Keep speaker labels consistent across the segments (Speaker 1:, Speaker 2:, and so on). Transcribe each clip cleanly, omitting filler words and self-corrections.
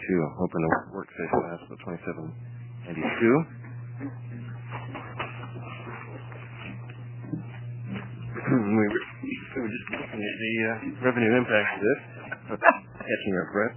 Speaker 1: I'm hoping the work session lasts about 2792. We were just looking at the revenue impact of this. Catching our breath.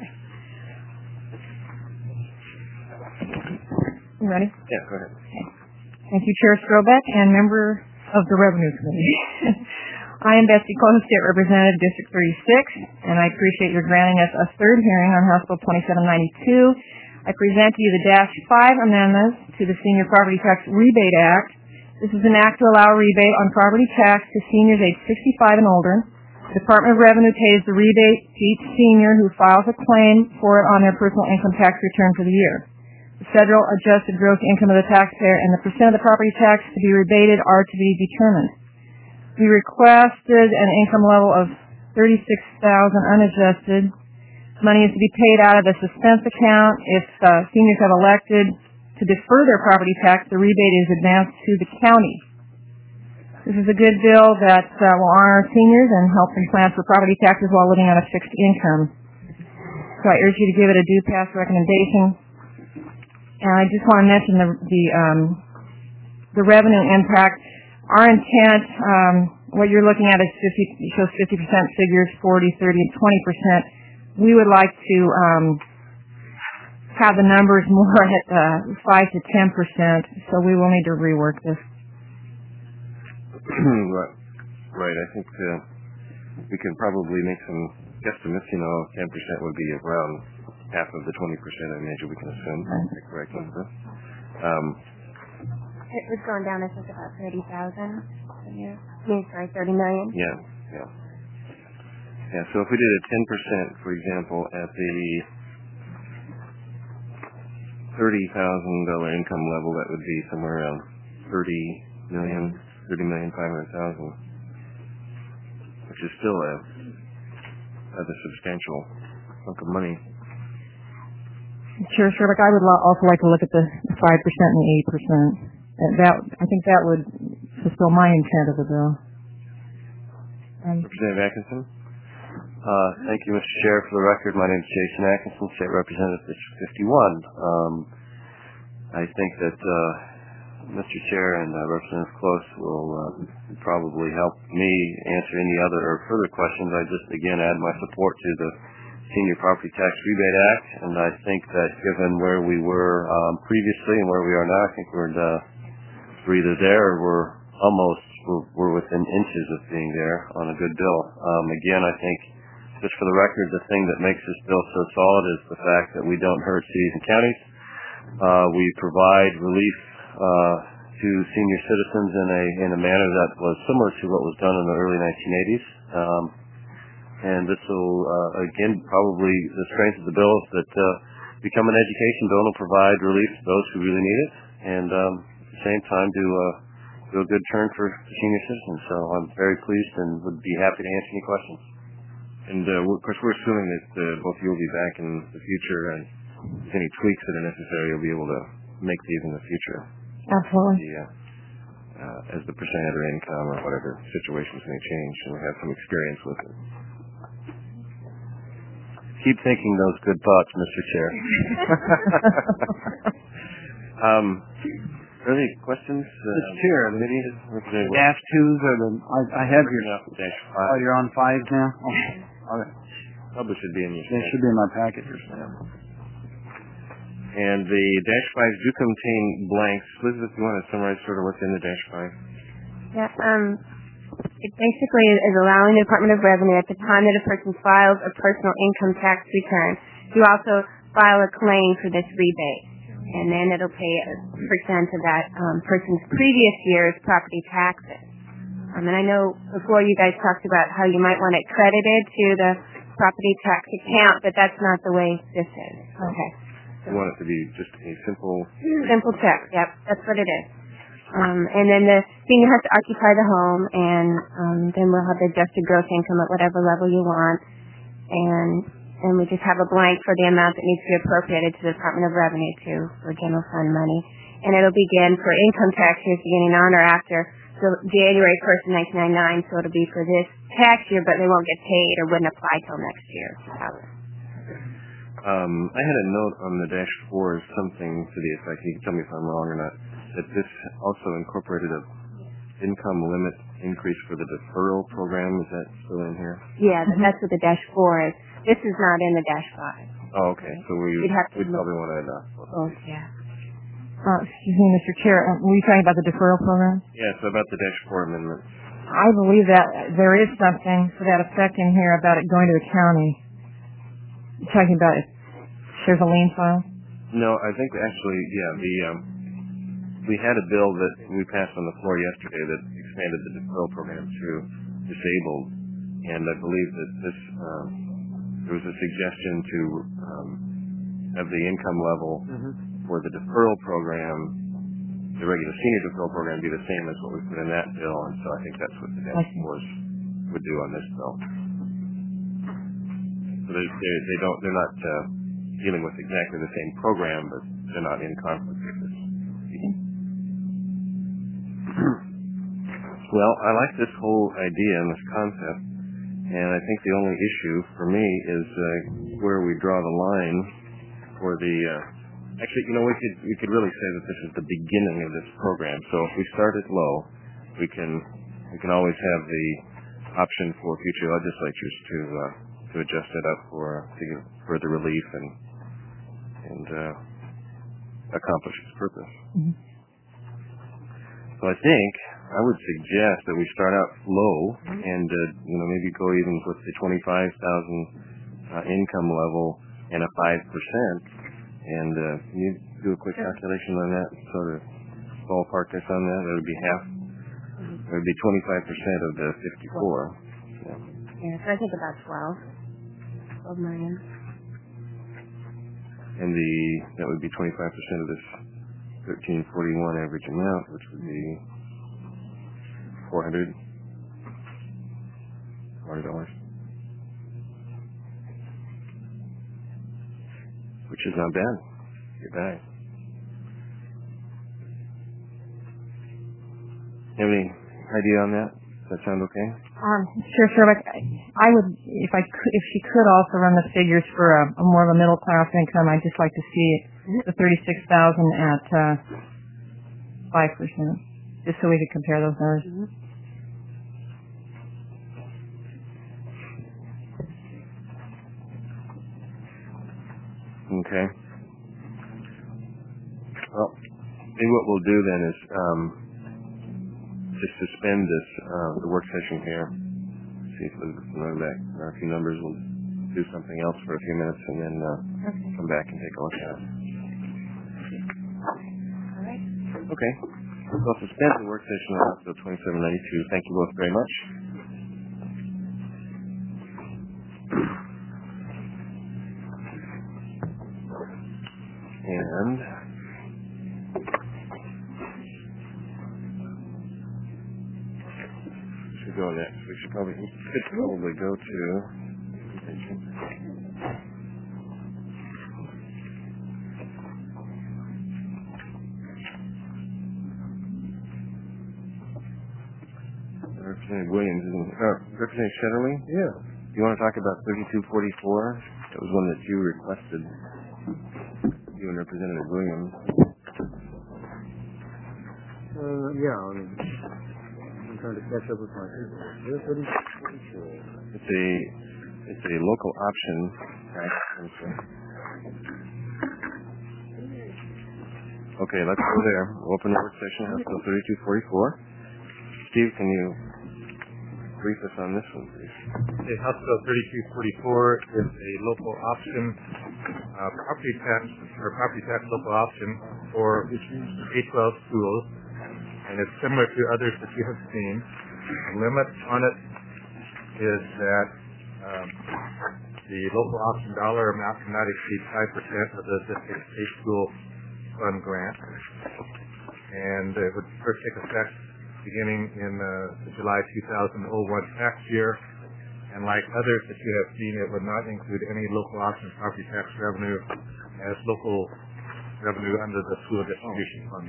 Speaker 2: You ready?
Speaker 1: Yeah, go ahead.
Speaker 2: Okay. Thank you, Chair Strobeck and member of the Revenue Committee. I am Betsy Close, State Representative, District 36, and I appreciate your granting us a third hearing on House Bill 2792. I present to you the -5 amendments to the Senior Property Tax Rebate Act. This is an act to allow a rebate on property tax to seniors age 65 and older. The Department of Revenue pays the rebate to each senior who files a claim for it on their personal income tax return for the year. The federal adjusted gross income of the taxpayer and the percent of the property tax to be rebated are to be determined. We requested an income level of $36,000 unadjusted. Money is to be paid out of the suspense account. If seniors have elected to defer their property tax, the rebate is advanced to the county. This is a good bill that will honor seniors and help them plan for property taxes while living on a fixed income. So I urge you to give it a do pass recommendation. And I just want to mention the revenue impact. Our intent, what you're looking at is shows 50% figures, 40, 30, and 20%. We would like to have the numbers more at 5 to 10%, so we will need to rework this.
Speaker 1: Right. I think we can probably make some guesstimates. 10% would be around half of the 20%. I imagine we can assume. Correct.
Speaker 3: It was going down, I think, about 30,000 a year. Sorry, 30 million.
Speaker 1: Yeah. So if we did a 10%, for example, at the $30,000 income level, that would be somewhere around $30,500,000, which is still a substantial chunk of money.
Speaker 2: Sure. Like I would also like to look at the 5% and the 8%. I think that would fulfill my intent of the bill.
Speaker 1: Representative Atkinson.
Speaker 4: Thank you, Mr. Chair. For the record, my name is Jason Atkinson, State Representative, District 51. I think that Mr. Chair and Representative Close will probably help me answer any other or further questions. I just, again, add my support to the Senior Property Tax Rebate Act, and I think that given where we were previously and where we are now, I think we're either there or we're within inches of being there on a good bill. Again, I think, just for the record, the thing that makes this bill so solid is the fact that we don't hurt cities and counties. We provide relief to senior citizens in a manner that was similar to what was done in the early 1980s. And this will, again, probably the strength of the bill is that become an education bill and provide relief to those who really need it, and at the same time do a good turn for senior citizens. So I'm very pleased and would be happy to answer any questions.
Speaker 1: And of course, we're assuming that both you will be back in the future, and if any tweaks that are necessary, you'll be able to make these in the future.
Speaker 2: Absolutely.
Speaker 1: As the percent of income or whatever situations may change, and we have some experience with it.
Speaker 4: Keep thinking those good thoughts, Mr. Chair.
Speaker 1: Are there any questions?
Speaker 5: Mr. Chair, the -2s are I have your
Speaker 1: -5.
Speaker 5: you're on 5 now? Okay.
Speaker 1: Probably should be in your
Speaker 5: They should be in my packet here.
Speaker 1: And the -5s do contain blanks. Elizabeth, do you want to summarize sort of what's in the -5?
Speaker 3: Yeah, it basically is allowing the Department of Revenue at the time that a person files a personal income tax return to also file a claim for this rebate. And then it'll pay a percent of that person's previous year's property taxes. And I know before you guys talked about how you might want it credited to the property tax account, but that's not the way this is. Okay.
Speaker 1: You want it to be just a simple
Speaker 3: check. Yep, that's what it is. And then the senior has to occupy the home, and then we'll have the adjusted gross income at whatever level you want, and we just have a blank for the amount that needs to be appropriated to the Department of Revenue for general fund money. And it'll begin for income tax years beginning on or after January 1st, 1999, so it'll be for this tax year, but they won't get paid or wouldn't apply till next year.
Speaker 1: I had a note on the -4, something to the effect, you can tell me if I'm wrong or not, that this also incorporated a income limit increase for the deferral program. Is that still in here?
Speaker 3: Yeah, that's what the -4 is. This is not in the -5.
Speaker 1: Oh, okay. So we'd probably want to adopt both.
Speaker 3: Oh, yeah.
Speaker 2: Excuse me, Mr. Chair. Were you talking about the deferral program?
Speaker 1: Yeah, so about the -4 amendment.
Speaker 2: I believe that there is something to that effect in here about it going to the county. You're talking about if there's a lien file?
Speaker 1: No, I think actually, we had a bill that we passed on the floor yesterday that expanded the deferral program to disabled, and I believe that there was a suggestion to have the income level for the deferral program, the regular senior deferral program, be the same as what we put in that bill, and so I think that's what the -4s would do on this bill. So they're not dealing with exactly the same program, but they're not in conflict with this. Well, I like this whole idea and this concept, and I think the only issue for me is where we draw the line for the. Actually, we could really say that this is the beginning of this program. So if we start it low, we can always have the option for future legislatures to adjust it up to give further relief and accomplish its purpose. So I think I would suggest that we start out low and maybe go even with the 25,000 income level and a 5%. And can you do a quick calculation on that, sort of ballpark this on that? That would be half. That would be 25% of the 54.
Speaker 3: Yeah, so I think about 12 million.
Speaker 1: And that would be 25% of this 1341 average amount, which would be $400. Which is not bad. You're back. Have any idea on that? Does that sound okay?
Speaker 2: Sure. But I would, if she could also run the figures for a more of a middle class income, I'd just like to see the 36,000 at 5%, just so we could compare those numbers.
Speaker 1: Okay. Well, maybe what we'll do then is just suspend the work session here. See if we can run back a few numbers. We'll do something else for a few minutes and then come back and take a look at it.
Speaker 3: All right.
Speaker 1: Okay. So I'll suspend the work session on House Bill 2792. Thank you both very much. And should go next. We should probably go to Representative Williams. Representative Shetterly?
Speaker 5: Yeah.
Speaker 1: You want to talk about 3244? That was one that you requested. You and Representative Williams.
Speaker 5: Yeah, I'm trying to catch up with my people.
Speaker 1: It's a local option tax. Okay, let's go there. We'll open the work session, House Bill 3244. Steve, can you brief us on this one, please?
Speaker 6: Okay, House Bill 3244 is a local option property tax local option for K-12 schools, and it's similar to others that you have seen. The limit on it is that the local option dollar amount cannot exceed 5% of the district's K-school fund grant, and it would first take effect beginning in the July 2001 tax year. And like others that you have seen, it would not include any local option property tax revenue as local revenue under the school distribution fund.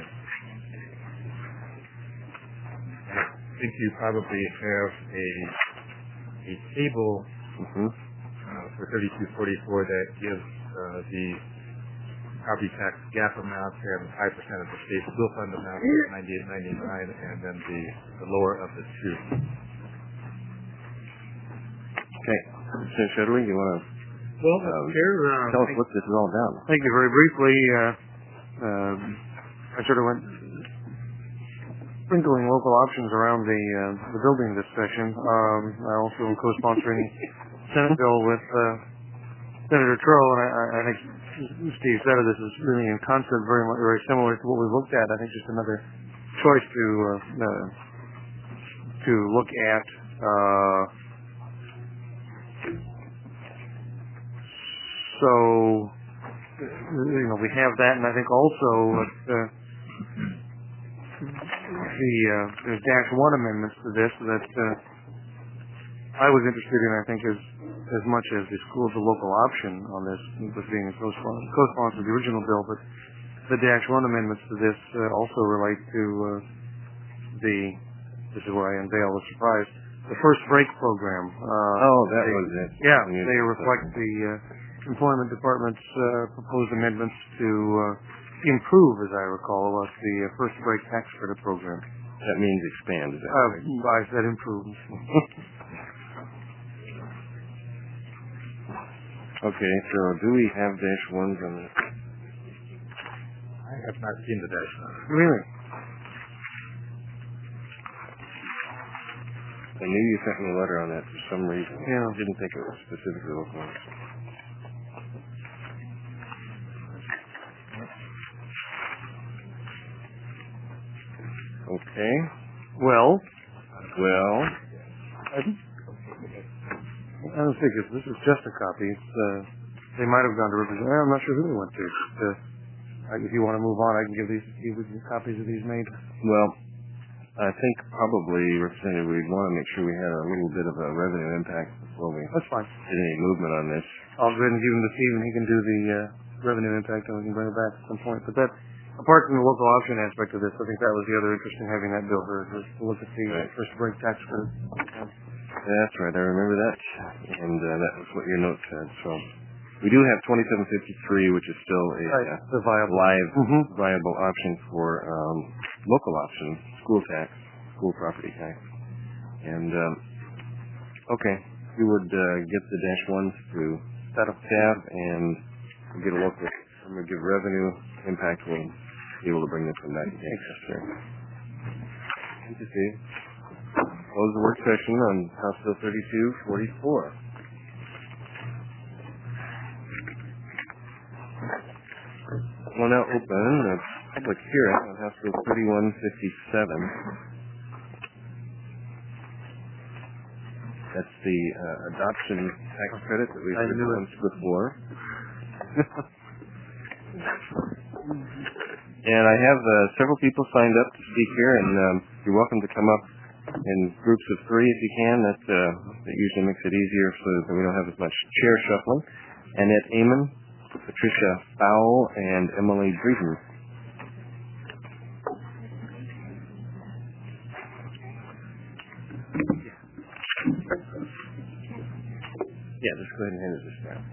Speaker 6: I think you probably have a table for 3244 that gives the property tax gap amount and 5% of the state school fund amount, 98.99, and then the lower of the two.
Speaker 1: Okay. Senator Shedley, you want to
Speaker 5: Well, Chair,
Speaker 1: tell us what this is all about?
Speaker 5: thank you. Very briefly, I sort of went sprinkling local options around the building this session. I also am co-sponsoring Senate bill with Senator Troe, and I think Steve said this is really in concept very similar to what we looked at. I think just another choice to look at. So, we have that, and I think also there's Dash 1 amendments to this that I was interested in, I think, as much as the school's a local option on this, with being a co-sponsor of the original bill, but the Dash 1 amendments to this also relate to this is where I unveil the surprise, the First Break program.
Speaker 1: That was it.
Speaker 5: Yeah, they reflect the Employment Department's proposed amendments to improve, as I recall, the First Break tax credit program.
Speaker 1: That means expand, is that right?
Speaker 5: I said improve.
Speaker 1: Okay, so do we have Dash 1s on this?
Speaker 6: I have not seen the Dash 1.
Speaker 5: Really?
Speaker 1: I knew you sent me a letter on that for some reason.
Speaker 5: Yeah.
Speaker 1: I didn't think it was specifically local. Okay.
Speaker 5: Well,
Speaker 1: I
Speaker 5: don't think this is just a copy. They might have gone to represent. I'm not sure who they went to. If you want to move on, I can give you copies of these made.
Speaker 1: Well, I think probably, Representative, we'd want to make sure we had a little bit of a revenue impact before we
Speaker 5: That's fine.
Speaker 1: did any movement on this.
Speaker 5: I'll go ahead and give him to Steve, and he can do the revenue impact, and we can bring it back at some point. But that, apart from the local option aspect of this, I think that was the other interest in having that bill heard, was to look at the First Break tax credit.
Speaker 1: That's right, I remember that, and that was what your note said. So we do have 2753, which is still
Speaker 5: the viable
Speaker 1: option for local option, school tax, school property tax. And okay, you would get the Dash 1s to staff, and we'll get a look at, and we'll give revenue impact. We'll be able to bring this one back again. Thank you, Steve. Close the work session on House Bill 3244. We'll now open a public hearing on House Bill 3157. That's the adoption tax credit that we've heard once before. And I have several people signed up to speak here, and you're welcome to come up in groups of 3 if you can. That usually makes it easier so that we don't have as much chair shuffling. Annette Amon, Patricia Fowle, and Emily Breeden. Yeah, just go ahead and hand it this down.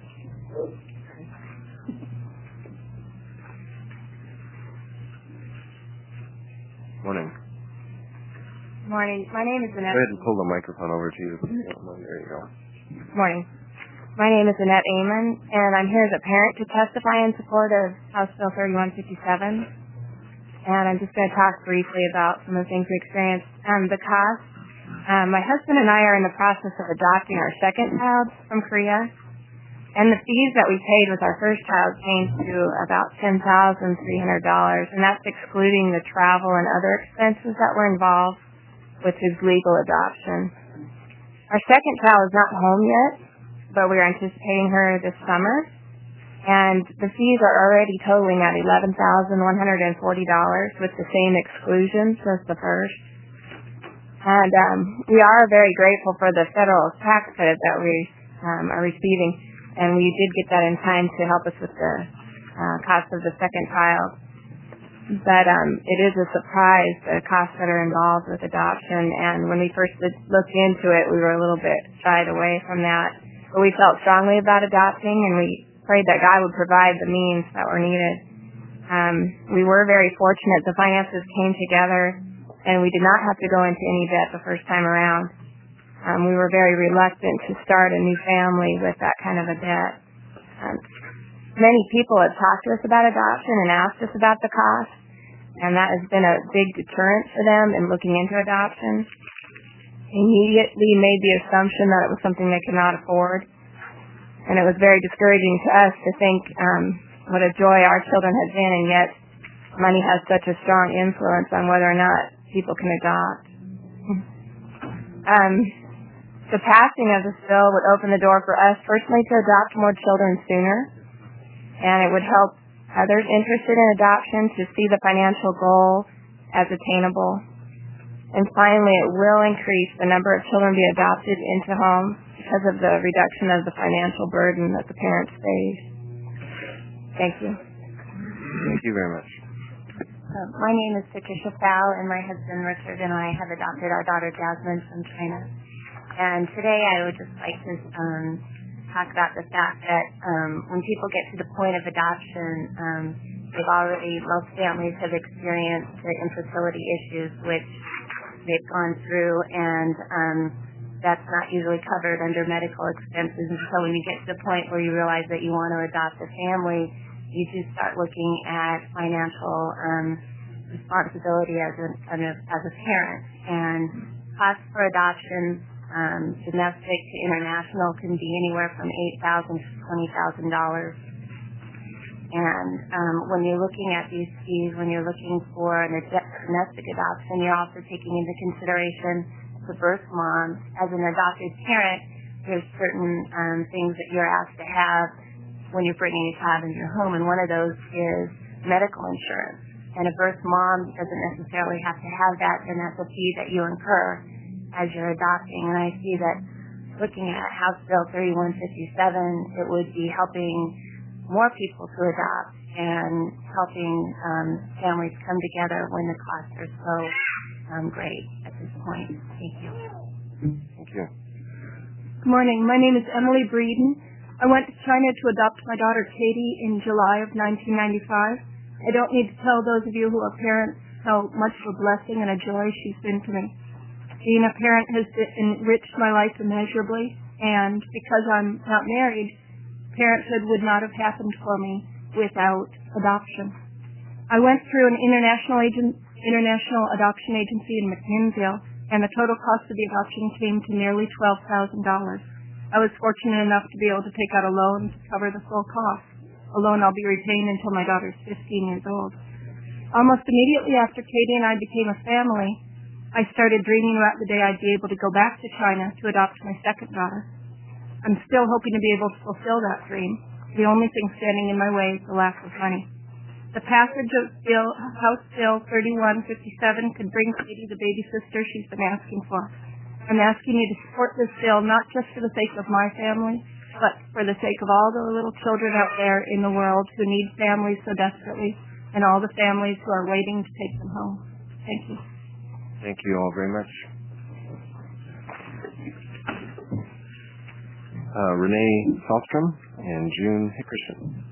Speaker 1: Morning.
Speaker 3: Morning. My name is Annette.
Speaker 1: Go ahead and pull the microphone over to you. There you go.
Speaker 3: Morning. My name is Annette Amon, and I'm here as a parent to testify in support of House Bill 3157. And I'm just going to talk briefly about some of the things we experienced. The cost. My husband and I are in the process of adopting our second child from Korea, and the fees that we paid with our first child came to about $10,300, and that's excluding the travel and other expenses that were involved with his legal adoption. Our second child is not home yet, but we're anticipating her this summer, and the fees are already totaling at $11,140 with the same exclusions as the first. And we are very grateful for the federal tax credit that we are receiving, and we did get that in time to help us with the cost of the second child. But it is a surprise, the costs that are involved with adoption, and when we first looked into it, we were a little bit shied away from that. But we felt strongly about adopting, and we prayed that God would provide the means that were needed. We were very fortunate. The finances came together, and we did not have to go into any debt the first time around. We were very reluctant to start a new family with that kind of a debt. Many people have talked to us about adoption and asked us about the cost, and that has been a big deterrent for them in looking into adoption. Immediately made the assumption that it was something they could not afford, and it was very discouraging to us to think what a joy our children had been, and yet money has such a strong influence on whether or not people can adopt. The passing of this bill would open the door for us personally to adopt more children sooner, and it would help others interested in adoption to see the financial goal as attainable. And finally, it will increase the number of children be adopted into homes because of the reduction of the financial burden that the parents face. Thank you.
Speaker 1: Thank you very much.
Speaker 7: My name is Patricia Fowl, and my husband Richard and I have adopted our daughter Jasmine from China. And today I would just like to talk about the fact that when people get to the point of adoption, most families have experienced the infertility issues which they've gone through, and that's not usually covered under medical expenses. And so when you get to the point where you realize that you want to adopt a family, you do start looking at financial responsibility as a parent. And costs for adoption, domestic to international, can be anywhere from $8,000 to $20,000. And when you're looking at these fees, when you're looking for a domestic adoption, you're also taking into consideration the birth mom. As an adopted parent, there's certain things that you're asked to have when you're bringing a child into your home, and one of those is medical insurance. And a birth mom doesn't necessarily have to have that, and that's a fee that you incur as you're adopting. And I see that looking at House Bill 3157, it would be helping more people to adopt and helping families come together when the costs are so great at this point. Thank you.
Speaker 1: Thank you.
Speaker 8: Good morning. My name is Emily Breeden. I went to China to adopt my daughter Katie in July of 1995. I don't need to tell those of you who are parents how much of a blessing and a joy she's been to me. Being a parent has enriched my life immeasurably, and because I'm not married, parenthood would not have happened for me without adoption. I went through an international adoption agency in McMinnville, and the total cost of the adoption came to nearly $12,000. I was fortunate enough to be able to take out a loan to cover the full cost, a loan I'll be repaying until my daughter's 15 years old. Almost immediately after Katie and I became a family, I started dreaming about the day I'd be able to go back to China to adopt my second daughter. I'm still hoping to be able to fulfill that dream. The only thing standing in my way is the lack of money. The passage of House Bill 3157 could bring Katie the baby sister she's been asking for. I'm asking you to support this bill not just for the sake of my family, but for the sake of all the little children out there in the world who need families so desperately, and all the families who are waiting to take them home. Thank you.
Speaker 1: Thank you all very much. Renee Salstrom and June Hickerson.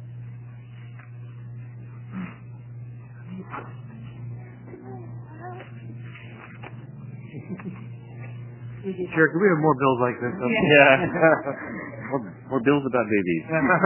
Speaker 5: Chair, can we have more bills like this?
Speaker 1: Yeah. more bills about babies.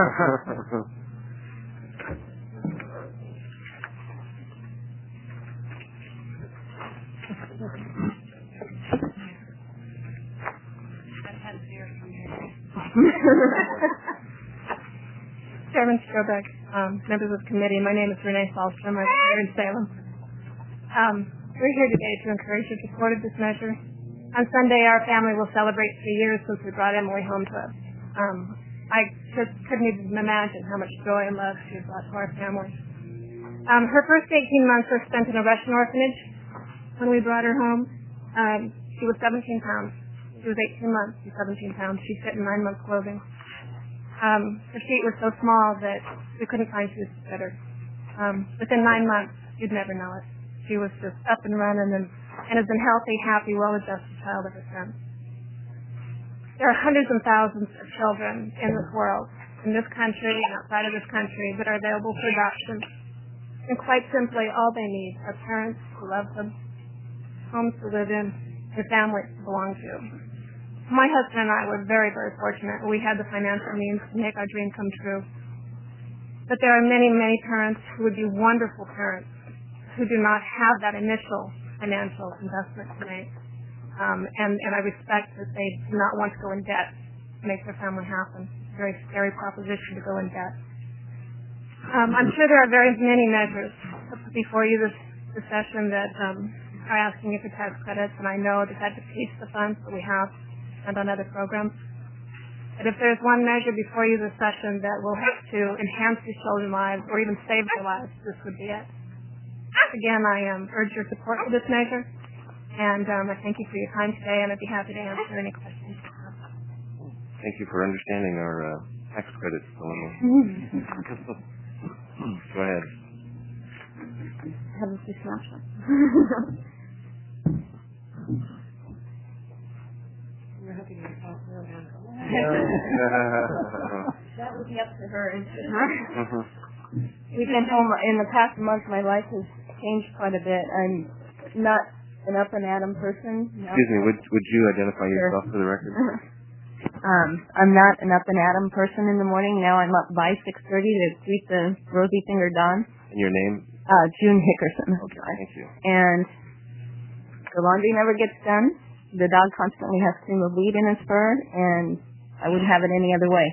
Speaker 8: Chairman Strobeck, members of the committee, my name is Renee Salstrom. I'm here in Salem. We're here today to encourage your support of this measure. On Sunday, our family will celebrate 3 years since we brought Emily home to us. I just couldn't even imagine how much joy and love she brought to our family. Her first 18 months were spent in a Russian orphanage. When we brought her home, she was 17 pounds. She was 18 months and 17 pounds. She fit in 9 months clothing. Her feet were so small that we couldn't find shoes to fit her. Within 9 months, you'd never know it. She was just up and running and has been healthy, happy, well-adjusted child ever since. There are hundreds and thousands of children in this world in this country and outside of this country that are available for adoption. And quite simply, all they need are parents who love them, homes to live in, and families to belong to. My husband and I were very, very fortunate. We had the financial means to make our dream come true. But there are many, many parents who would be wonderful parents who do not have that initial financial investment to make. And I respect that they do not want to go in debt to make their family happen. It's a very scary proposition to go in debt. I'm sure there are very many measures before you this session that are asking you for tax credits, and I know that that depletes the funds that we have and on other programs. But if there's one measure before you this session that will help to enhance your children's lives or even save their lives, this would be it. Again, I urge your support for this measure, and I thank you for your time today, and I'd be happy to answer any questions.
Speaker 1: Thank you for understanding our tax credits dilemma. Go ahead.
Speaker 3: Have a few snapshots.
Speaker 8: That would be up to her.
Speaker 3: We've been home in the past month. My life has changed quite a bit. I'm not an up and atom person.
Speaker 1: Excuse me, would you identify yourself for the record?
Speaker 3: I'm not an up and atom person in the morning. Now I'm up by 6:30 to greet the rosy fingered dawn.
Speaker 1: And your name?
Speaker 3: June Hickerson.
Speaker 1: Okay, thank you.
Speaker 3: And the laundry never gets done. The dog constantly has cream of wheat in his fur, and I wouldn't have it any other way.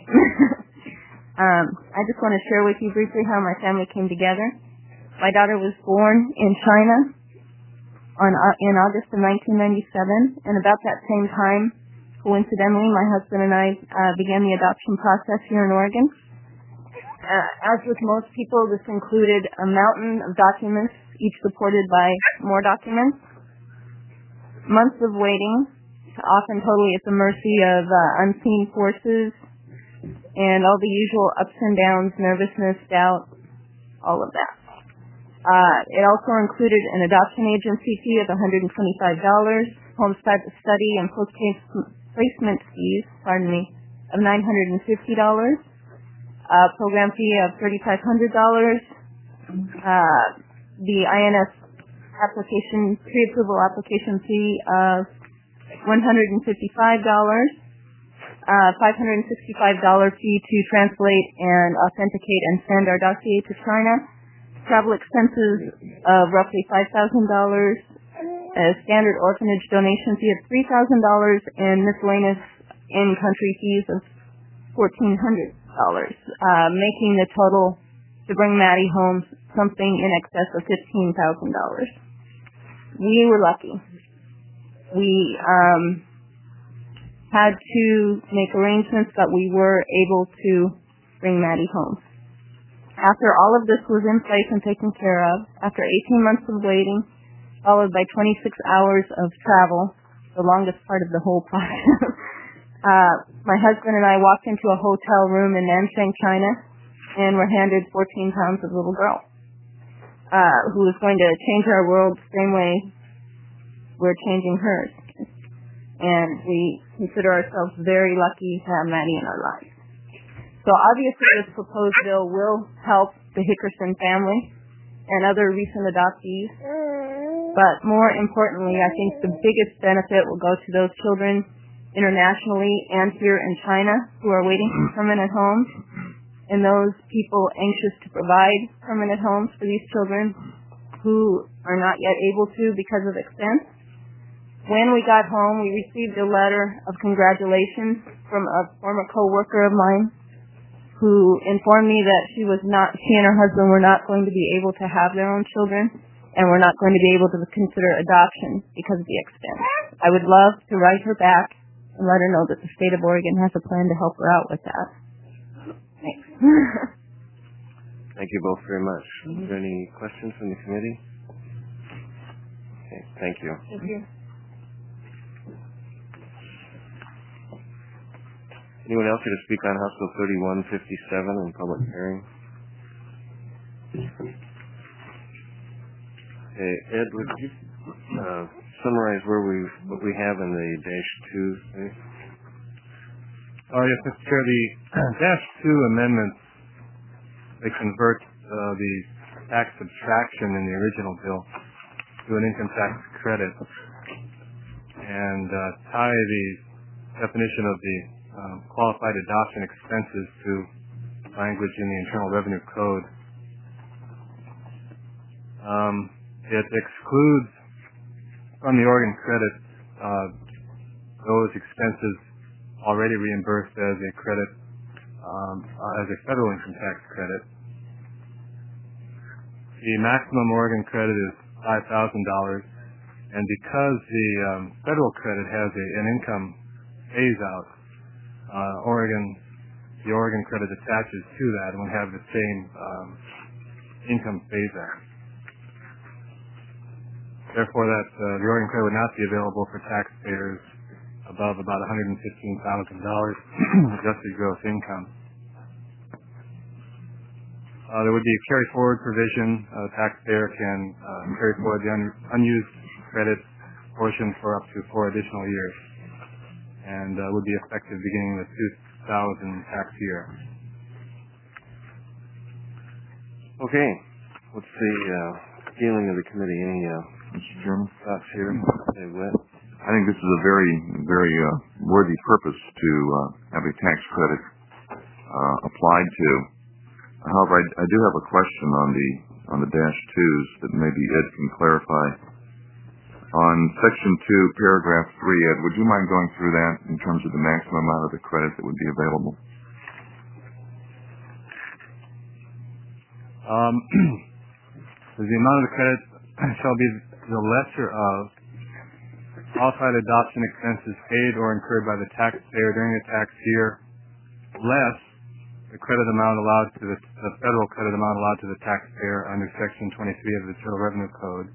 Speaker 3: I just want to share with you briefly how my family came together. My daughter was born in China in August of 1997, and about that same time, coincidentally, my husband and I began the adoption process here in Oregon. As with most people, this included a mountain of documents, each supported by more documents, months of waiting, often totally at the mercy of unseen forces, and all the usual ups and downs, nervousness, doubt, all of that. It also included an adoption agency fee of $125, home study and post-placement fees, of $950, a program fee of $3,500, the INS pre-approval application fee of $155, $565 fee to translate and authenticate and send our dossier to China, travel expenses of roughly $5,000, a standard orphanage donation fee of $3,000, and miscellaneous in-country fees of $1,400, making the total to bring Maddie home something in excess of $15,000. We were lucky. We had to make arrangements, but we were able to bring Maddie home. After all of this was in place and taken care of, after 18 months of waiting, followed by 26 hours of travel, the longest part of the whole process, my husband and I walked into a hotel room in Nanjing, China, and were handed 14 pounds of little girl, who was going to change our world the same way we're changing hers. And we consider ourselves very lucky to have Maddie in our lives. So obviously this proposed bill will help the Hickerson family and other recent adoptees, but more importantly, I think the biggest benefit will go to those children internationally and here in China who are waiting for permanent homes, and those people anxious to provide permanent homes for these children who are not yet able to because of expense. When we got home, we received a letter of congratulations from a former co-worker of mine who informed me that she and her husband were not going to be able to have their own children and were not going to be able to consider adoption because of the expense. I would love to write her back and let her know that the state of Oregon has a plan to help her out with that. Thanks.
Speaker 1: Thank you both very much. Are there any questions from the committee? Okay, thank you.
Speaker 8: Thank you.
Speaker 1: Anyone else here to speak on House Bill 3157 in public hearing? Okay, Ed, would you summarize what we have in the -2 thing?
Speaker 6: Yes, Mr. Chair, the Dash 2 amendments, they convert the tax subtraction in the original bill to an income tax credit and tie the definition of the qualified adoption expenses to language in the Internal Revenue Code. It excludes from the Oregon credit those expenses already reimbursed as a credit, as a federal income tax credit. The maximum Oregon credit is $5,000, and because the federal credit has an income phase-out, the Oregon credit attaches to that and would have the same income phase-out. Therefore, the Oregon credit would not be available for taxpayers above about $115,000 adjusted gross income. There would be a carry-forward provision. A taxpayer can carry forward the unused credit portion for up to 4 additional years, and would be effective beginning the 2000 tax year.
Speaker 1: Okay. What's the feeling of the committee? Any
Speaker 9: Mr. Chairman?
Speaker 1: thoughts here?
Speaker 9: I think this is a very, very worthy purpose to have a tax credit applied to. However, I do have a question on the Dash 2s that maybe Ed can clarify. On Section 2, Paragraph 3, Ed, would you mind going through that in terms of the maximum amount of the credit that would be available?
Speaker 6: The amount of the credit shall be the lesser of qualified adoption expenses paid or incurred by the taxpayer during the tax year, less the credit amount allowed to the federal credit amount allowed to the taxpayer under Section 23 of the Internal Revenue Code,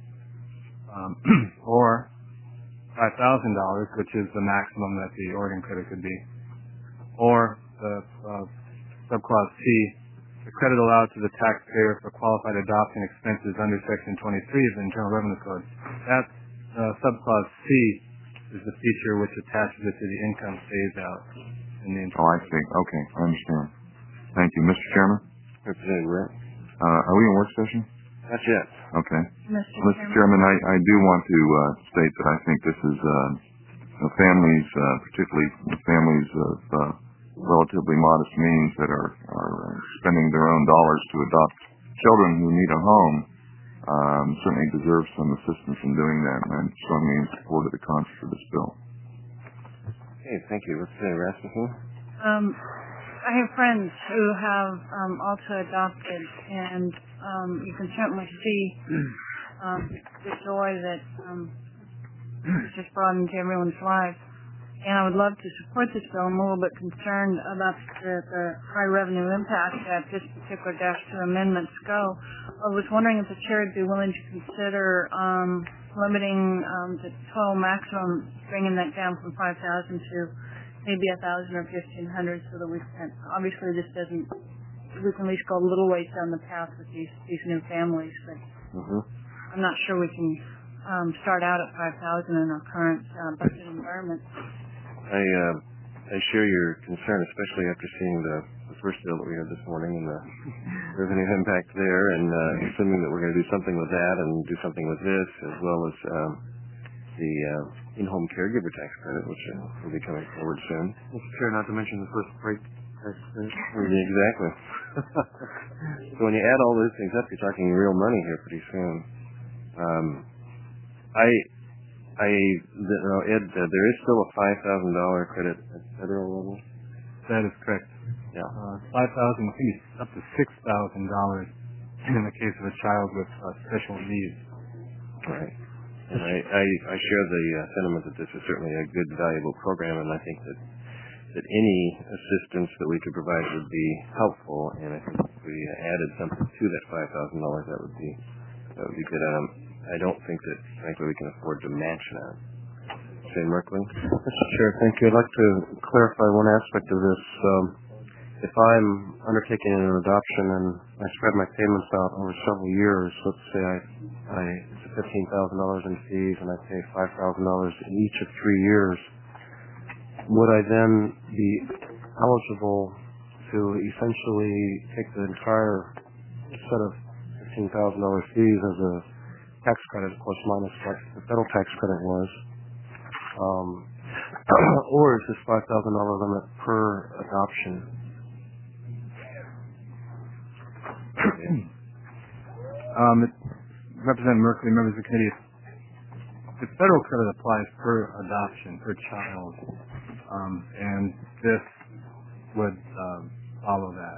Speaker 6: or $5,000, which is the maximum that the Oregon credit could be, or the subclause C, the credit allowed to the taxpayer for qualified adoption expenses under Section 23 of the Internal Revenue Code. That subclause C is the feature which attaches it to the income phase-out in the Internal
Speaker 9: I see. Okay, I understand. Thank you. Mr. Chairman?
Speaker 1: Representative Witt?
Speaker 9: Are we in work session?
Speaker 1: Not yet.
Speaker 9: Okay. Mr. Chairman, I do want to state that I think this is families, particularly families of relatively modest means that are spending their own dollars to adopt children who need a home, certainly deserve some assistance in doing that, and I'm strongly in support of the concept of this bill.
Speaker 1: Okay, thank you. Representative Rasmussen?
Speaker 10: I have friends who have also adopted, and you can certainly see the joy that it's just brought into everyone's life. And I would love to support this bill. I'm a little bit concerned about the high revenue impact that this particular Dash 2 amendments go. I was wondering if the chair would be willing to consider limiting the total maximum, bringing that down from 5,000 to maybe 1,000 or 1,500, so that we can, obviously this doesn't, we can at least go a little ways down the path with these new families, but I'm not sure we can start out at 5,000 in our current budget environment.
Speaker 1: I share your concern, especially after seeing the first bill that we had this morning and the revenue impact there, and assuming that we're going to do something with that and do something with this, as well as the in-home caregiver tax credit, which will be coming forward soon.
Speaker 5: Mr. Chair, not to mention the first break tax credit.
Speaker 1: Exactly. So when you add all those things up, you're talking real money here pretty soon. Ed, there is still a $5,000 credit at federal level?
Speaker 6: That is correct.
Speaker 1: Yeah.
Speaker 6: $5,000, up to $6,000 in the case of a child with special needs.
Speaker 1: Right. And I share the sentiment that this is certainly a good, valuable program, and I think that any assistance that we could provide would be helpful. And I think if we added something to that $5,000, that would be good. I don't think that, frankly, we can afford to match that. Shane Merkley?
Speaker 11: Mr. Chair, thank you. I'd like to clarify one aspect of this. If I'm undertaking an adoption and I spread my payments out over several years, let's say it's $15,000 in fees and I pay $5,000 in each of 3 years, would I then be eligible to essentially take the entire set of $15,000 fees as a tax credit, of course, minus what the federal tax credit was. Or is this $5,000 limit per adoption?
Speaker 12: Representative Merkley, members of the committee, the federal credit applies per adoption, per child, and this would follow that,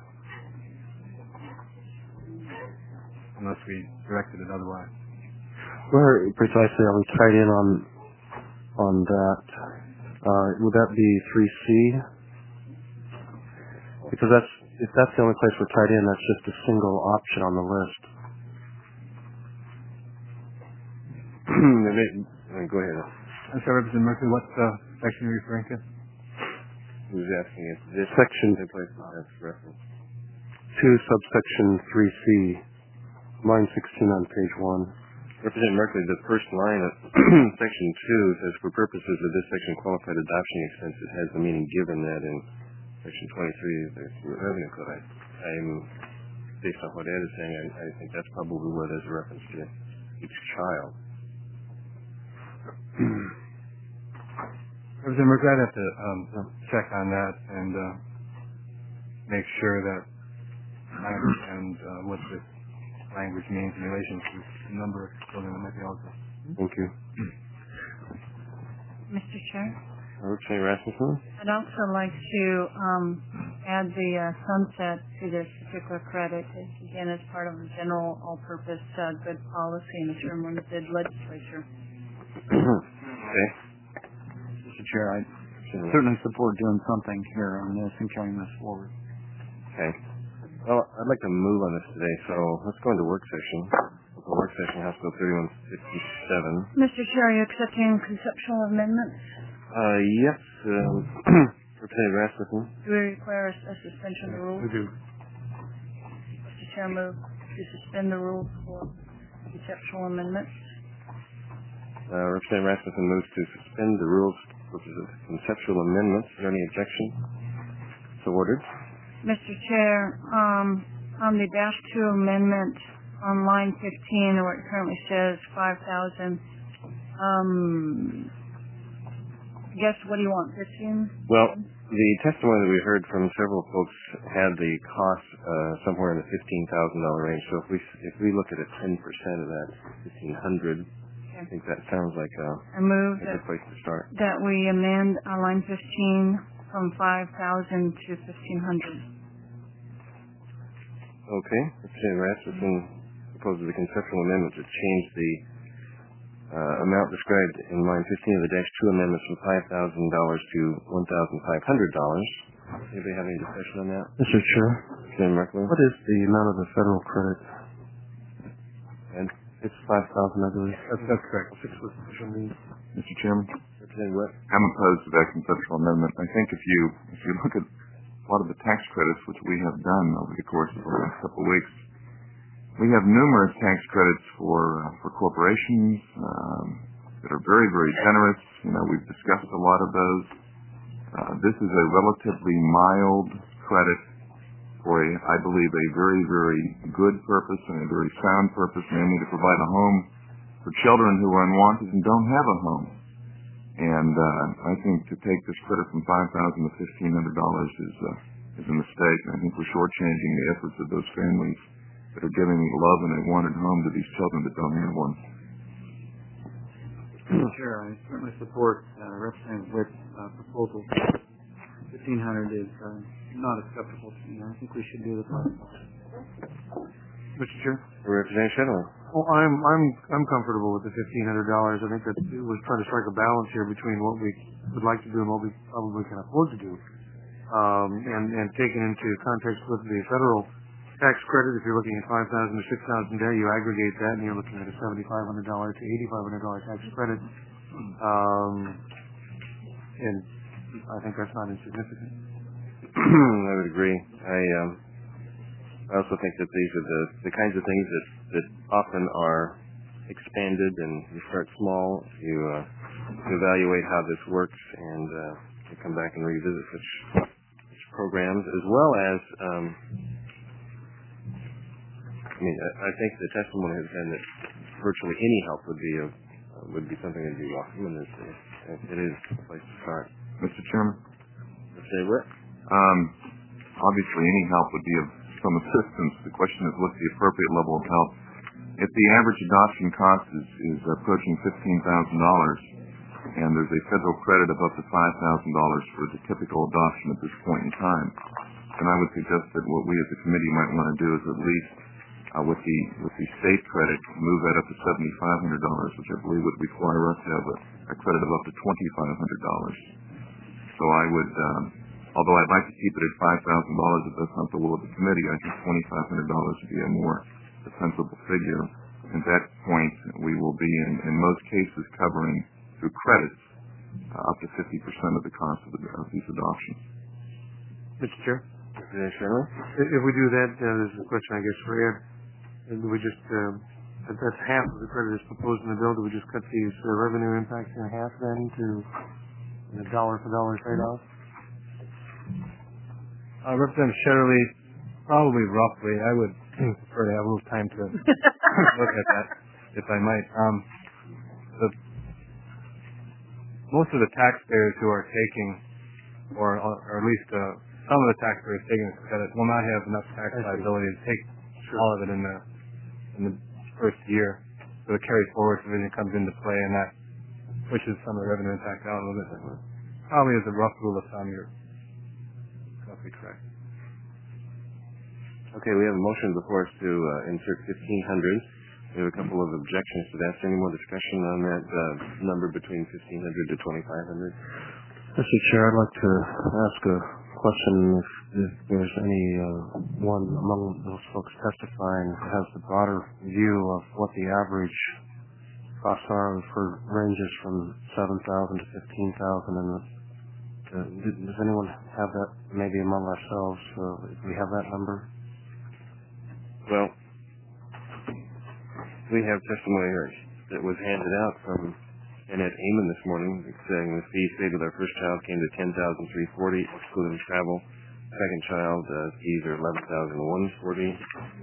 Speaker 12: unless we directed it otherwise.
Speaker 11: Where precisely are we tied in on that? Would that be 3C? Because if that's the only place we're tied in, that's just a single option on the list.
Speaker 1: Go ahead.
Speaker 12: I'm sorry, Representative Merkley, what section are you referring to?
Speaker 1: Who's asking if this
Speaker 11: section
Speaker 1: has reference?
Speaker 11: To subsection 3C, line 16 on page 1.
Speaker 1: Representative Merkley, the first line of section 2 says, for purposes of this section, qualified adoption expenses has the meaning given that in section 23 of the revenue code. I'm based on what Ed is saying, I think that's probably where there's a reference to each child.
Speaker 12: Representative Merkley, I'd have to check on that and make sure that I understand what this language means in relation to the number of children that might be eligible.
Speaker 11: Thank you.
Speaker 10: Mr. Chair?
Speaker 1: Representative Rasmussen?
Speaker 10: I'd also like to add the sunset to this particular credit. Again, as part of the general all-purpose good policy in the term limited legislature.
Speaker 1: Okay.
Speaker 13: Mr. Chair, I certainly support doing something here on this and carrying this forward.
Speaker 1: Okay. Well, I'd like to move on this today, so let's go into work session. The work session, House Bill 3157.
Speaker 10: Mr. Chair, are you accepting conceptual amendments?
Speaker 1: Yes. Representative Rasmussen?
Speaker 10: Do we require a suspension of the rules?
Speaker 5: We do.
Speaker 10: Mr. Chair, move to suspend the rules for conceptual amendments.
Speaker 1: Representative Rasmussen moves to suspend the rules for conceptual amendments. Is there any objection? So ordered.
Speaker 10: Mr. Chair, on the -2 amendment on line 15, where it currently says 5,000, I guess, what do you want, 15?
Speaker 1: Well, the testimony that we heard from several folks had the cost somewhere in the $15,000 range. So if we look at 10% of that, $1,500, I think that sounds like
Speaker 10: I move
Speaker 1: a good place to start.
Speaker 10: That we amend line 15 from 5,000 to 1,500.
Speaker 1: Okay. Representative Rasmussen proposes a conceptual amendment to change the amount described in line 15 of the -2 amendments from $5,000 to $1,500. Anybody have any discussion on that?
Speaker 11: Mr. Chair,
Speaker 1: Representative Merkley?
Speaker 11: what is the amount of the federal credit?
Speaker 1: And
Speaker 11: it's 5,000, I believe.
Speaker 5: That's correct.
Speaker 9: Mr. Chairman?
Speaker 1: Representative West?
Speaker 9: I'm opposed to that conceptual amendment. I think if you look at a lot of the tax credits, which we have done over the course of the last couple of weeks, we have numerous tax credits for corporations that are very, very generous. We've discussed a lot of those. This is a relatively mild credit for I believe, a very, very good purpose and a very sound purpose, namely to provide a home for children who are unwanted and don't have a home. And I think to take this credit from $5,000 to $1,500 is a mistake. And I think we're shortchanging the efforts of those families that are giving love and a wanted home to these children that don't have one.
Speaker 13: Mr. Chair, I certainly support Representative Witt's proposal. 1,500 is not acceptable to me. I think we should do the $5,000.
Speaker 5: Mr. Chair?
Speaker 1: Representative Shedler.
Speaker 5: Well, I'm comfortable with the $1,500. I think that we're trying to strike a balance here between what we would like to do and what we probably can afford to do. And taking into context with the federal tax credit, if you're looking at $5,000 to $6,000 a day, you aggregate that and you're looking at a $7,500 to $8,500 tax credit. And I think that's not insignificant.
Speaker 1: I would agree. I also think that these are the kinds of things that often are expanded, and you start small, you evaluate how this works, and you come back and revisit such programs, as well as, I think the testimony has been that virtually any help would be something that'd be welcome, and it is a place to start.
Speaker 9: Mr. Chairman?
Speaker 1: Mr. Witt?
Speaker 9: Obviously, any help would be of some assistance. The question is, what's the appropriate level of help? If the average adoption cost is approaching $15,000, and there's a federal credit of up to $5,000 for the typical adoption at this point in time, then I would suggest that what we as a committee might want to do is at least, with the state credit, move that up to $7,500, which I believe would require us to have a credit of up to $2,500. So I would, although I'd like to keep it at $5,000, if that's not the will of the committee, I think $2,500 would be a more sensible figure. At that point, we will be in most cases covering through credits up to 50% of the cost of these adoptions.
Speaker 5: Mr. Chair?
Speaker 1: If
Speaker 5: we do that, there's a question, I guess, for Ed. Do we just, that's half of the credit that's proposed in the bill, do we just cut these revenue impacts in half then to a dollar-for-dollar trade-off?
Speaker 12: Representative Shetterly, probably roughly. I would prefer to have a little time to look at that, if I might. Most of the taxpayers who are taking, or at least some of the taxpayers taking this credit, will not have enough tax liability to take all of it in the first year. So the carry forward provision comes into play, and that pushes some of the revenue impact out a little bit. Probably as a rough rule of thumb, you're roughly correct.
Speaker 1: Okay, we have a motion before us to insert 1,500. We have a couple of objections to that. Is there any more discussion on that number between 1,500 to 2,500?
Speaker 11: Mr. Chair, I'd like to ask a question if there's anyone among those folks testifying who has the broader view of what the average costs are for ranges from $7,000 to $15,000, and does anyone have that maybe among ourselves? If we have that number?
Speaker 1: Well, we have testimony that was handed out from Annette Amon this morning, saying the fee paid with our first child came to $10,340, excluding travel. Second child fees are $11,140.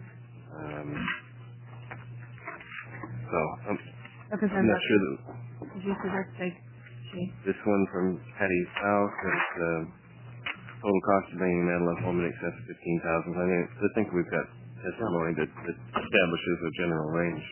Speaker 1: So I'm not sure that.
Speaker 10: Did you suggest
Speaker 1: this one from Patty South is total cost of bringing Madeline home in excess of $15,000. I think we've got testimony that establishes a general range.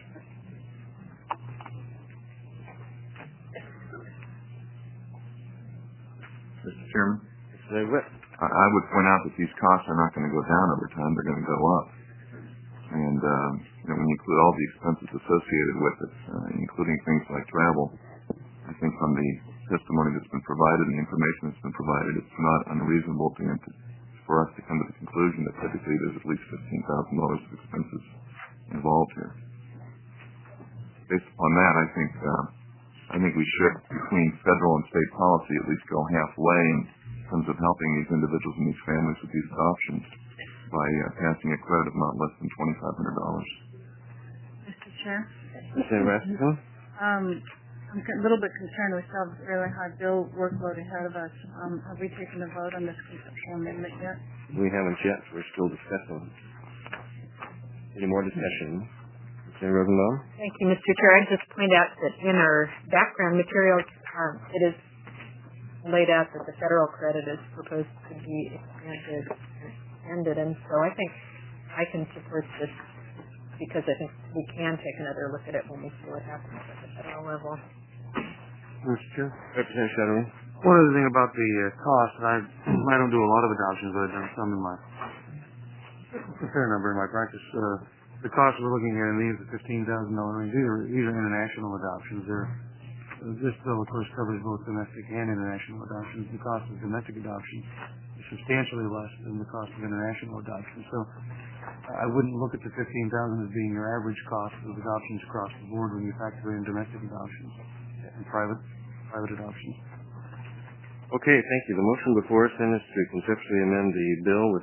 Speaker 9: Mr. Chairman?
Speaker 1: I
Speaker 9: would point out that these costs are not going to go down over time. They're going to go up. And when you include all the expenses associated with it, including things like travel, I think from the testimony that's been provided and the information that's been provided, it's not unreasonable for us to come to the conclusion that typically there's at least $15,000 of expenses involved here. Based upon that, I think we should, between federal and state policy, at least go halfway in terms of helping these individuals and these families with these adoptions by passing a credit of not less than $2,500.
Speaker 10: Mr. Chair?
Speaker 1: Senator
Speaker 10: I'm a little bit concerned. We still have a really high bill workload ahead of us. Have we taken a vote on this conceptual amendment yet?
Speaker 1: We haven't yet. We're still discussing. Any more discussion? Senator Rosenbaum?
Speaker 2: Thank you, Mr. Chair. I'd just point out that in our background materials, it is laid out that the federal credit is proposed to be extended, and so I think I can support this because I think we can take another look at it when we see what happens at the federal level.
Speaker 5: Mr. Chair?
Speaker 1: Representative Shetterly?
Speaker 5: One other thing about the cost, and I don't do a lot of adoptions, but I've done some in a fair number in my practice. The costs we're looking at in these, the $15,000 range, these are international adoptions. This bill, of course, covers both domestic and international adoptions. The cost of domestic adoption is substantially less than the cost of international adoption. So I wouldn't look at the $15,000 as being your average cost of adoptions across the board when you factor in domestic adoptions and private adoptions.
Speaker 1: Okay, thank you. The motion before us then is to conceptually amend the bill with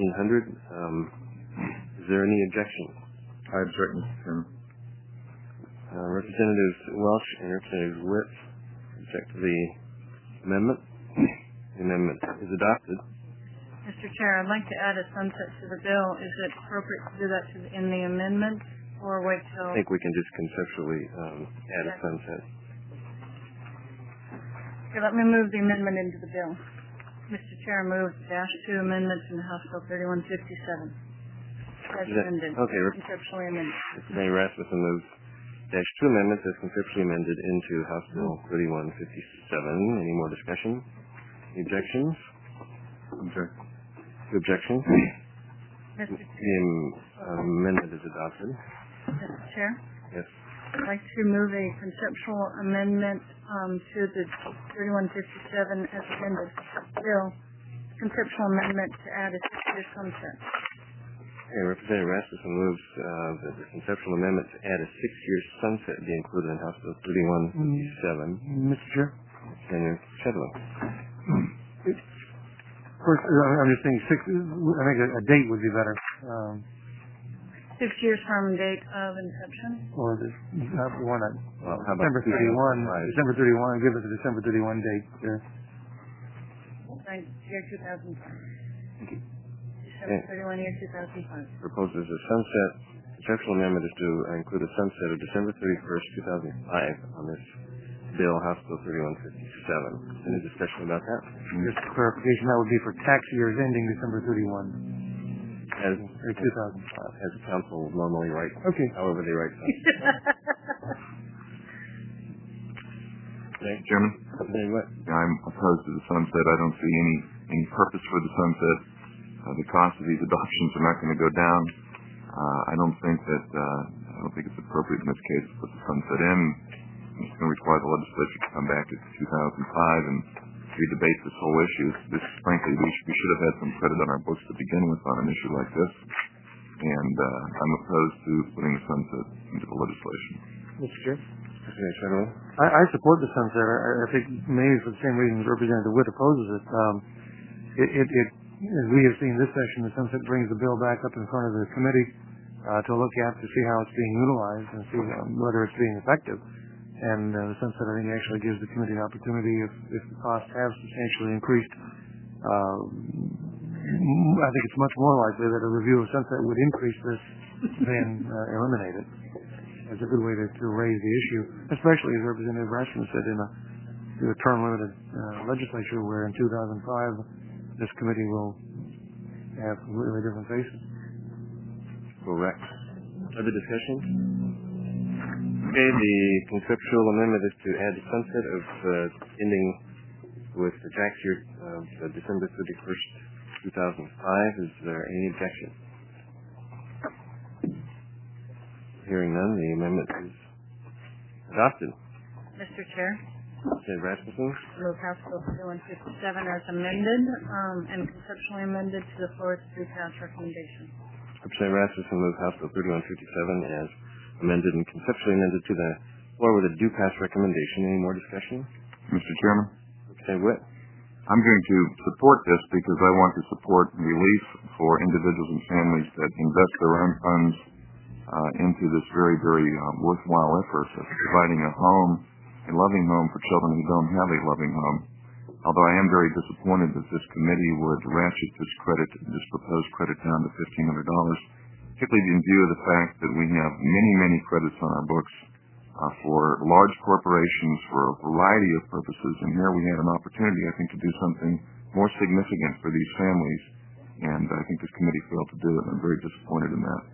Speaker 1: 1,500. Is there any objection?
Speaker 9: I object, Mr. Chairman.
Speaker 1: Representatives Welch and Representative Witt object to the amendment. The amendment is adopted.
Speaker 10: Mr. Chair, I'd like to add a sunset to the bill. Is it appropriate to do that in the amendment or wait till...
Speaker 1: I think we can just conceptually add a sunset.
Speaker 10: Okay, let me move the amendment into the bill. Mr. Chair, move -2 amendments in House Bill 3157. As amended.
Speaker 1: Okay.
Speaker 10: Conceptually amended.
Speaker 1: Representative Rasmussen moves -2 amendments as conceptually amended into House Bill 3157. Any more discussion? Any objections? Two objections? The amendment is adopted.
Speaker 10: Mr. Chair?
Speaker 1: Yes.
Speaker 10: I'd like to move a conceptual amendment to the 3157 as amended bill. Conceptual amendment to add a 6-year sunset.
Speaker 1: Okay, Representative Rasmussen moves that the conceptual amendment to add a 6-year sunset be included in House Bill 3157.
Speaker 5: Mr. Chair?
Speaker 1: Senator Shedlow.
Speaker 5: First, I'm just saying I think a date would be better.
Speaker 10: 6 years from date of inception?
Speaker 5: Or the one at
Speaker 1: December
Speaker 5: 31. December 31. Give us a December 31 date.
Speaker 10: Year 2005.
Speaker 5: Thank you.
Speaker 10: December 31, year 2005.
Speaker 1: Proposes a sunset. Conceptual amendment is to include a sunset of December 31st, 2005 on this bill, House Bill 3157. Any discussion about that?
Speaker 5: Just clarification, that would be for tax years ending December 31.
Speaker 1: As
Speaker 5: 2005.
Speaker 1: As the council normally writes.
Speaker 5: Okay.
Speaker 1: However they write that.
Speaker 9: Mr. Chairman? I'm opposed to the sunset. I don't see any purpose for the sunset. The cost of these adoptions are not going to go down. I don't think it's appropriate in this case to put the sunset in. It's going to require the legislature to come back to 2005 and redebate this whole issue. Frankly, we should have had some credit on our books to begin with on an issue like this. And I'm opposed to putting the sunset into the legislation.
Speaker 5: Mr. Chair?
Speaker 1: Senator
Speaker 5: I support the sunset. I think maybe for the same reasons Representative Witt opposes it. As we have seen this session, the sunset brings the bill back up in front of the committee to look at to see how it's being utilized and see whether it's being effective. And the sunset, I think, actually gives the committee an opportunity, if the costs have substantially increased, I think it's much more likely that a review of sunset would increase this than eliminate it. As a good way to raise the issue, especially as Representative Rasmussen said in a term-limited legislature, where in 2005 this committee will have completely different faces.
Speaker 1: Correct. Other discussion? Okay, the conceptual amendment is to add the sunset of ending with the tax year of December 31st, 2005. Is there any objection? Hearing none, the amendment is adopted.
Speaker 10: Mr. Chair?
Speaker 1: Senator Rasmussen?
Speaker 10: Move House Bill 3157 as amended and conceptually amended to the floor to pass recommendation.
Speaker 1: Representative Rasmussen moves House Bill 3157 as amended and conceptually amended to the floor with a due pass recommendation. Any more discussion?
Speaker 9: Mr. Chairman?
Speaker 1: Representative Witt?
Speaker 9: I'm going to support this because I want to support relief for individuals and families that invest their own funds into this very, very worthwhile effort of providing a home, a loving home for children who don't have a loving home. Although I am very disappointed that this committee would ratchet this proposed credit down to $1,500, particularly in view of the fact that we have many, many credits on our books for large corporations for a variety of purposes, and here we had an opportunity, I think, to do something more significant for these families, and I think this committee failed to do it, and I'm very disappointed in that.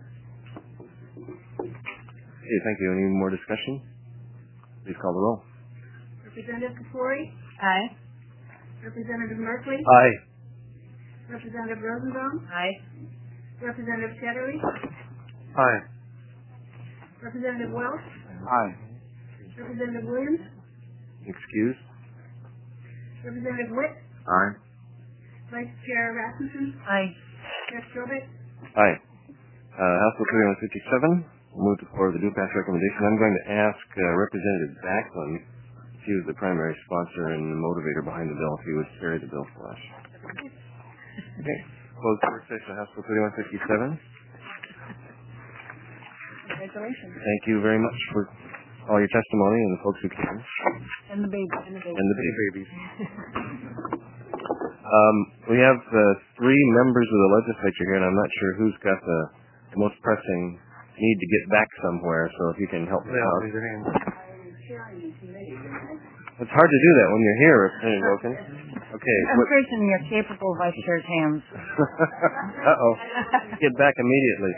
Speaker 1: Okay, thank you. Any more discussion? Please call the roll.
Speaker 8: Representative Kafori?
Speaker 3: Aye.
Speaker 8: Representative Merkley?
Speaker 5: Aye.
Speaker 8: Representative Rosenbaum?
Speaker 3: Aye.
Speaker 8: Representative Chatterley?
Speaker 5: Aye.
Speaker 8: Representative Welch?
Speaker 5: Aye.
Speaker 8: Representative Williams?
Speaker 1: Excuse?
Speaker 8: Representative Witt?
Speaker 9: Aye.
Speaker 8: Vice Chair Rasmussen?
Speaker 10: Aye.
Speaker 8: Chair Strobeck?
Speaker 1: Aye. House Bill 3157 will move to the floor of the due pass recommendation. I'm going to ask Representative Backlund, he was the primary sponsor and the motivator behind the bill, if he would carry the bill for us. Okay. Close the work session of House Bill 3157.
Speaker 10: Congratulations.
Speaker 1: Thank you very much for all your testimony and the folks who came.
Speaker 10: And the baby.
Speaker 1: And the babies. We have three members of the legislature here, and I'm not sure who's got the most pressing need to get back somewhere, so if you can help me out. It's hard to do that when you're here, Representative Loken. Okay.
Speaker 10: I'm praising your capable vice chair's hands.
Speaker 1: Uh-oh. Get back immediately.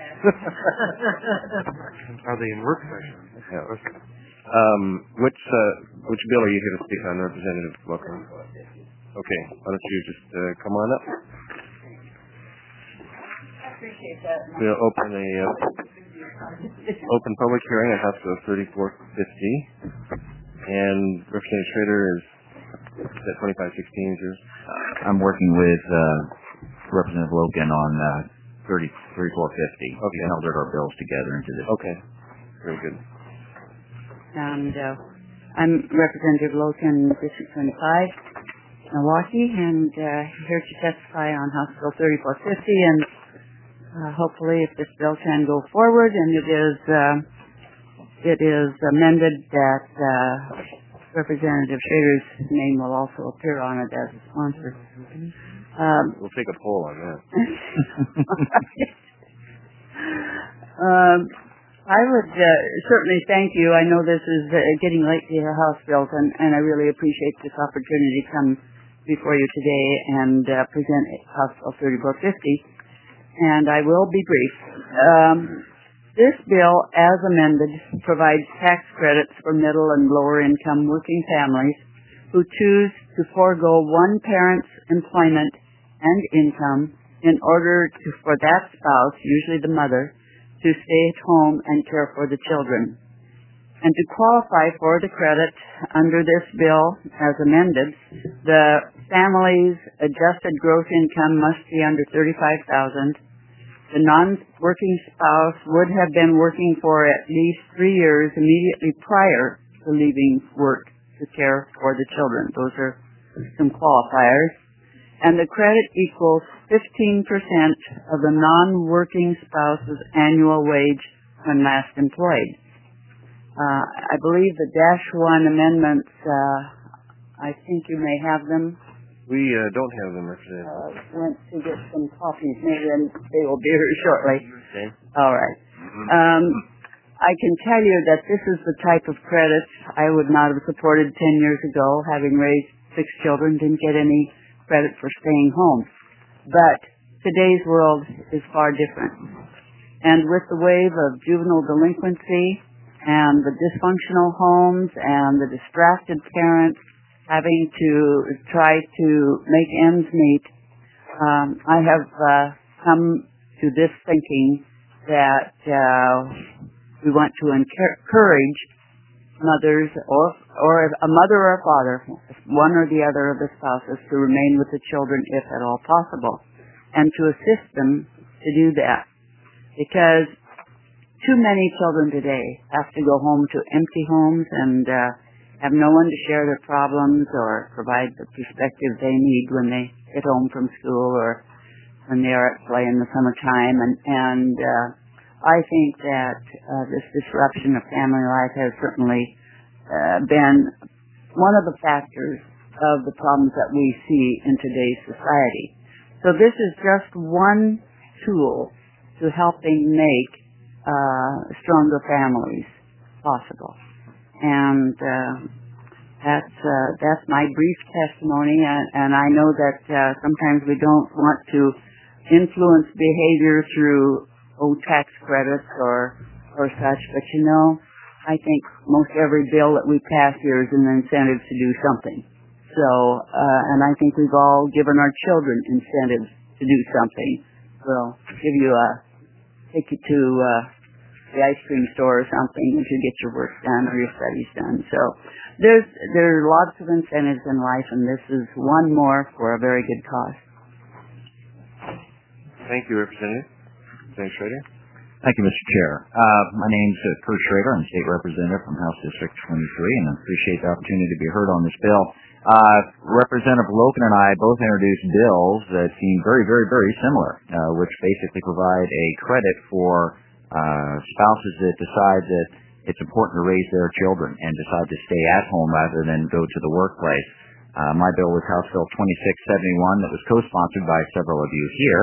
Speaker 5: Are they in work session?
Speaker 1: Yeah. Which bill are you here to speak on, Representative Loken? Okay. Why don't you just come on up?
Speaker 10: I appreciate that.
Speaker 1: We'll open public hearing on House Bill 3450. And Representative Schrader is at 2516 is yours.
Speaker 14: I'm working with Representative Loken on 3450. Okay. We melded our bills together into this.
Speaker 1: Okay. Very good.
Speaker 15: And I'm Representative Loken, District 25, Milwaukee, and here to testify on House Bill 3450. And hopefully, if this bill can go forward, and it is amended that Representative Schrader's name will also appear on it as a sponsor.
Speaker 1: We'll take a poll on that.
Speaker 15: I would certainly thank you. I know this is getting late to your House bills, and I really appreciate this opportunity to come before you today and present House Bill 3450. And I will be brief. This bill, as amended, provides tax credits for middle and lower income working families who choose to forego one parent's employment and income in order for that spouse, usually the mother, to stay at home and care for the children. And to qualify for the credit under this bill, as amended, the family's adjusted gross income must be under $35,000. The non-working spouse would have been working for at least 3 years immediately prior to leaving work to care for the children. Those are some qualifiers. And the credit equals 15% of the non-working spouse's annual wage when last employed. I believe the -1 amendments, I think you may have them.
Speaker 1: We don't have them, Representative.
Speaker 15: Went to get some copies. Maybe they will be here shortly.
Speaker 1: Okay.
Speaker 15: All right. I can tell you that this is the type of credit I would not have supported 10 years ago. Having raised 6 children, didn't get any credit for staying home. But today's world is far different. And with the wave of juvenile delinquency and the dysfunctional homes and the distracted parents having to try to make ends meet, I have come to this thinking that we want to encourage mothers or a mother or a father, one or the other of the spouses, to remain with the children if at all possible, and to assist them to do that. Because too many children today have to go home to empty homes and have no one to share their problems or provide the perspective they need when they get home from school or when they are at play in the summertime. And I think that this disruption of family life has certainly been one of the factors of the problems that we see in today's society. So this is just one tool to helping make stronger families possible. And that's my brief testimony. And I know that sometimes we don't want to influence behavior through tax credits or such, but I think most every bill that we pass here is an incentive to do something. So, and I think we've all given our children incentives to do something. We'll take you to the ice cream store or something if you get your work done or your studies done. So there are lots of incentives in life, and this is one more for a very good cause.
Speaker 1: Thank you, Representative. Senator Schrader.
Speaker 14: Thank you, Mr. Chair. My name's Kurt Schrader. I'm State Representative from House District 23, and I appreciate the opportunity to be heard on this bill. Representative Loken and I both introduced bills that seem very, very, very similar, which basically provide a credit for spouses that decide that it's important to raise their children and decide to stay at home rather than go to the workplace. My bill was House Bill 2671 that was co-sponsored by several of you here.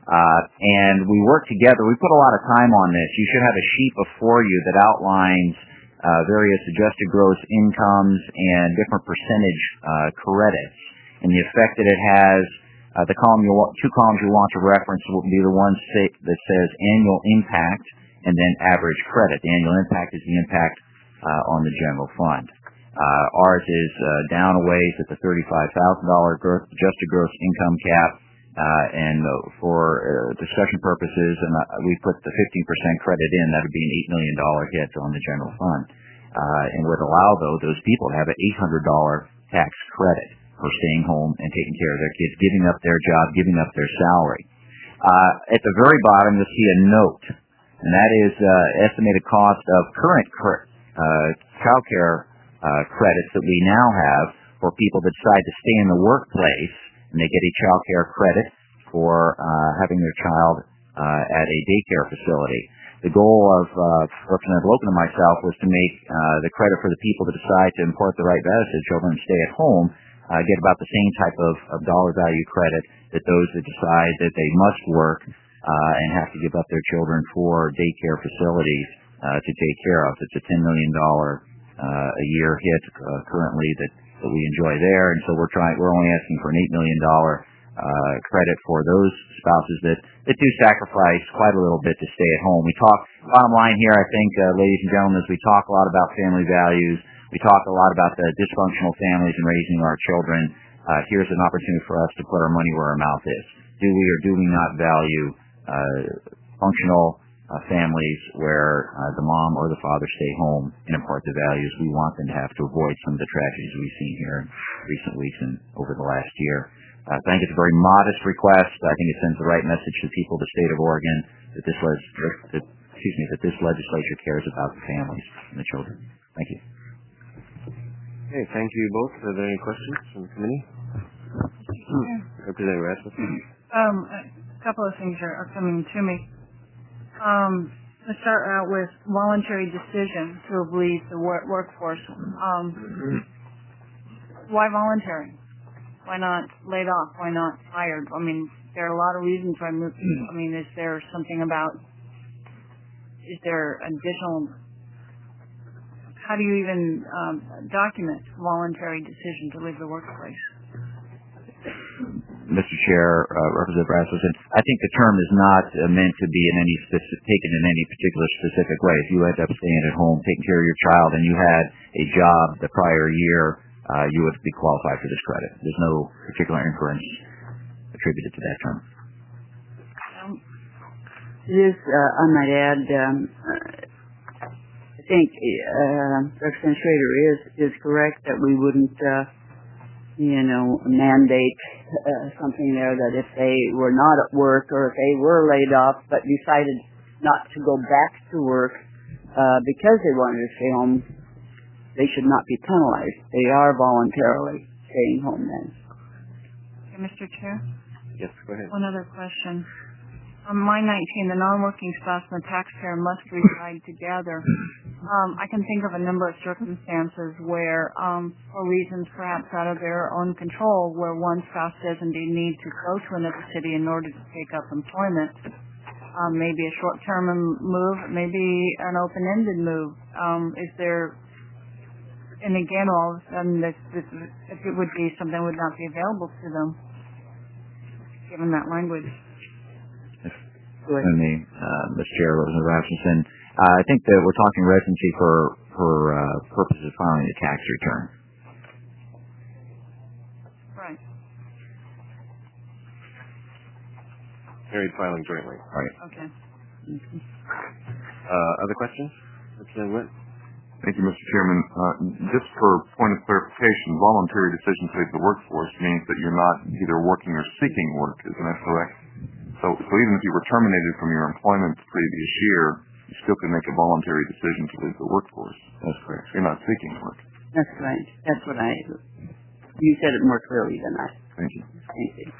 Speaker 14: And we worked together. We put a lot of time on this. You should have a sheet before you that outlines various adjusted gross incomes and different percentage credits and the effect that it has. The column two columns you want to reference will be the ones that says annual impact and then average credit. The annual impact is the impact on the general fund. Ours is down a ways at the $35,000 adjusted gross income cap, and for discussion purposes, and we put the 15% credit in. That would be an $8 million hit on the general fund, and would allow those people to have an $800 tax credit for staying home and taking care of their kids, giving up their job, giving up their salary. At the very bottom, you'll see a note, and that is estimated cost of current child care credits that we now have for people that decide to stay in the workplace, and they get a child care credit for having their child at a daycare facility. The goal of Representative Loken and myself was to make the credit for the people that decide to import the right values to children and stay at home get about the same type of dollar value credit that those that decide that they must work and have to give up their children for daycare facilities to take care of. It's a $10 million a year hit currently that we enjoy there, and so we're only asking for an $8 million credit for those spouses that do sacrifice quite a little bit to stay at home. We talk, bottom line here, I think, ladies and gentlemen, is we talk a lot about family values. We talk a lot about the dysfunctional families and raising our children. Here's an opportunity for us to put our money where our mouth is. Do we or do we not value functional families where the mom or the father stay home and impart the values? We want them to have to avoid some of the tragedies we've seen here in recent weeks and over the last year. I think it's a very modest request. I think it sends the right message to people of the state of Oregon that this legislature cares about the families and the children. Thank you.
Speaker 1: Okay, thank you both. Are there any questions from the committee? Representative Rasmussen.
Speaker 10: A couple of things are coming to me. Let's start out with voluntary decision to leave the workforce. Why voluntary? Why not laid off? Why not fired? I mean, there are a lot of reasons why. I mean, is there something about? Is there additional? How do you even document voluntary decision to leave the workplace?
Speaker 14: Mr. Chair, Representative Rasmussen, I think the term is not meant to be taken in any particular specific way. If you end up staying at home, taking care of your child, and you had a job the prior year, you would be qualified for this credit. There's no particular inference attributed to that term.
Speaker 15: This, I might add, I think Representative Schrader is correct that we wouldn't, mandate something there that if they were not at work or if they were laid off but decided not to go back to work because they wanted to stay home, they should not be penalized. They are voluntarily staying home then.
Speaker 10: Okay, Mr. Chair?
Speaker 1: Yes, go ahead.
Speaker 10: One other question. On my 19, the non-working spouse and the taxpayer must reside together. I can think of a number of circumstances where, for reasons perhaps out of their own control, where one spouse does indeed need to go to another city in order to take up employment. Maybe a short-term move, maybe an open-ended move. Is there, and again, all of a sudden, if it would be something that would not be available to them, given that language.
Speaker 14: Mr. Chair, Representative Rasmussen, I think that we're talking residency for purposes of filing a tax return.
Speaker 10: Right.
Speaker 1: Married filing jointly.
Speaker 14: Right.
Speaker 10: Okay.
Speaker 1: Other questions? Representative Witt?
Speaker 9: Thank you, Mr. Chairman. Just for point of clarification, voluntary decision to leave the workforce means that you're not either working or seeking work. Isn't that correct? So even if you were terminated from your employment the previous year, you still can make a voluntary decision to leave the workforce. That's correct. You're not seeking work.
Speaker 15: That's right. That's what you said it more clearly than I.
Speaker 9: Thank you.
Speaker 15: Thank you.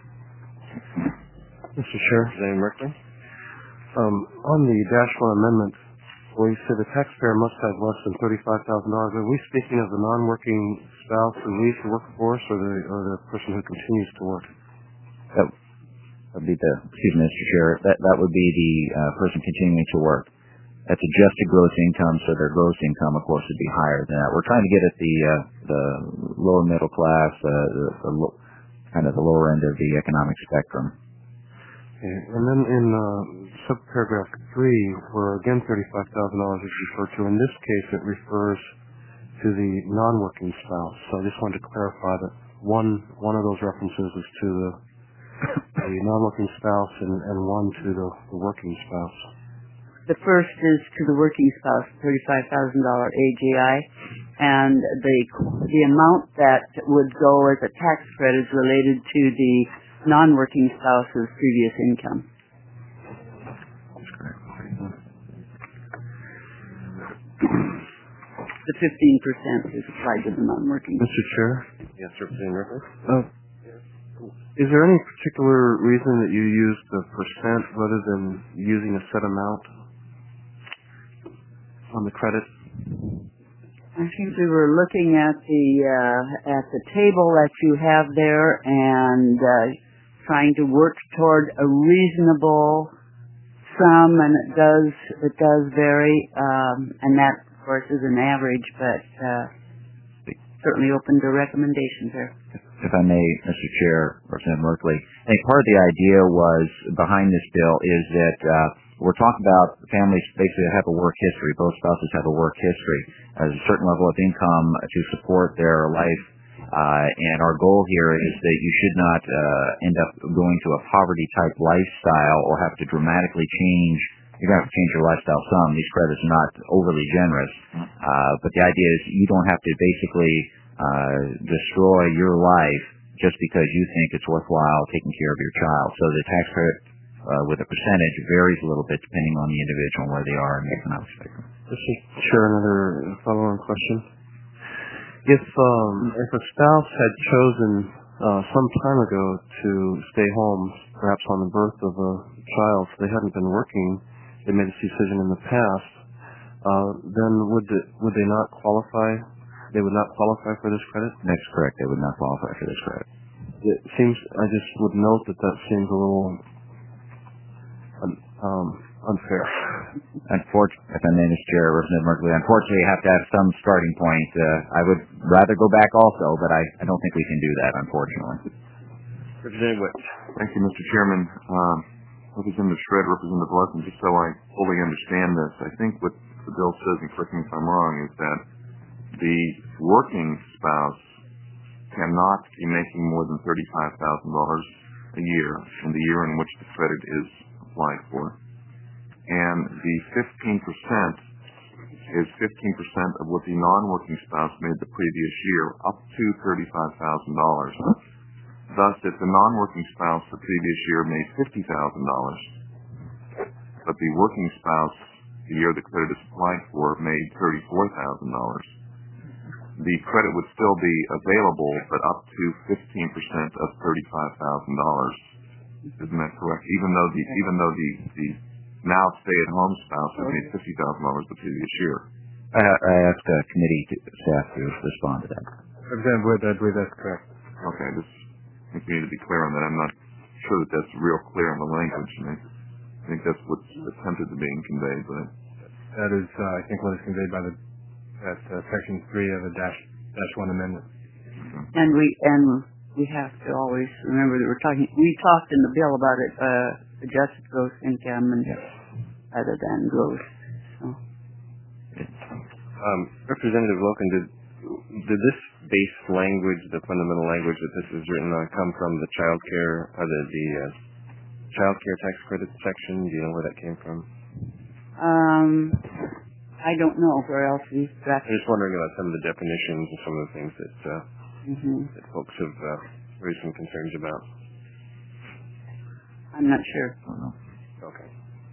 Speaker 11: Mr. Chair.
Speaker 1: Representative Merkley?
Speaker 11: On the Dash 1 amendment, well, you said the taxpayer must have less than $35,000. Are we speaking of the non-working spouse who leaves the workforce, or the person who continues to work?
Speaker 14: That would be excuse me, Mr. Chair, that would be the person continuing to work. That's adjusted gross income, so their gross income, of course, would be higher than that. We're trying to get at the lower middle class, kind of the lower end of the economic spectrum.
Speaker 11: Okay. And then in subparagraph 3, where again $35,000 is referred to, in this case it refers to the non-working spouse. So I just wanted to clarify that one of those references is to the non-working spouse and one to the working spouse.
Speaker 15: The first is to the working spouse, $35,000 AGI, and the amount that would go as a tax credit is related to the non-working spouse's previous income.
Speaker 14: That's correct.
Speaker 15: The 15% is applied to the non-working.
Speaker 11: Mr. Chair?
Speaker 1: Yes, Representative Rickles?
Speaker 11: Is there any particular reason that you used the percent rather than using a set amount on the credit?
Speaker 15: I think we were looking at the table that you have there and trying to work toward a reasonable sum, and it does vary, and that of course is an average, but certainly open to recommendations there.
Speaker 14: If I may, Mr. Chair, Representative Merkley, I think part of the idea was behind this bill is that we're talking about families basically have a work history. Both spouses have a work history. There's a certain level of income to support their life, and our goal here is that you should not end up going to a poverty-type lifestyle or have to dramatically change. You're going to have to change your lifestyle some. These credits are not overly generous, but the idea is you don't have to basically destroy your life just because you think it's worthwhile taking care of your child. So the tax credit with a percentage varies a little bit depending on the individual and where they are in the economic spectrum.
Speaker 11: Mr. Chair, another follow-on question. If a spouse had chosen some time ago to stay home, perhaps on the birth of a child, so they hadn't been working, they made this decision in the past, then would they not qualify? They would not qualify for this credit?
Speaker 14: That's correct. They would not qualify for this credit.
Speaker 11: It seems. I just would note that seems a little unfair.
Speaker 14: Unfortunately, if I may, Mr. Chair, Representative Merkley, unfortunately, you have to have some starting point. I would rather go back also, but I don't think we can do that, unfortunately.
Speaker 1: Representative Witt.
Speaker 9: Thank you, Mr. Chairman. Representative Shred, Representative Larson, just so I fully understand this, I think what the bill says, and correct me if I'm wrong, is that the working spouse cannot be making more than $35,000 a year in the year in which the credit is applied for. And the 15% is 15% of what the non-working spouse made the previous year, up to $35,000. Thus, if the non-working spouse the previous year made $50,000, but the working spouse the year the credit is applied for made $34,000, the credit would still be available, but up to 15% of $35,000. Isn't that correct? Even though the now stay-at-home spouse has made $50,000 the previous year.
Speaker 14: I asked the committee staff to respond to that.
Speaker 12: Representative Wood, I believe that's correct.
Speaker 9: Okay, I think we need to be clear on that. I'm not sure that that's real clear in the language. And I think that's what's attempted to be conveyed. But
Speaker 12: that is, I think, what is conveyed by Section 3 of the Dash 1 Amendment.
Speaker 15: And we have to always remember that we talked in the bill about it, adjusted gross income and other than gross. So.
Speaker 1: Representative Loken, did this base language, the fundamental language that this is written on, come from the child care or the child care tax credit section? Do you know where that came from?
Speaker 15: I don't know where else we've got.
Speaker 1: I'm just wondering about some of the definitions and some of the things that that folks have raised some concerns about.
Speaker 15: I'm not sure.
Speaker 1: Okay.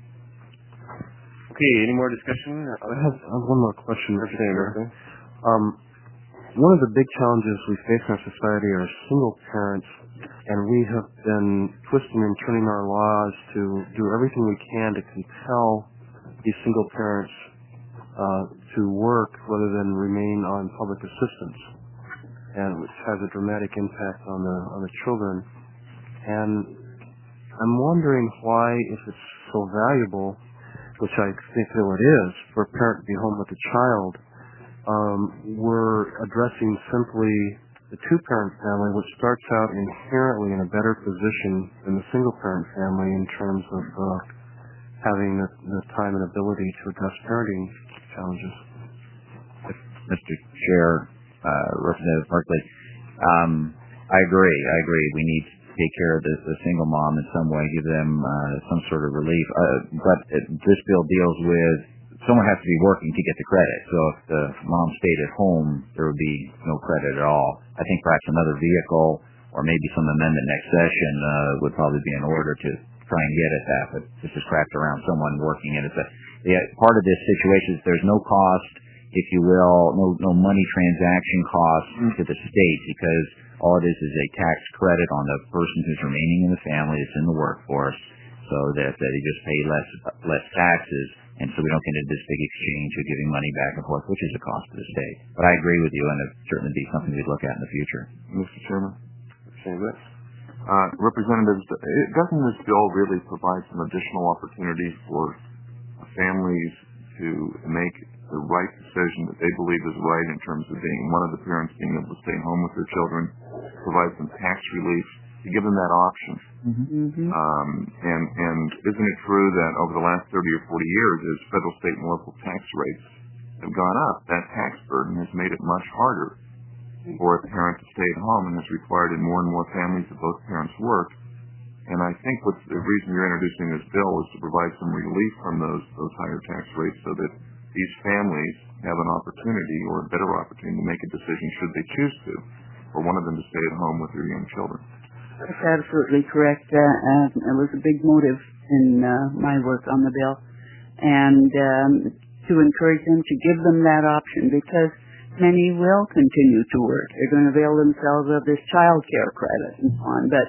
Speaker 1: Okay, any more discussion?
Speaker 11: I have one more question, Representative. One of the big challenges we face in our society are single parents, and we have been twisting and turning our laws to do everything we can to compel these single parents to work rather than remain on public assistance, and which has a dramatic impact on the children. And I'm wondering why, if it's so valuable, which I think that it is, for a parent to be home with a child, we're addressing simply the two-parent family, which starts out inherently in a better position than the single-parent family in terms of having the time and ability to address parenting challenges.
Speaker 14: Mr. Chair, Representative Markley, I agree. We need to take care of the single mom in some way, give them some sort of relief. But this bill deals with someone has to be working to get the credit. So if the mom stayed at home, there would be no credit at all. I think perhaps another vehicle or maybe some amendment next session would probably be in order to try and get at that. But this is cracked around someone working, and part of this situation is there's no cost, if you will, no money transaction cost to the state, because all it is a tax credit on the person who's remaining in the family that's in the workforce, so that they just pay less taxes, and so we don't get into this big exchange of giving money back and forth, which is a cost to the state. But I agree with you, and it certainly be something we'd look at in the future.
Speaker 9: Mr. Chairman? Representatives, doesn't this bill really provide some additional opportunity for families to make the right decision that they believe is right in terms of being one of the parents being able to stay home with their children, provide some tax relief, to give them that option? And isn't it true that over the last 30 or 40 years, as federal, state, and local tax rates have gone up, that tax burden has made it much harder for a parent to stay at home, and has required in more and more families that both parents work. And I think the reason you're introducing this bill is to provide some relief from those higher tax rates, so that these families have an opportunity, or a better opportunity, to make a decision, should they choose to, for one of them to stay at home with their young children.
Speaker 15: That's absolutely correct. It was a big motive in my work on the bill, and to encourage them, to give them that option, because many will continue to work. They're going to avail themselves of this child care credit and so on. But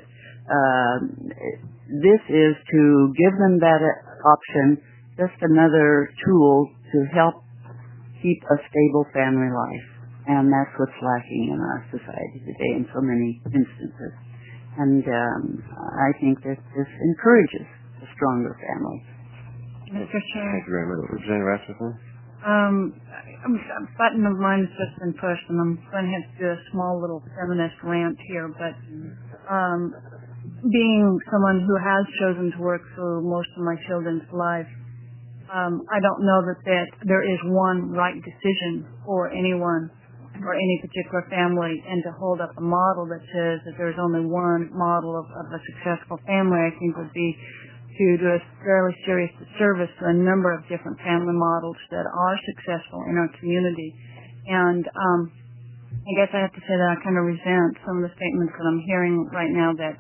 Speaker 15: this is to give them that option, just another tool to help keep a stable family life. And that's what's lacking in our society today in so many instances. And I think that this encourages a stronger family.
Speaker 10: Mr. Chair.
Speaker 11: Thank you very much. Representative Rasmussen?
Speaker 10: A button of mine has just been pushed, and I'm going to have to do a small little feminist rant here, but being someone who has chosen to work through most of my children's life, I don't know that there is one right decision for anyone or any particular family, and to hold up a model that says that there's only one model of a successful family, I think would be to do a fairly serious disservice to a number of different family models that are successful in our community. And I guess I have to say that I kind of resent some of the statements that I'm hearing right now that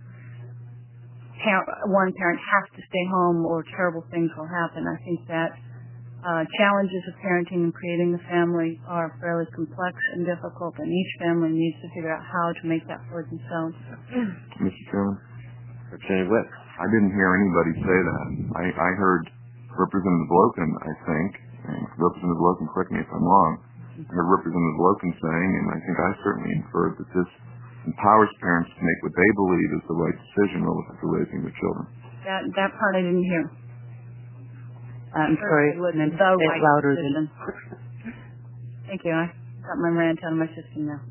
Speaker 10: one parent has to stay home or terrible things will happen. I think that challenges of parenting and creating a family are fairly complex and difficult, and each family needs to figure out how to make that for themselves.
Speaker 9: Mr. Chairman?
Speaker 11: Representative Witt?
Speaker 9: I didn't hear anybody say that. I heard Representative Loken, I think, and Representative Loken, correct me if I'm wrong, I heard Representative Loken saying, and I think I certainly inferred, that this empowers parents to make what they believe is the right decision relative to raising their children.
Speaker 10: That part I didn't hear.
Speaker 15: I'm sorry,
Speaker 10: the right
Speaker 15: louder
Speaker 10: decision. Thank you. I got my rant out of my system now.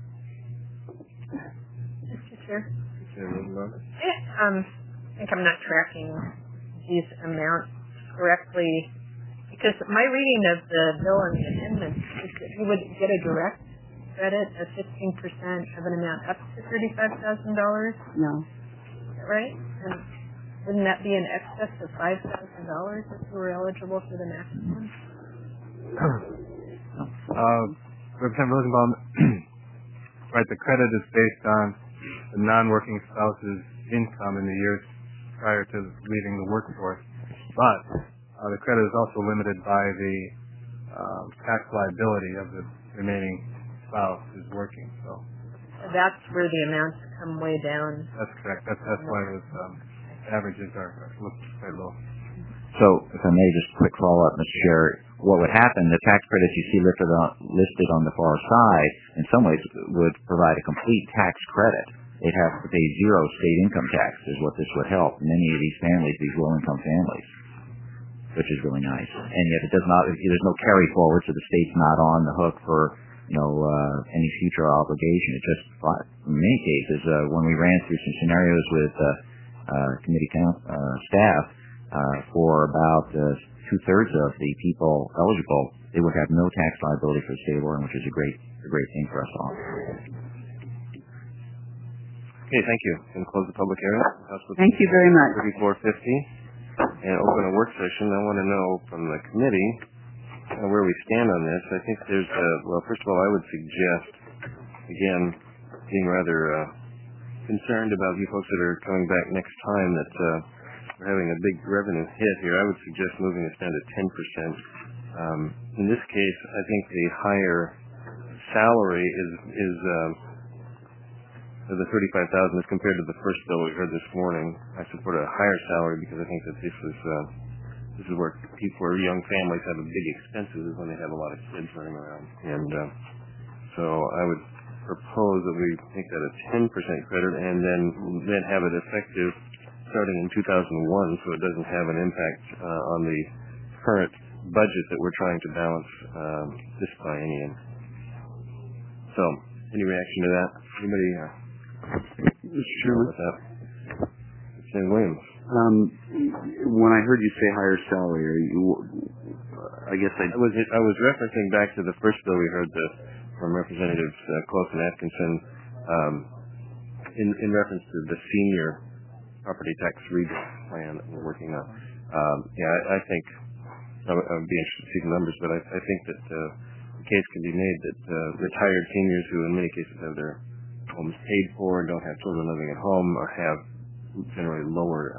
Speaker 16: Mr. Chair? I think I'm not tracking these amounts correctly, because my reading of the bill and the amendments is that you would get a direct credit of 15% of an amount up to $35,000.
Speaker 15: No.
Speaker 16: Is that right? And wouldn't that be in excess of $5,000 if you were eligible for the maximum?
Speaker 12: Representative Rosenbaum, right, the credit is based on the non-working spouse's income in the years prior to leaving the workforce, but the credit is also limited by the tax liability of the remaining spouse who's working. So
Speaker 16: that's where the amounts come way down.
Speaker 12: That's correct. That's why those averages are quite low.
Speaker 14: So, if I may, just a quick follow-up, Mr. Chair. what would happen, the tax credits you see listed on the far side, in some ways would provide a complete tax credit. They'd have to pay zero state income tax is what this would help many of these families, these low-income families, which is really nice. And yet it does not, there's no carry forward, so the state's not on the hook for any future obligation. It just, in many cases, when we ran through some scenarios with committee staff, for about two-thirds of the people eligible, they would have no tax liability for the state of Oregon, which is a great thing for us all.
Speaker 1: Okay, thank you. Can close the public hearing.
Speaker 15: Thank you very much.
Speaker 1: 3450, and open a work session. I want to know from the committee where we stand on this. I think there's first of all, I would suggest, again, being rather concerned about you folks that are coming back next time, that we're having a big revenue hit here. I would suggest moving this down to 10%. In this case, I think the higher salary is the $35,000 as compared to the first bill we heard this morning. I support a higher salary because I think that this is where people or young families have big expenses when they have a lot of kids running around. And so I would propose that we make that a 10% credit and then have it effective starting in 2001, so it doesn't have an impact on the current budget that we're trying to balance this biennium. So, any reaction to that? Anybody?
Speaker 17: Mr. Chairman.
Speaker 1: Senator Williams.
Speaker 17: When I heard you say higher salary, I
Speaker 1: was referencing back to the first bill we heard from Representatives Close and Atkinson in reference to the senior property tax rebate plan that we're working on. I think I would be interested to see the numbers, but I think that the case can be made that retired seniors who in many cases have their homes paid for and don't have children living at home or have generally lower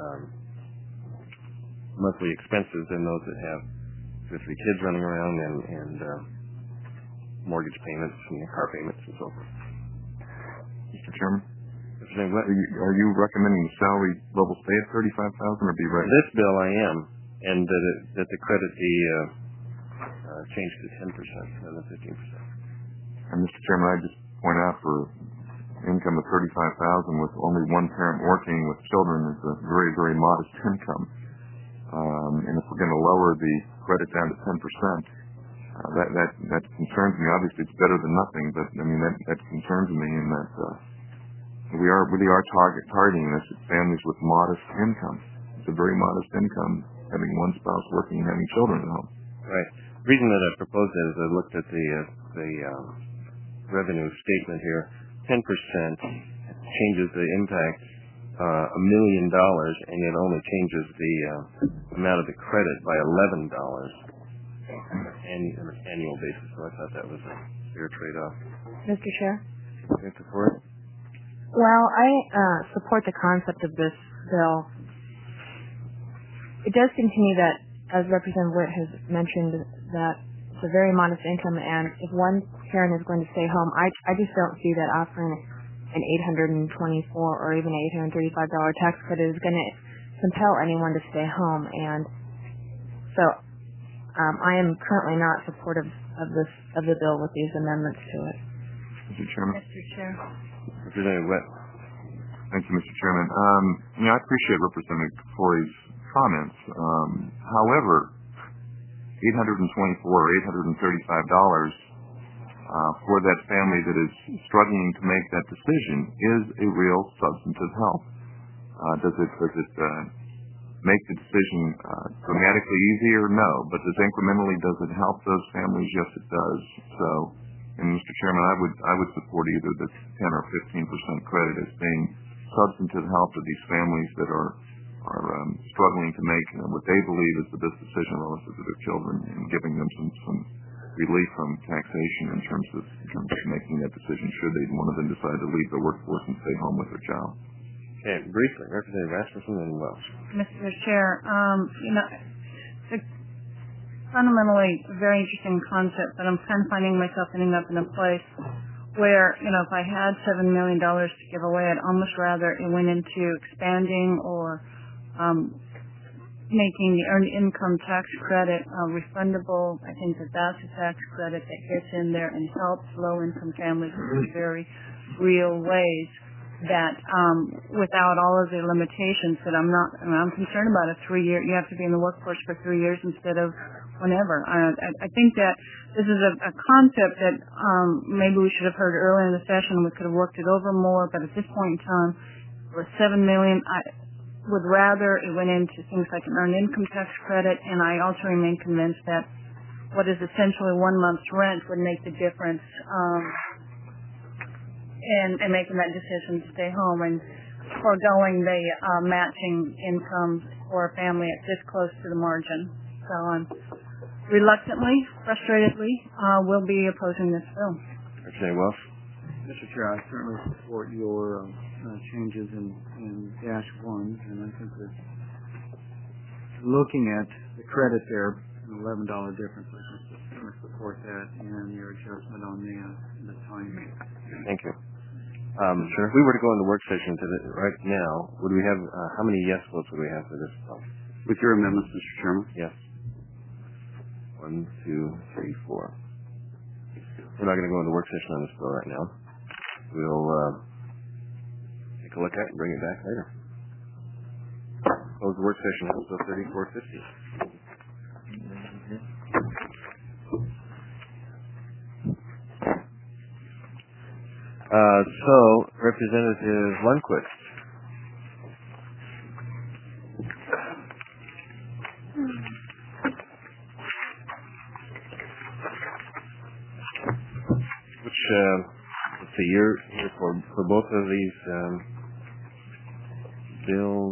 Speaker 1: monthly expenses than those that have 2 or 3 kids running around and mortgage payments and car payments and so forth.
Speaker 9: Mr. Chairman, are you recommending the salary level stay at $35,000 or be right?
Speaker 1: This bill I am, and that the credit be changed to 10% rather than 15%.
Speaker 9: And Mr. Chairman, I just point out for income of $35,000 with only one parent working with children is a very, very modest income. And if we're going to lower the credit down to 10%, that concerns me. Obviously, it's better than nothing, but I mean that concerns me in that we really are targeting this at families with modest income. It's a very modest income, having one spouse working and having children at home.
Speaker 1: Right. The reason that I proposed that is I looked at the revenue statement here. 10% changes the impact $1 million, and it only changes the amount of the credit by $11 on an annual basis. So I thought that was a fair trade-off.
Speaker 3: Mr. Chair?
Speaker 1: Well,
Speaker 3: I support the concept of this bill. It does seem to me that, as Representative Witt has mentioned, that it's a very modest income, and if one parent is going to stay home, I just don't see that offering an $824 or even $835 tax credit is going to compel anyone to stay home. And so I am currently not supportive of the bill with these amendments to it.
Speaker 9: Mr. Chairman.
Speaker 10: Mr. Chair.
Speaker 1: Representative Witt.
Speaker 9: Thank you, Mr. Chairman. I appreciate Representative Corey's comments. However, $824 or $835 for that family that is struggling to make that decision is a real substantive help. Does it make the decision dramatically easier? No. But incrementally, does it help those families? Yes, it does. So, and Mr. Chairman, I would support either the 10 or 15% credit as being substantive help to these families that are struggling to make what they believe is the best decision relative to their children, and giving them some relief from taxation in terms of making that decision should they one of them decide to leave the workforce and stay home with their child.
Speaker 1: Okay, briefly, Representative Rasmussen and Welch.
Speaker 10: Mr. Chair, it's fundamentally a very interesting concept, but I'm kind of finding myself ending up in a place where, if I had $7 million to give away, I'd almost rather it went into expanding or making the earned income tax credit refundable. I think that that's a tax credit that gets in there and helps low-income families in very real ways that without all of the limitations that I'm concerned about. A 3-year, you have to be in the workforce for 3 years instead of whenever. I think that this is a concept that maybe we should have heard earlier in the session. We could have worked it over more, but at this point in time, with $7 million, I would rather it went into things like an earned income tax credit, and I also remain convinced that what is essentially 1 month's rent would make the difference in making that decision to stay home and foregoing the matching income for a family at this close to the margin. So reluctantly, frustratedly, we'll be opposing this bill.
Speaker 1: Okay, Wells.
Speaker 13: Mr. Chair, I certainly support your changes in Dash 1, and I think that looking at the credit there, an $11 difference, I can certainly support that, and your adjustment on the timing.
Speaker 1: Thank you. Sure. If we were to go into work session right now, would we have how many yes votes would we have for this bill?
Speaker 17: With your amendments, Mr. Chairman?
Speaker 1: Yes. 1, 2, 3, 4. We're not going to go into work session on this bill right now. We'll take a look at it and bring it back later. Close the work session at 34:50. So, Representative Lundquist. Which, let's see, you're here for both of these bills,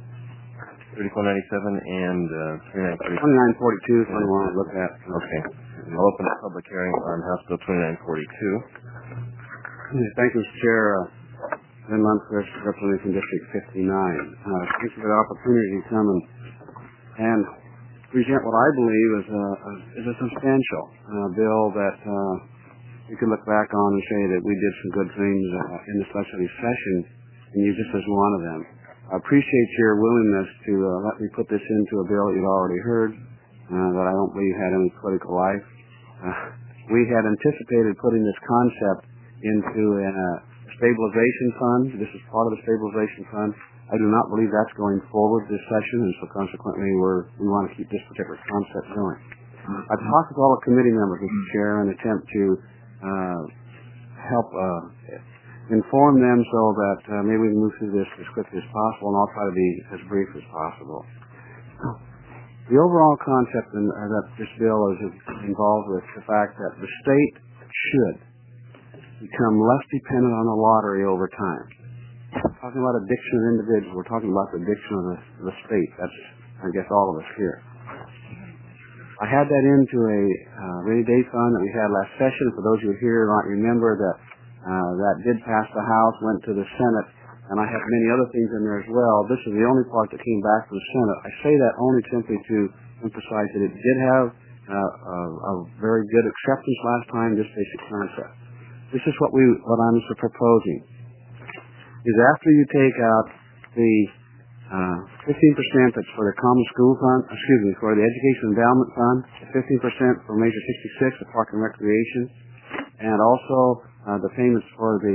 Speaker 1: 3497 and 2942.
Speaker 17: 2942 is what I want to look at.
Speaker 1: Okay. I'll open the public hearing on House Bill 2942.
Speaker 17: Thank you, Mr. Chair. Ben Lundquist, representing from District 59. Thanks for the opportunity to come and present what I believe is a substantial bill that we can look back on and say that we did some good things in this legislative session, and use this as one of them. I appreciate your willingness to let me put this into a bill that you've already heard, that I don't believe had any political life. We had anticipated putting this concept into a stabilization fund. This is part of the stabilization fund. I do not believe that's going forward this session, and so consequently we want to keep this particular concept going. I've talked with all the committee members, Mr. Chair, in an attempt to help inform them so that maybe we can move through this as quickly as possible, and I'll try to be as brief as possible. The overall concept that this bill is involved with the fact that the state should become less dependent on the lottery over time. We're talking about addiction of individuals. We're talking about the addiction of the state. That's, I guess, all of us here. I had that into a rainy day fund that we had last session. For those of you here might remember that that did pass the House, went to the Senate, and I have many other things in there as well. This is the only part that came back from the Senate. I say that only simply to emphasize that it did have a very good acceptance last time, this basic concept. This is what I'm proposing, is after you take out the 15% that's for the Common School Fund, for the Education Endowment Fund, the 15% for Measure 66, the Park and Recreation, and also the payments for the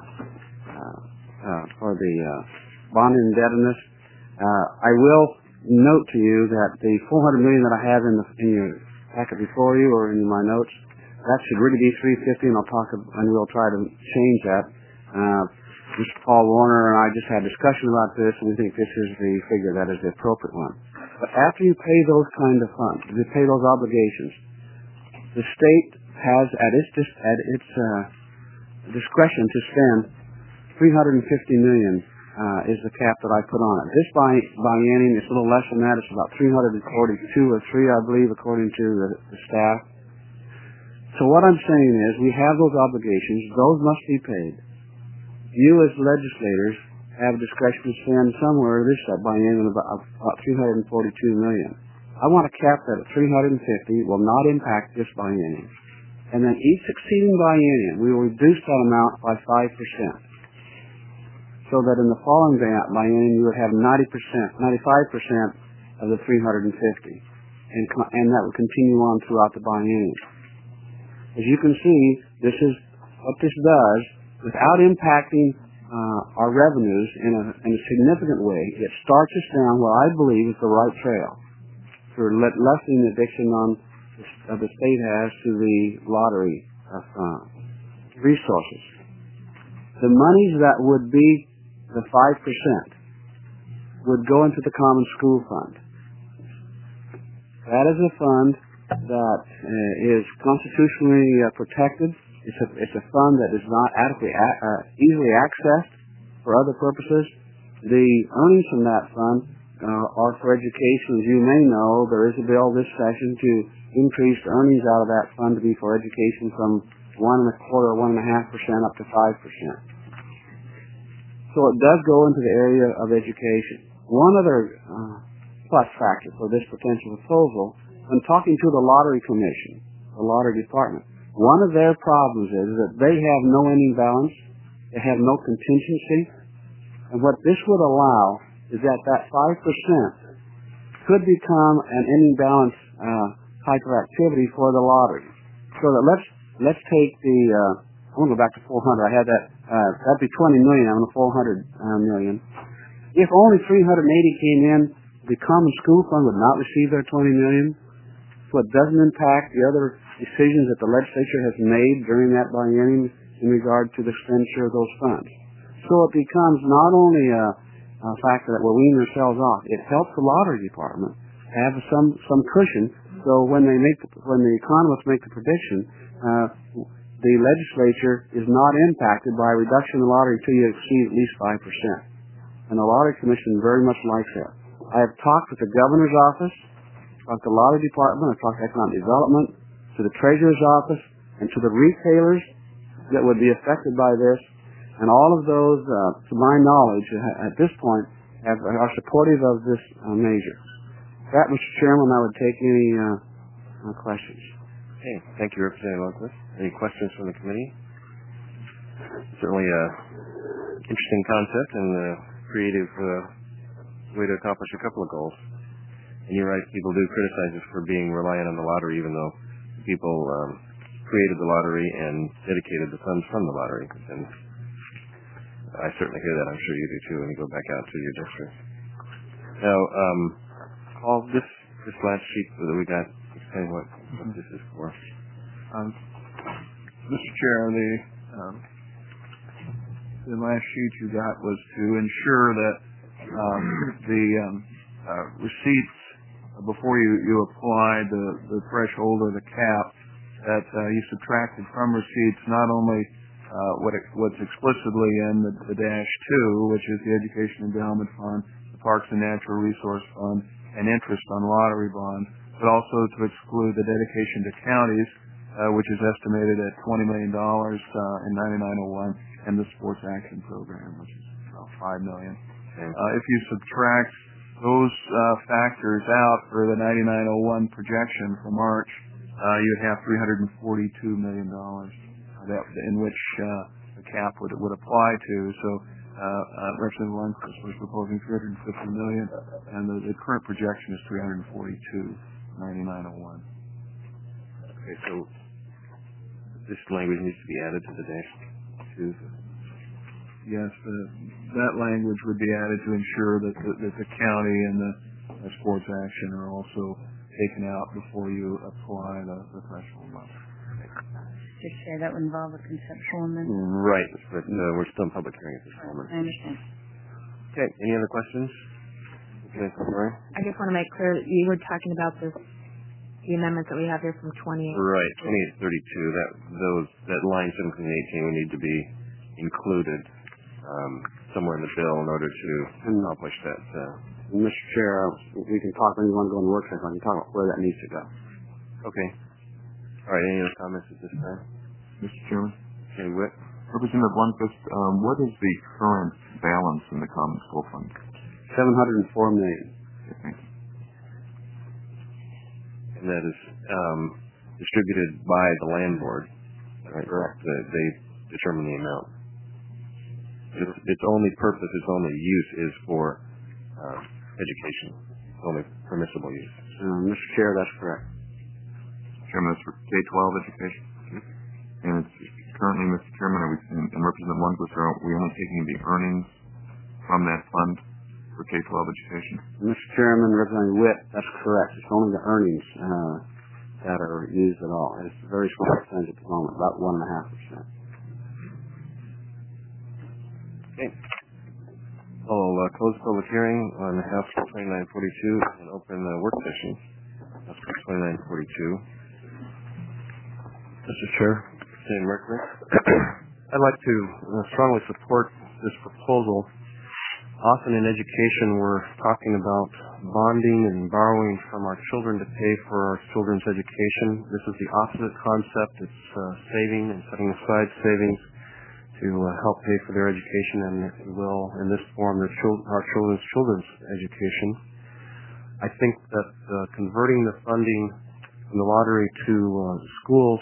Speaker 17: bond indebtedness. I will note to you that the $400 million that I have in your packet before you or in my notes, that should really be $350, and we'll try to change that. Mr. Paul Warner and I just had a discussion about this, and we think this is the figure that is the appropriate one. But after you pay those kind of funds, you pay those obligations, the state has at its discretion to spend $350 million is the cap that I put on it. This biennium is a little less than that. It's about 342 or 3, I believe, according to the staff. So what I'm saying is we have those obligations. Those must be paid. You as legislators have discretion to spend somewhere this biennium about $342 million. I want to cap that at $350. Will not impact this biennium. And then each succeeding biennium, we will reduce that amount by 5%. So that in the following biennium, you would have 95% of the 350, and that will continue on throughout the biennium. As you can see, this is what this does without impacting our revenues in a significant way. It starts us down what I believe is the right trail for lessening the addiction the state has to the lottery resources. The monies that would be the 5% would go into the Common School Fund. That is a fund that is constitutionally protected. It's a fund that is not adequately easily accessed for other purposes. The earnings from that fund are for education. As you may know, there is a bill this session to increase earnings out of that fund to be for education from 1.25% or 1.5% up to 5%. So it does go into the area of education. One other plus factor for this potential proposal, when talking to the Lottery Commission, the Lottery Department, one of their problems is that they have no ending balance, they have no contingency, and what this would allow is that 5% could become an ending balance type of activity for the lottery. So that let's take I want to go back to 400. I had that. That'd be 20 million on the 400 million. If only 380 came in, the Common School Fund would not receive their 20 million. So it doesn't impact the other decisions that the legislature has made during that biennium in regard to the expenditure of those funds. So it becomes not only a factor that we're weaning ourselves off, it helps the lottery department have some cushion. So when the economists make the prediction, the legislature is not impacted by a reduction in the lottery until you exceed at least 5%. And the Lottery Commission very much likes that. I have talked with the governor's office, talked to the lottery department, I've talked to economic development, to the treasurer's office, and to the retailers that would be affected by this. And all of those, to my knowledge, at this point, are supportive of this measure. That, Mr. Chairman, I would take any questions.
Speaker 1: Okay, thank you, Representative Lundquist. Any questions from the committee? Certainly an interesting concept and a creative way to accomplish a couple of goals. And you're right, people do criticize us for being reliant on the lottery, even though people created the lottery and dedicated the funds from the lottery. And I certainly hear that. I'm sure you do too when you go back out to your district. Now, Paul, this last sheet that we got, explain what this is for.
Speaker 18: Mr. Chair, the last sheet you got was to ensure that the receipts before you applied the threshold or the cap that you subtracted from receipts not only what's explicitly in the Dash 2, which is the Education Endowment Fund, the Parks and Natural Resource Fund, and interest on lottery bonds, but also to exclude the dedication to counties, which is estimated at $20 million in 9901, and the Sports Action Program, which is about $5 million. If you subtract those factors out for the 9901 projection for March, you'd have $342 million in which the cap would apply to. So Representative Lundquist was proposing $350 million, and the current projection is $342.9901.
Speaker 1: Okay, so this language needs to be added to the Dash 2.
Speaker 18: Yes, that language would be added to ensure that the county and the sports action are also taken out before you apply the threshold level.
Speaker 10: Just say that would involve a conceptual amendment.
Speaker 1: Right, but we're still in public hearing at this moment.
Speaker 10: I understand.
Speaker 1: Okay, any other questions? Okay, Rory?
Speaker 7: I just want to make clear that you were talking about the amendments that we have here from 28.
Speaker 1: Right, 2832. That line 17 and 18 would need to be included somewhere in the bill in order to accomplish that.
Speaker 17: Mr. Chair, we can talk when you want to go in the work session. I can talk about where that needs to go.
Speaker 1: Okay. All right, any other comments at this time?
Speaker 9: Mr. Chairman?
Speaker 1: Okay, Whit?
Speaker 9: Representative Lundquist, what is the current balance in the Common School Fund?
Speaker 17: $704 million.
Speaker 9: Okay, thank you.
Speaker 1: And that is distributed by the land board, right? Correct. They determine the amount. Its only purpose, its only use is for education. only permissible use.
Speaker 17: Mr. Chair, that's correct.
Speaker 9: Chairman, that's for K-12 education. And it's currently, Mr. Chairman, and Representative Lundquist, are we only taking the earnings from that fund for K-12 education?
Speaker 17: Mr. Chairman, Representative Witt, that's correct. It's only the earnings that are used at all. It's a very small percentage at the moment, about 1.5%.
Speaker 1: Okay. I'll close the public hearing on House Bill 2942 and open the work session. House Bill 2942.
Speaker 11: Mr. Chair.
Speaker 1: Senator Merkley.
Speaker 11: I'd like to strongly support this proposal. Often in education, we're talking about bonding and borrowing from our children to pay for our children's education. This is the opposite concept. It's saving and setting aside savings to help pay for their education, and if you will, in this form, our children's education. I think that converting the funding from the lottery to schools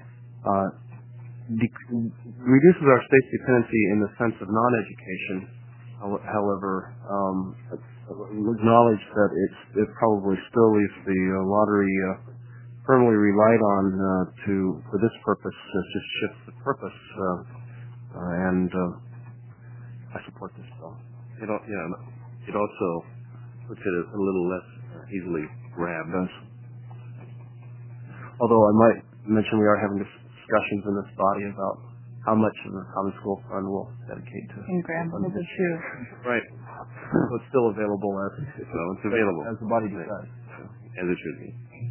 Speaker 11: reduces our state's dependency in the sense of non-education. However, acknowledge that it probably still leaves the lottery firmly relied on for this purpose. It just shifts the purpose, and I support this bill.
Speaker 1: It also puts it a little less easily grabbed.
Speaker 11: Although I might mention we are having discussions in this body about how much of the Common School Fund will dedicate to
Speaker 10: number 2.
Speaker 1: Right.
Speaker 11: So it's still available
Speaker 1: it's available
Speaker 11: as the body decides.
Speaker 1: As it should be.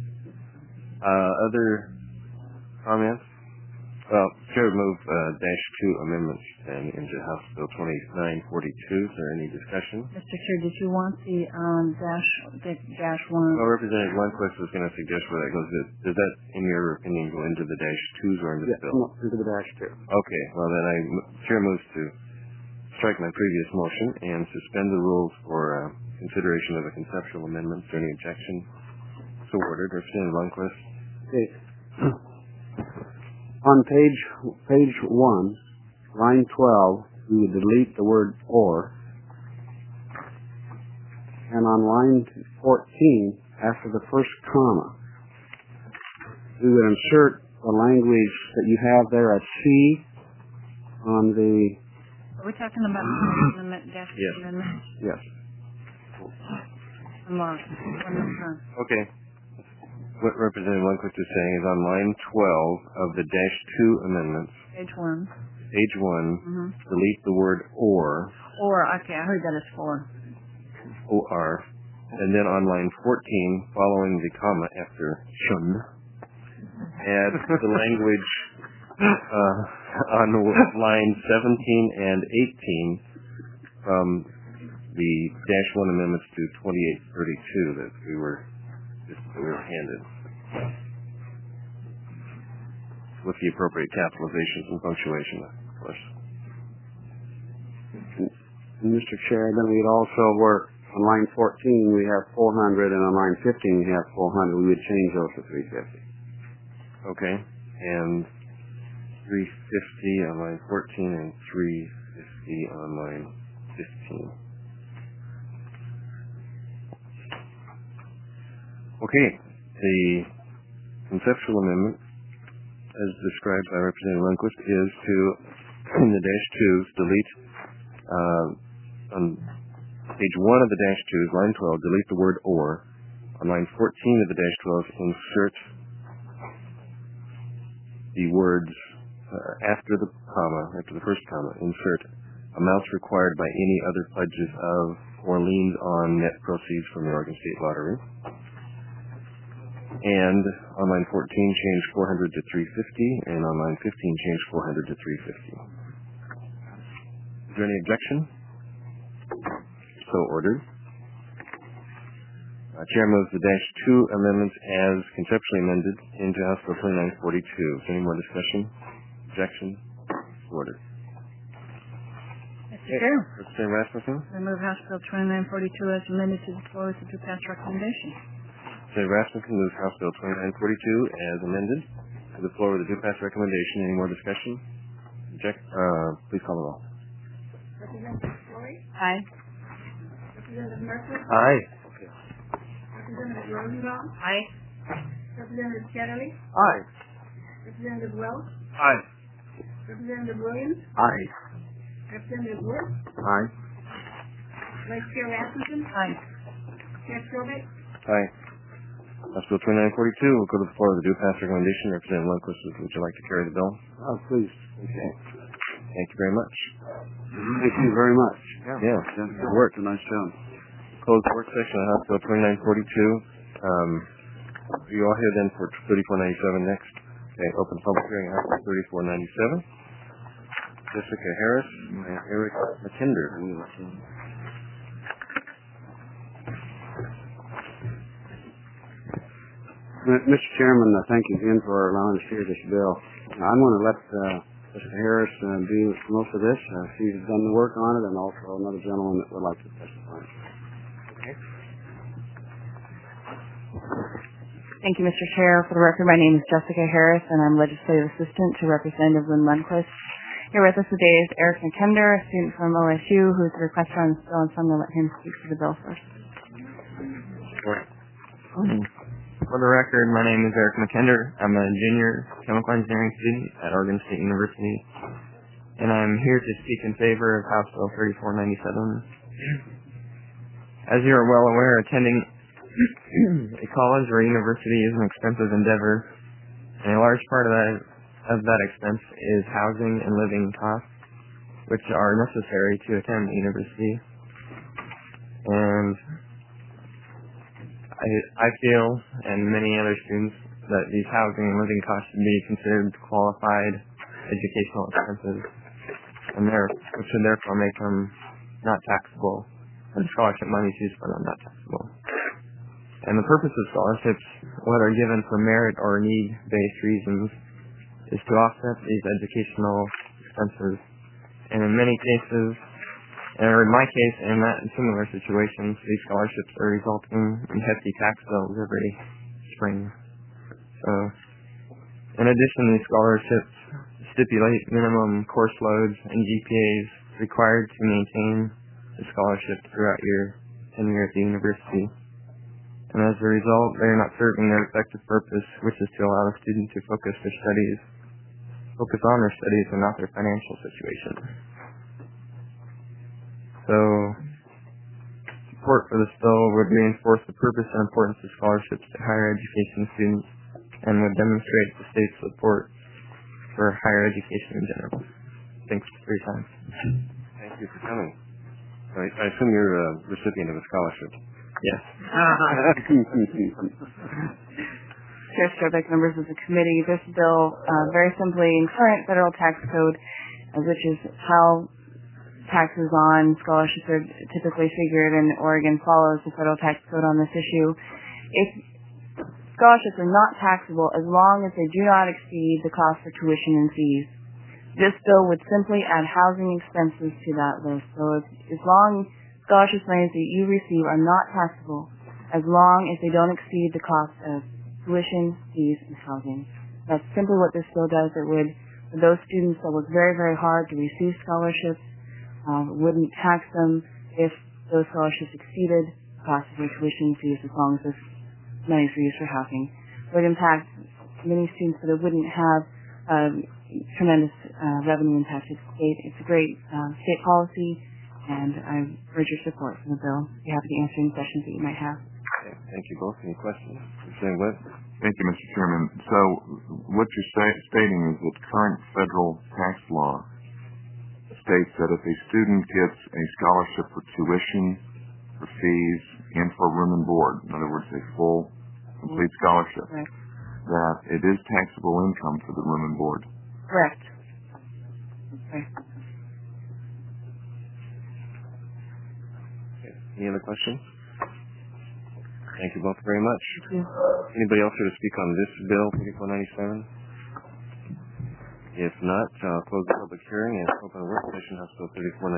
Speaker 1: Other comments? Well, Chair would move -2 amendments into House Bill 2942. Is there any discussion?
Speaker 10: Mr. Chair, did you want the dash one?
Speaker 1: Well, Representative Lundquist was going to suggest where that goes. Does that, in your opinion, go into the -2s or into the bill?
Speaker 17: Into the -2.
Speaker 1: Okay. Well, then Chair moves to strike my previous motion and suspend the rules for consideration of a conceptual amendment. Is there any objection? So ordered. Representative Lundquist.
Speaker 17: Okay. On page 1, line 12, we would delete the word or. And on line 14, after the first comma, we would insert the language that you have there at C on the...
Speaker 10: Are we talking about amendment, dash amendment?
Speaker 17: Yes.
Speaker 1: Okay. What Representative Lundquist is saying is on line 12 of the -2 amendments.
Speaker 10: Page 1.
Speaker 1: Page 1, delete the word or.
Speaker 10: Or, okay, I heard that as for.
Speaker 1: O-R. And then on line 14, following the comma after shun, add the language on line 17 and 18 from the -1 amendments to 2832 that we were handed, with the appropriate capitalizations and punctuation, of course.
Speaker 17: Mr. Chair, then we'd also work on line 14 we have 400, and on line 15 we have 400. We would change those to 350.
Speaker 1: Okay, and 350 on line 14 and 350 on line 15. Okay, the conceptual amendment, as described by Representative Lundquist, is to, in the -2s, delete, on page 1 of the -2s, line 12, delete the word or. On line 14 of the -12s, insert the words, after the first comma, insert amounts required by any other pledges of or liens on net proceeds from the Oregon State Lottery. And on line 14, change 400 to 350, and on line 15, change 400 to 350. Is there any objection? So ordered. Chair moves the -2 amendments as conceptually amended into House Bill 2942. Is there any more discussion? Objection? Ordered.
Speaker 10: Mr. Chair.
Speaker 1: Representative Rasmussen.
Speaker 10: I move House Bill 2942 as amended to the floor with the two-pass recommendation.
Speaker 1: Senator Rasmussen moves House Bill 2942 as amended to the floor with a do-pass recommendation. Any more discussion? Please call the roll.
Speaker 8: Representative Story?
Speaker 10: Aye.
Speaker 8: Representative Merkley?
Speaker 11: Aye.
Speaker 8: Okay. Representative Rosenbaum.
Speaker 16: Aye.
Speaker 8: Representative Ketterly.
Speaker 5: Aye.
Speaker 8: Representative Welch.
Speaker 5: Aye.
Speaker 8: Representative Williams.
Speaker 5: Aye.
Speaker 8: Representative Wood.
Speaker 5: Aye.
Speaker 8: Vice Chair Rasmussen.
Speaker 16: Aye.
Speaker 8: Chair Strobeck.
Speaker 1: Aye. House Bill 2942 will go to the floor of the due pass recommendation. Representative Lundquist, would you like to carry the bill?
Speaker 17: Please.
Speaker 1: Okay. Thank you very much.
Speaker 17: Thank you very much.
Speaker 1: Yeah.
Speaker 17: Good work. Nice job.
Speaker 1: Close the work session on House Bill 2942. Are you all here then for 3497 next? Okay, open public hearing on House Bill 3497. Jessica Harris and Eric McKinder.
Speaker 17: Mr. Chairman, thank you again for allowing us to hear this bill. I'm going to let Mr. Harris do most of this. She's done the work on it, and also another gentleman that would like to testify.
Speaker 1: Okay.
Speaker 19: Thank you, Mr. Chair. For the record, my name is Jessica Harris, and I'm Legislative Assistant to Representative Lynn Lundquist. Here with us today is Eric McKinder, a student from OSU, who's the requester on this bill, and so I'm going to let him speak to the bill first.
Speaker 20: For the record, my name is Eric McKinder. I'm a junior chemical engineering student at Oregon State University, and I'm here to speak in favor of House Bill 3497. As you are well aware, attending a college or university is an expensive endeavor, and a large part of that expense is housing and living costs, which are necessary to attend the university. And I feel, and many other students, that these housing and living costs should be considered qualified educational expenses, and which should therefore make them not taxable, and scholarship money used for them not taxable. And the purpose of scholarships, whether given for merit or need-based reasons, is to offset these educational expenses. And in many cases, or in my case and that in similar situations, these scholarships are resulting in hefty tax bills every spring. So, in addition, these scholarships stipulate minimum course loads and GPAs required to maintain the scholarship throughout your tenure at the university. And as a result, they are not serving their effective purpose, which is to allow the student to focus on their studies and not their financial situation. So, support for this bill would reinforce the purpose and importance of scholarships to higher education students and would demonstrate the state's support for higher education in general. Thanks for your time.
Speaker 1: Thank you for coming. I assume you're a recipient of a scholarship.
Speaker 20: Yes.
Speaker 19: Chair Strobeck, members of the committee, this bill very simply in current federal tax code, which is how taxes on scholarships are typically figured, and Oregon follows the federal tax code on this issue. If scholarships are not taxable as long as they do not exceed the cost for tuition and fees, this bill would simply add housing expenses to that list. So as long scholarship monies that you receive are not taxable, as long as they don't exceed the cost of tuition, fees, and housing. That's simply what this bill does. It would, for those students that work very, very hard to receive scholarships, wouldn't tax them if those scholarships exceeded the cost of their tuition and fees, as long as this money is used for housing. It would impact many students, but it wouldn't have tremendous revenue impact to the state. It's a great state policy, and I urge your support for the bill. I'd be happy to answer any questions that you might have.
Speaker 1: Okay. Thank you both. Any questions?
Speaker 9: Thank you, Mr. Chairman. So what you're stating is that current federal tax law states that if a student gets a scholarship for tuition, for fees, and for room and board, in other words, a full, complete scholarship,
Speaker 19: Correct.
Speaker 9: that it is taxable income for the room and board.
Speaker 19: Correct. Okay.
Speaker 1: Any other questions? Thank you both very much.
Speaker 19: Thank you.
Speaker 1: Anybody else here to speak on this bill, 3497? If not, I'll close the public hearing and open the work session, House Bill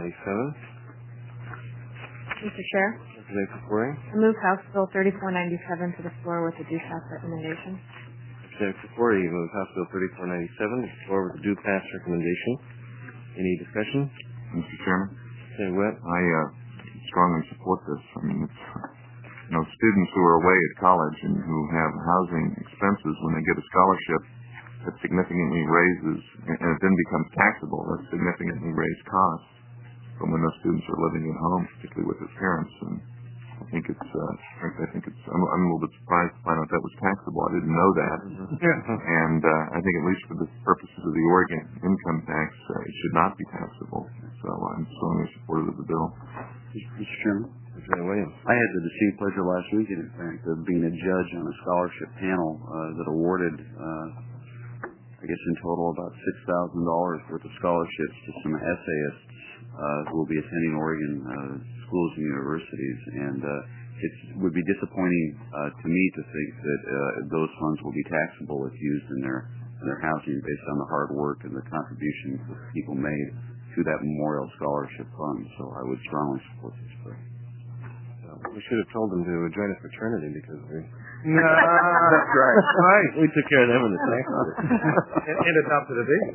Speaker 1: 3497.
Speaker 16: Mr. Chair,
Speaker 1: Representative Kafoury.
Speaker 16: I move House Bill 3497 to the floor with a due pass recommendation.
Speaker 1: Representative Kafoury moves House Bill 3497 to the floor with a due pass recommendation. Any discussion?
Speaker 9: Mr. Chairman?
Speaker 1: Representative Webb.
Speaker 9: I strongly support this. I mean, students who are away at college and who have housing expenses, when they get a scholarship, that significantly raises, and it then becomes taxable, that significantly raised costs from when those students are living at home, particularly with their parents. And I think it's I'm a little bit surprised to find out that was taxable. I didn't know that. And I think at least for the purposes of the Oregon income tax, it should not be taxable. So I'm strongly supportive of the bill.
Speaker 17: Mr. Chairman? I had the distinct pleasure last weekend, in fact, of being a judge on a scholarship panel that awarded, I guess in total, about $6,000 worth of scholarships to some essayists who will be attending Oregon schools and universities. And it would be disappointing to me to think that those funds will be taxable if used in their housing based on the hard work and the contributions that people made to that Memorial Scholarship Fund. So I would strongly support this bill.
Speaker 1: We should have told them to join a fraternity because we...
Speaker 17: No, that's right.
Speaker 1: We took care of them in the tax
Speaker 6: and adopted a baby.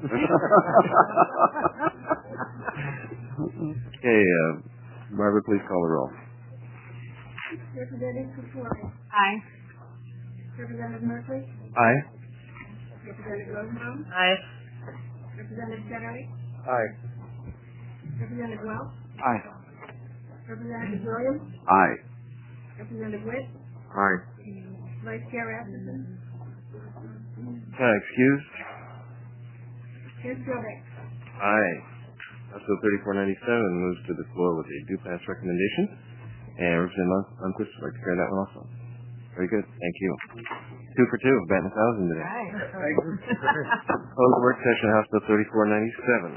Speaker 1: Okay, Barbara, please call the roll.
Speaker 8: Representative Kufuor.
Speaker 10: Aye.
Speaker 8: Representative Merkley.
Speaker 1: Aye.
Speaker 8: Representative Rosenbaum.
Speaker 16: Aye.
Speaker 8: Representative Fennerly.
Speaker 6: Aye.
Speaker 8: Representative Welch.
Speaker 9: Aye.
Speaker 8: Representative Williams.
Speaker 17: Aye.
Speaker 8: Representative Witt.
Speaker 9: Aye.
Speaker 8: Vice Chair Rasmussen.
Speaker 1: Excused?
Speaker 8: Chair Strobeck.
Speaker 1: Aye. House Bill 3497 moves to the floor with a due pass recommendation. And Representative Lundquist would like to carry that one also. Very good. Thank you. 2 for 2, batting 1,000 today. Close the work session, House Bill 3497.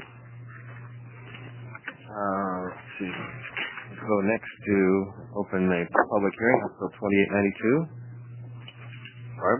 Speaker 1: Let's see. Let's go next to open a public hearing, House Bill 2892. Barb?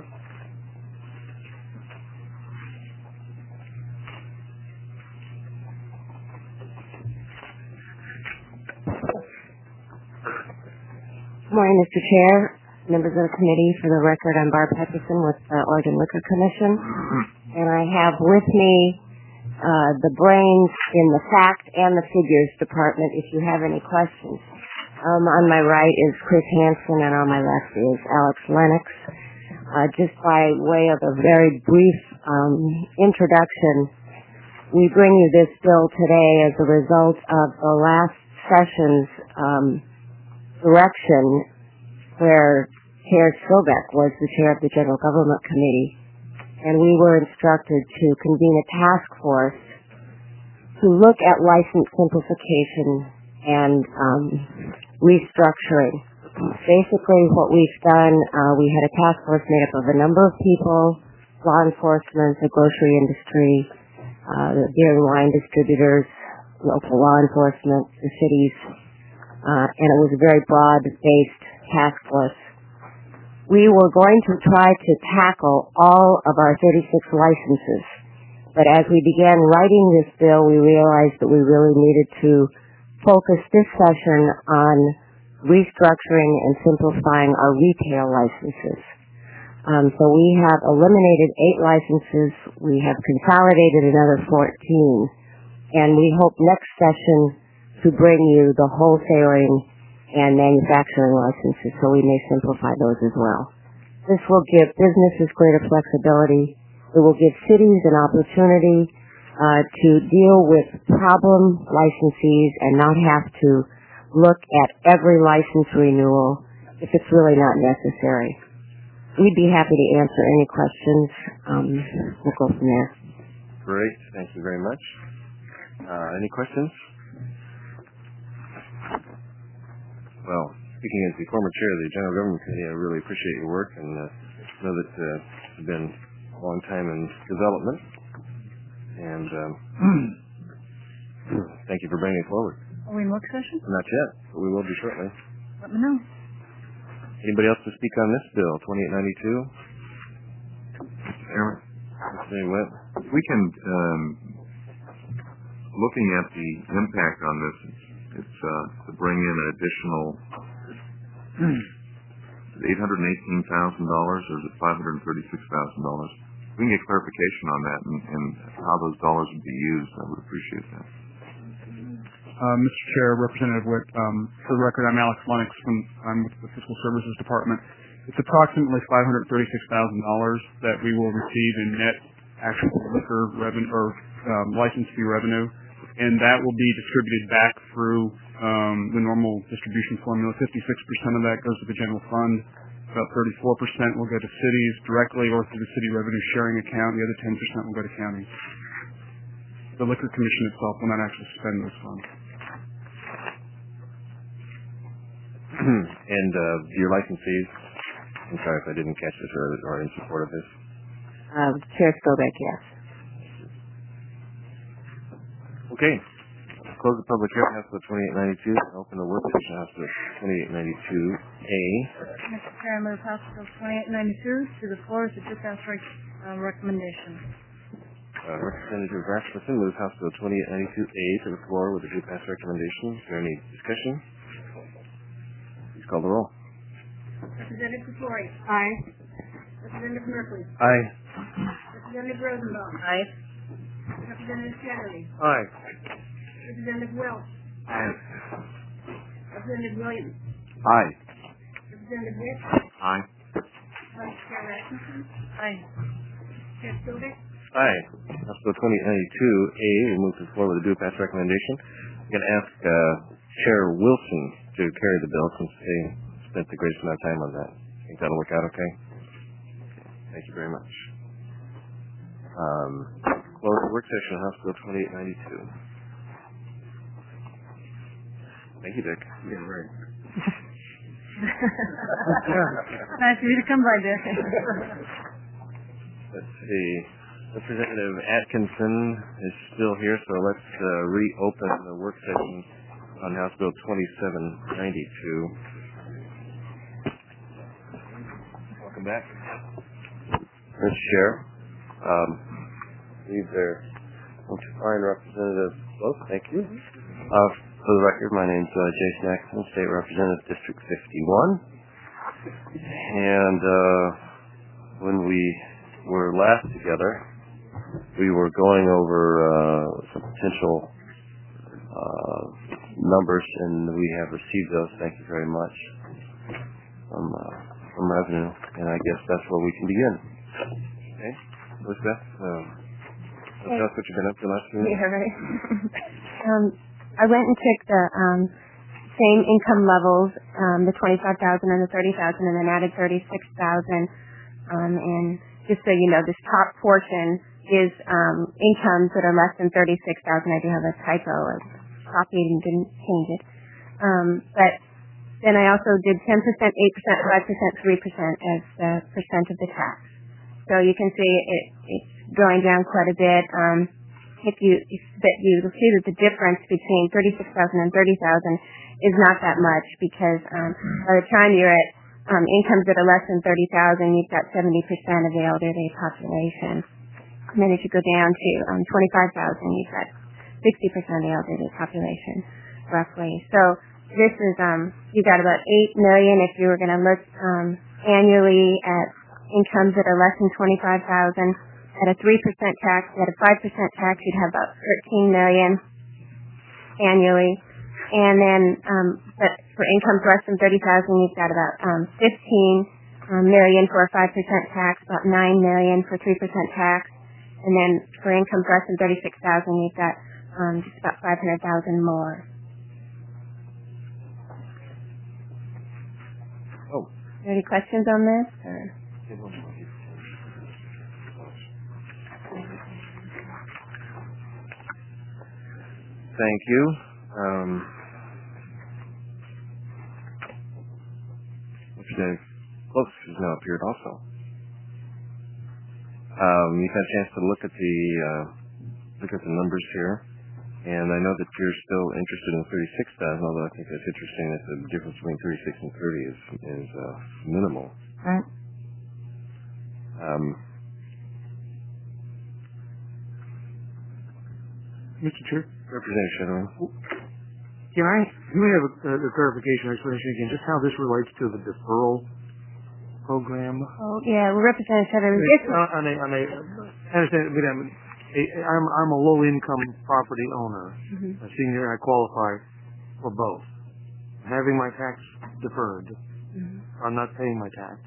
Speaker 21: Good morning, Mr. Chair, members of the committee. For the record, I'm Barb Hutchison with the Oregon Liquor Commission, and I have with me the brains in the fact and the figures department if you have any questions. On my right is Chris Hansen, and on my left is Alex Lennox. Just by way of a very brief introduction, we bring you this bill today as a result of the last session's direction where Chair Strobeck was the chair of the General Government Committee, and we were instructed to convene a task force to look at license simplification and restructuring. Basically what we've done, we had a task force made up of a number of people, law enforcement, the grocery industry, the beer and wine distributors, local law enforcement, the cities, and it was a very broad-based task force. We were going to try to tackle all of our 36 licenses, but as we began writing this bill, we realized that we really needed to focus this session on restructuring and simplifying our retail licenses. So we have eliminated 8 licenses, we have consolidated another 14, and we hope next session to bring you the wholesaling and manufacturing licenses so we may simplify those as well. This will give businesses greater flexibility. It will give cities an opportunity to deal with problem licensees and not have to look at every license renewal if it's really not necessary. We'd be happy to answer any questions. We'll go from there.
Speaker 1: Great. Thank you very much. Any questions? Well, speaking as the former chair of the General Government Committee, I really appreciate your work and know that it's been a long time in development. And thank you for bringing it forward.
Speaker 10: Are we in work session?
Speaker 1: Not yet, but we will be shortly.
Speaker 10: Let me know.
Speaker 1: Anybody else to speak on this bill, 2892?
Speaker 9: Chairman? We can, looking at the impact on this, it's to bring in an additional $818,000 or is it $536,000? We can get clarification on that and how those dollars would be used. I would appreciate that.
Speaker 4: Mr. Chair, Representative Witt, for the record, I'm Alex Lennox I'm with the Fiscal Services Department. It's approximately $536,000 that we will receive in net actual liquor revenue or license fee revenue, and that will be distributed back through the normal distribution formula. 56% of that goes to the general fund. About 34% will go to cities directly or through the city revenue sharing account. The other 10% will go to counties. The Liquor Commission itself will not actually spend those funds.
Speaker 1: And your licensees, I'm sorry if I didn't catch this, are in support of this?
Speaker 21: Chair Strobeck, yes.
Speaker 1: Okay. Close the public hearing, House Bill 2892, and open the work session, House Bill 2892A.
Speaker 10: Mr. Chair, I move House Bill 2892 to the floor as a due-pass recommendation.
Speaker 1: Representative Rasmussen moves House Bill 2892A to the floor with a due-pass recommendation. Is there any discussion? Please call the roll.
Speaker 8: Representative Kutori.
Speaker 10: Aye.
Speaker 8: Representative Merkley.
Speaker 1: Aye.
Speaker 8: Representative Rosenbaum.
Speaker 10: Aye.
Speaker 8: Representative Kennedy.
Speaker 1: Aye.
Speaker 8: Representative Welch.
Speaker 1: Aye.
Speaker 8: Representative Williams.
Speaker 1: Aye.
Speaker 8: Representative Witt.
Speaker 1: Aye.
Speaker 8: Vice Chair Rasmussen.
Speaker 10: Aye.
Speaker 8: Chair Strobeck.
Speaker 1: Aye. House Bill 2892A will move to the floor with a due-pass recommendation. I'm going to ask Chair Wilson to carry the bill since they spent the greatest amount of time on that. Think that'll work out okay? Thank you very much. Close the work session, House Bill 2892. Thank you, Dick. Yeah, right.
Speaker 10: Nice of you to come by, Dick.
Speaker 1: Let's see. Representative Atkinson is still here, so let's reopen the work session on House Bill 2792. Welcome back. Mr. Chair, leave there. Want to find Representative Close. Thank you. For the record, my name's Jason Atkinson, State Representative, District 51. And when we were last together, we were going over some potential numbers, and we have received those. Thank you very much from revenue, and I guess that's where we can begin. Okay, Elizabeth, that's what you've been up to last week.
Speaker 3: Yeah, right. I went and took the same income levels, the 25,000 and the 30,000, and then added 36,000. And just so you know, this top portion is incomes that are less than 36,000. I do have a typo. I copied and didn't change it. But then I also did 10%, 8%, 5%, 3% as the percent of the tax. So you can see it's going down quite a bit. You'll see that the difference between 36,000 and 30,000 is not that much because by the time you're at incomes that are less than 30,000, you've got 70% of the elderly population. And then as you go down to 25,000, you've got 60% of the elderly population, roughly. So this is you've got about 8 million if you were going to look annually at incomes that are less than 25,000. At a 3% tax, at a 5% tax, you'd have about 13 million annually. And then, but for incomes less than 30,000, you've got about 15 million for a 5% tax, about 9 million for 3% tax. And then for incomes less than 36,000, you've got just about 500,000 more.
Speaker 1: Oh.
Speaker 3: Any questions on this? Or?
Speaker 1: Thank you. Representative Close has now appeared also. You've had a chance to look at the numbers here, and I know that you're still interested in 36,000, although I think that's interesting that the difference between 36 and 30 is minimal.
Speaker 3: Right.
Speaker 5: Mr. Chair?
Speaker 1: Representative Shedlin.
Speaker 5: Can we have a clarification or explanation again, just how this relates to the deferral program?
Speaker 3: Oh, yeah, Representative Shedlin.
Speaker 5: I understand, I'm a low income property owner, a senior. I qualify for both. Having my tax deferred, I'm not paying my tax.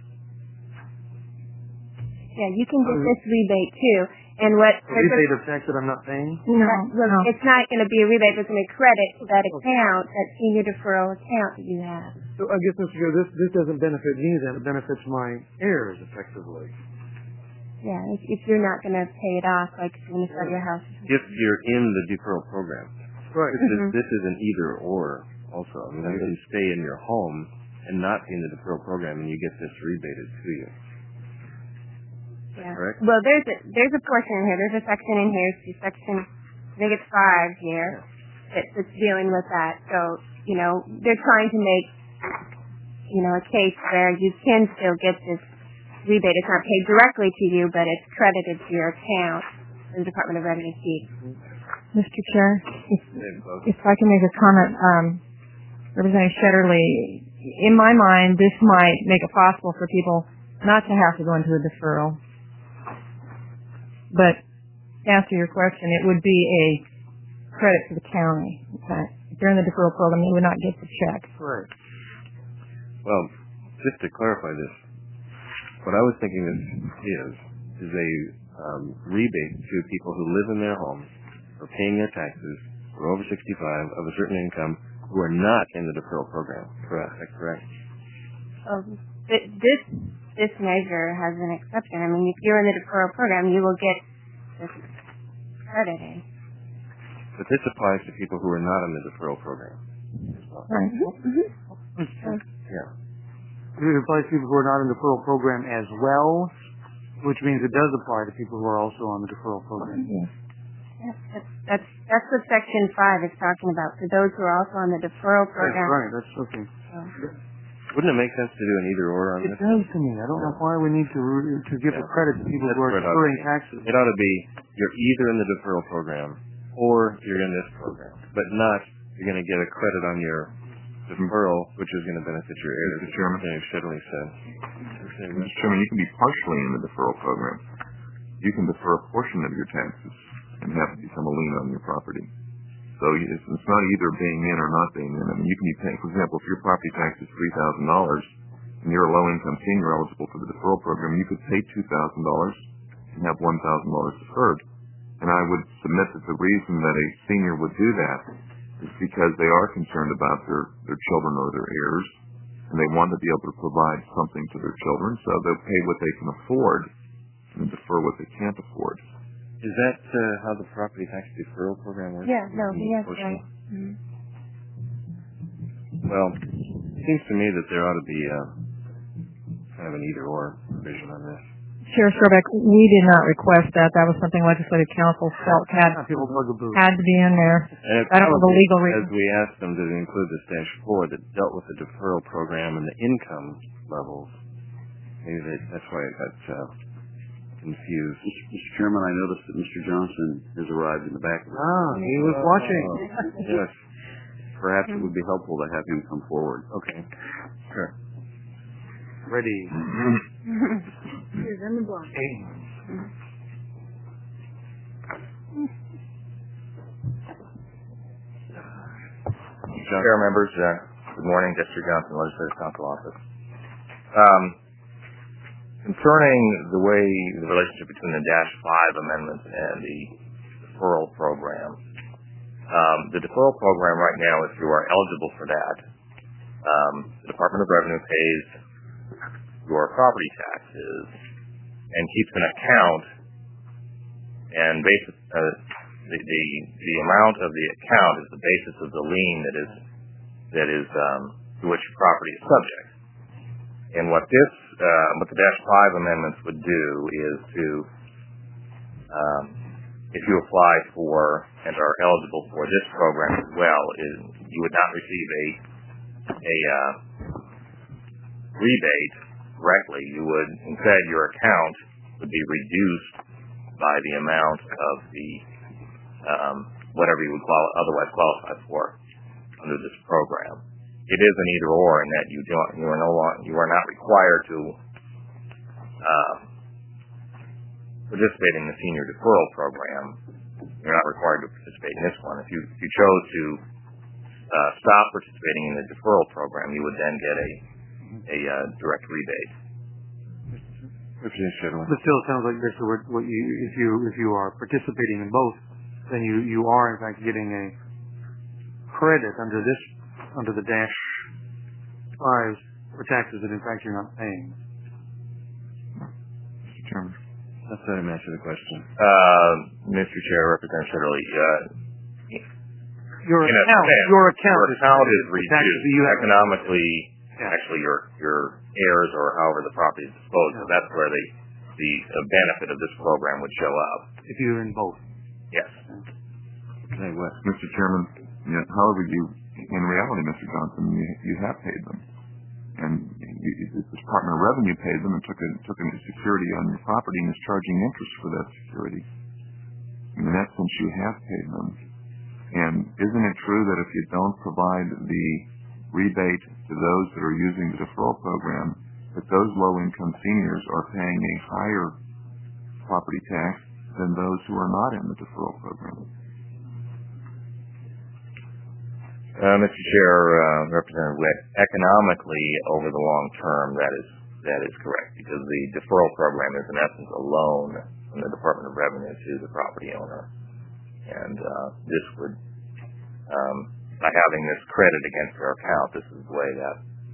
Speaker 3: Yeah, you can get this rebate too. And what
Speaker 5: a rebate of tax that I'm not paying?
Speaker 3: No. It's not going to be a rebate. It's going to be credit to that account, that senior deferral account that you have.
Speaker 5: So I guess, Mr. Joe, this doesn't benefit me then. It benefits my heirs, effectively.
Speaker 3: Yeah, if you're not going to pay it off, like as soon as sell your house.
Speaker 1: If you're in the deferral program.
Speaker 5: Right.
Speaker 1: This is an either or also. I mean, you can stay in your home and not be in the deferral program, and you get this rebated to you.
Speaker 3: Yeah.
Speaker 1: Correct?
Speaker 3: Well, there's a portion in here. There's a section in here. Section, I think it's 5 here, that's dealing with that. So, they're trying to make, a case where you can still get this rebate. It's not paid directly to you, but it's credited to your account in the Department of Revenue keeps.
Speaker 2: Mr. Chair, if I can make a comment, Representative Shetterly, in my mind, this might make it possible for people not to have to go into a deferral. But to answer your question, it would be a credit to the county. If you're in the deferral program, you would not get the check.
Speaker 5: Right.
Speaker 1: Well, just to clarify this, what I was thinking is a rebate to people who live in their homes, are paying their taxes, who are over 65, of a certain income, who are not in the deferral program. Correct? Is that correct?
Speaker 3: This measure has an exception. I mean, if you're in the deferral program, you will get this credited.
Speaker 1: But this applies to people who are not in the deferral program.
Speaker 2: Right.
Speaker 1: Yeah.
Speaker 5: It applies to people who are not in the deferral program as well, which means it does apply to people who are also on the deferral program.
Speaker 2: Yes.
Speaker 3: That's what Section 5 is talking about, for those who are also on the deferral program.
Speaker 5: That's right. That's okay.
Speaker 1: Wouldn't it make sense to do an either or on
Speaker 5: this?
Speaker 1: It
Speaker 5: does to me. I don't know why we need to give the credit to people who are deferring taxes.
Speaker 1: It ought to be you're either in the deferral program or you're in this program, but not you're going to get a credit on your deferral, which is going to benefit your heirs.
Speaker 9: Mr. Chairman.
Speaker 1: Shetterly said.
Speaker 9: Mr. Chairman, you can be partially in the deferral program. You can defer a portion of your taxes and have it become a lien on your property. So it's not either being in or not being in. I mean, you can be paying, for example, if your property tax is $3,000 and you're a low-income senior eligible for the deferral program, you could pay $2,000 and have $1,000 deferred. And I would submit that the reason that a senior would do that is because they are concerned about their children or their heirs, and they want to be able to provide something to their children, so they'll pay what they can afford and defer what they can't afford.
Speaker 1: Is that how the property tax deferral program works?
Speaker 3: Yeah, no, yes, right.
Speaker 1: Well, it seems to me that there ought to be kind of an either-or provision on this.
Speaker 2: Chair Strobeck, we did not request that. That was something Legislative Council felt had to be in there. I don't know the legal reason.
Speaker 1: As we asked them to include this -4 that dealt with the deferral program and the income levels, maybe that's why it got confused.
Speaker 22: Mr. Chairman, I noticed that Mr. Johnson has arrived in the back of the
Speaker 5: room. He was watching.
Speaker 1: Yes.
Speaker 22: Perhaps it would be helpful to have him come forward.
Speaker 1: Okay. Sure.
Speaker 5: Ready.
Speaker 10: Here's in the block.
Speaker 23: Chair members, good morning. District Johnson, Legislative Council Office. Concerning the relationship between the -5 amendments and the deferral program, the deferral program right now, if you are eligible for that, the Department of Revenue pays your property taxes and keeps an account, and the amount of the account is the basis of the lien that is to which your property is subject. And what the -5 amendments would do is to, if you apply for and are eligible for this program as well, you would not receive a rebate directly. You would, instead, your account would be reduced by the amount of the whatever you would otherwise qualify for under this program. It is an either or in that you are not required to participating in the senior deferral program, you're not required to participate in this one. If you chose to stop participating in the deferral program, you would then get a direct rebate.
Speaker 5: But still, it sounds like this is what you if you are participating in both, then you are in fact getting a credit under the Dash 5s for taxes that in fact you're not paying.
Speaker 9: Mr. Chairman.
Speaker 1: Let's let him answer the question.
Speaker 23: Mr. Chair, Representative Shirley,
Speaker 5: your account
Speaker 23: is reduced economically. Actually, your heirs or however the property is disposed of, that's where the benefit of this program would show up.
Speaker 5: If you're in both.
Speaker 23: Yes.
Speaker 9: Okay, Mr. Chairman, however, in reality, Mr. Johnson, you have paid them. And the Department of Revenue paid them and took a security on your property and is charging interest for that security. In essence, you have paid them. And isn't it true that if you don't provide the rebate to those that are using the deferral program, that those low-income seniors are paying a higher property tax than those who are not in the deferral program?
Speaker 23: Mr. Chair, Representative Witt, economically over the long term, that is correct, because the deferral program is in essence a loan from the Department of Revenue to the property owner, and this would, by having this credit against their account, this is the way that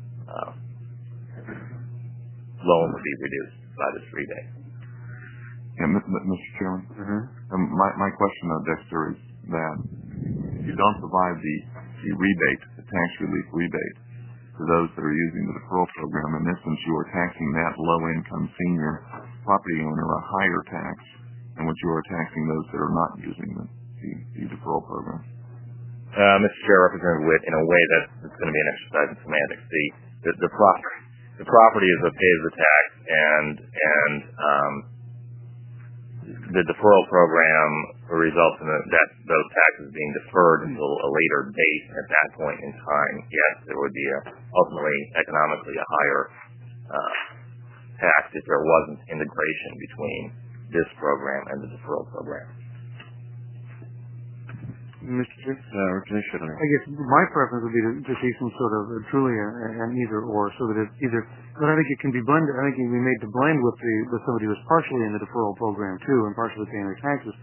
Speaker 23: loan would be reduced by this rebate.
Speaker 9: Yeah, Mr. Chairman, my question on Dexter is that if you don't provide the rebate, the tax relief rebate, to those that are using the deferral program, in essence, you are taxing that low-income senior property owner a higher tax than what you are taxing those that are not using the deferral program.
Speaker 23: Mr. Chair, Representative Witt, in a way that it's going to be an exercise in semantics. The property is what pays the tax, and the deferral program results in those taxes being deferred until a later date. At that point in time, yes, there would be ultimately economically a higher tax if there wasn't integration between this program and the deferral program.
Speaker 5: Mr. Chair? I guess my preference would be to see some sort of truly an either or, so that it's either. But I think it can be blended. I think it can be made to blend with somebody who's partially in the deferral program too, and partially paying their taxes.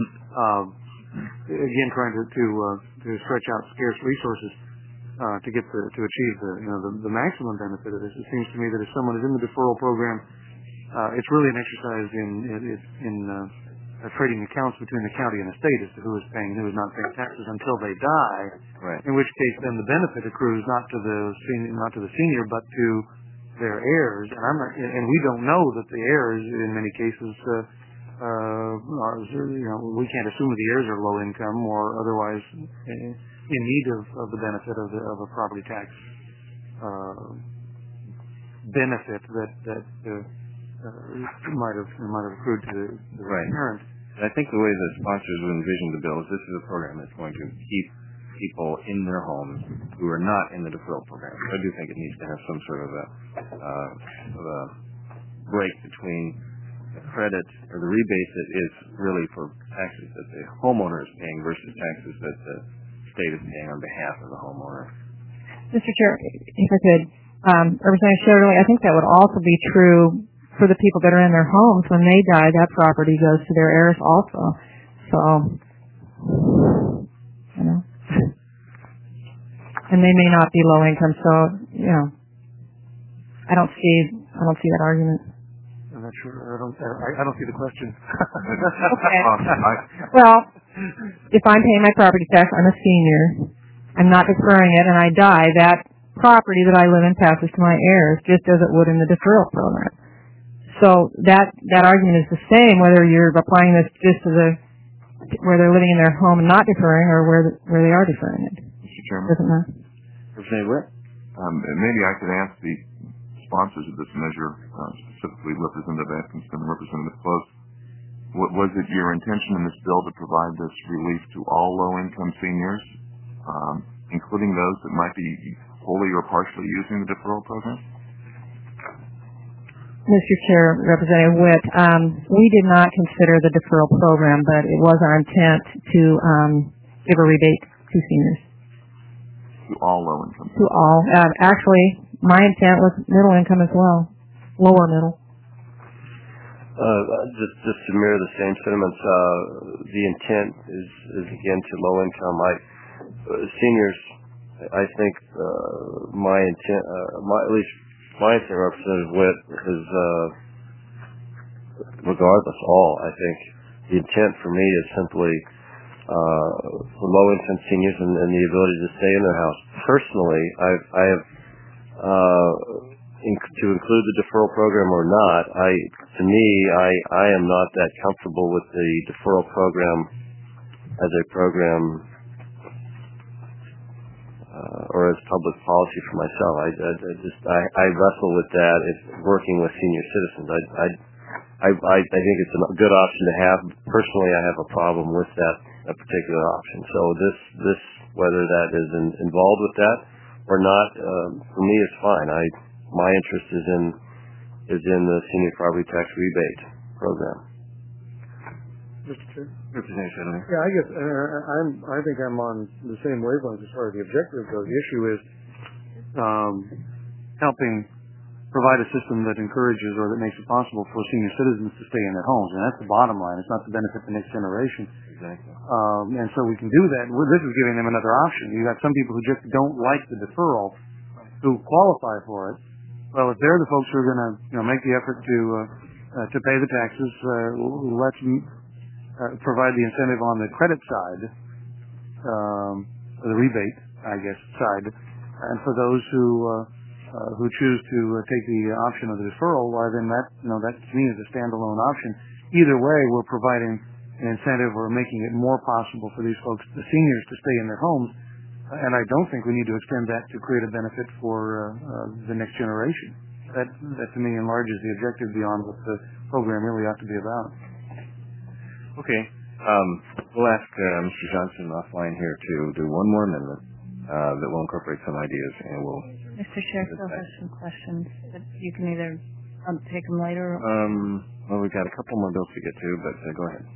Speaker 5: Again, trying to stretch out scarce resources to achieve the maximum benefit of this. It seems to me that if someone is in the deferral program, it's really an exercise in trading accounts between the county and the state as to who is paying and who is not paying taxes until they die.
Speaker 1: Right.
Speaker 5: In which case, then the benefit accrues not to the senior, but to their heirs. And we don't know that the heirs, in many cases, we can't assume that the heirs are low income or otherwise in need of the benefit of a property tax benefit that might have accrued to the parent.
Speaker 1: I think the way the sponsors would envision the bill is this is a program that's going to keep people in their homes who are not in the deferral program. So I do think it needs to have some sort of a break between the credit or the rebate that is really for taxes that the homeowner is paying versus taxes that the state is paying on behalf of the homeowner.
Speaker 2: Mr. Chair, if I could, Representative Shirley, I think that would also be true for the people that are in their homes. When they die, that property goes to their heirs also. So, and they may not be low income, so, I don't see that argument.
Speaker 5: I'm not sure. I don't see the question.
Speaker 2: Okay. Well, if I'm paying my property tax, I'm a senior. I'm not deferring it, and I die. That property that I live in passes to my heirs, just as it would in the deferral program. So that argument is the same whether you're applying this just to where they're living in their home and not deferring, or where they are deferring it.
Speaker 9: Mr. Chairman.
Speaker 2: Doesn't matter.
Speaker 1: Representative Witt?
Speaker 9: Maybe I could ask the sponsors of this measure, specifically Representative Atkinson and Representative Close, was it your intention in this bill to provide this relief to all low-income seniors, including those that might be wholly or partially using the deferral program?
Speaker 2: Mr. Chair, Representative Witt, we did not consider the deferral program, but it was our intent to give a rebate to seniors.
Speaker 9: To all low income?
Speaker 2: To all. Actually, my intent was middle income as well, lower middle.
Speaker 11: Just to mirror the same sentiments, the intent is again to low income. Seniors, I think my intent, at least my intent, Representative Witt, is regardless all. I think the intent for me is simply for low income seniors and the ability to stay in their house. Personally, I have to include the deferral program or not. To me, I am not that comfortable with the deferral program as a program or as public policy for myself. I wrestle with that if working with senior citizens. I think it's a good option to have. Personally, I have a problem with that particular option. So this whether that is involved with that or not, for me, it's fine. My interest is in the senior property tax rebate program.
Speaker 5: Mr. Chair?
Speaker 1: Representative.
Speaker 5: Yeah, I guess I think I'm on the same wavelength as far as the objective goes. The issue is helping provide a system that encourages or that makes it possible for senior citizens to stay in their homes, and that's the bottom line. It's not to benefit the next generation.
Speaker 1: Exactly.
Speaker 5: And so we can do that. This is giving them another option. You got some people who just don't like the deferral who qualify for it. Well, if they're the folks who are going to make the effort to pay the taxes, let's provide the incentive on the credit side, or the rebate, I guess, side. And for those who choose to take the option of the deferral, well, then that to me is a standalone option. Either way, we're providing an incentive or making it more possible for these folks, the seniors, to stay in their homes. And I don't think we need to extend that to create a benefit for the next generation. That to me enlarges the objective beyond what the program really ought to be about.
Speaker 1: Okay. We'll ask Mr. Johnson offline here to do one more amendment that will incorporate some ideas, and we'll...
Speaker 10: Mr. Chair, I still have some questions, but you can either take them later.
Speaker 1: Well, we've got a couple more bills to get to, but go ahead.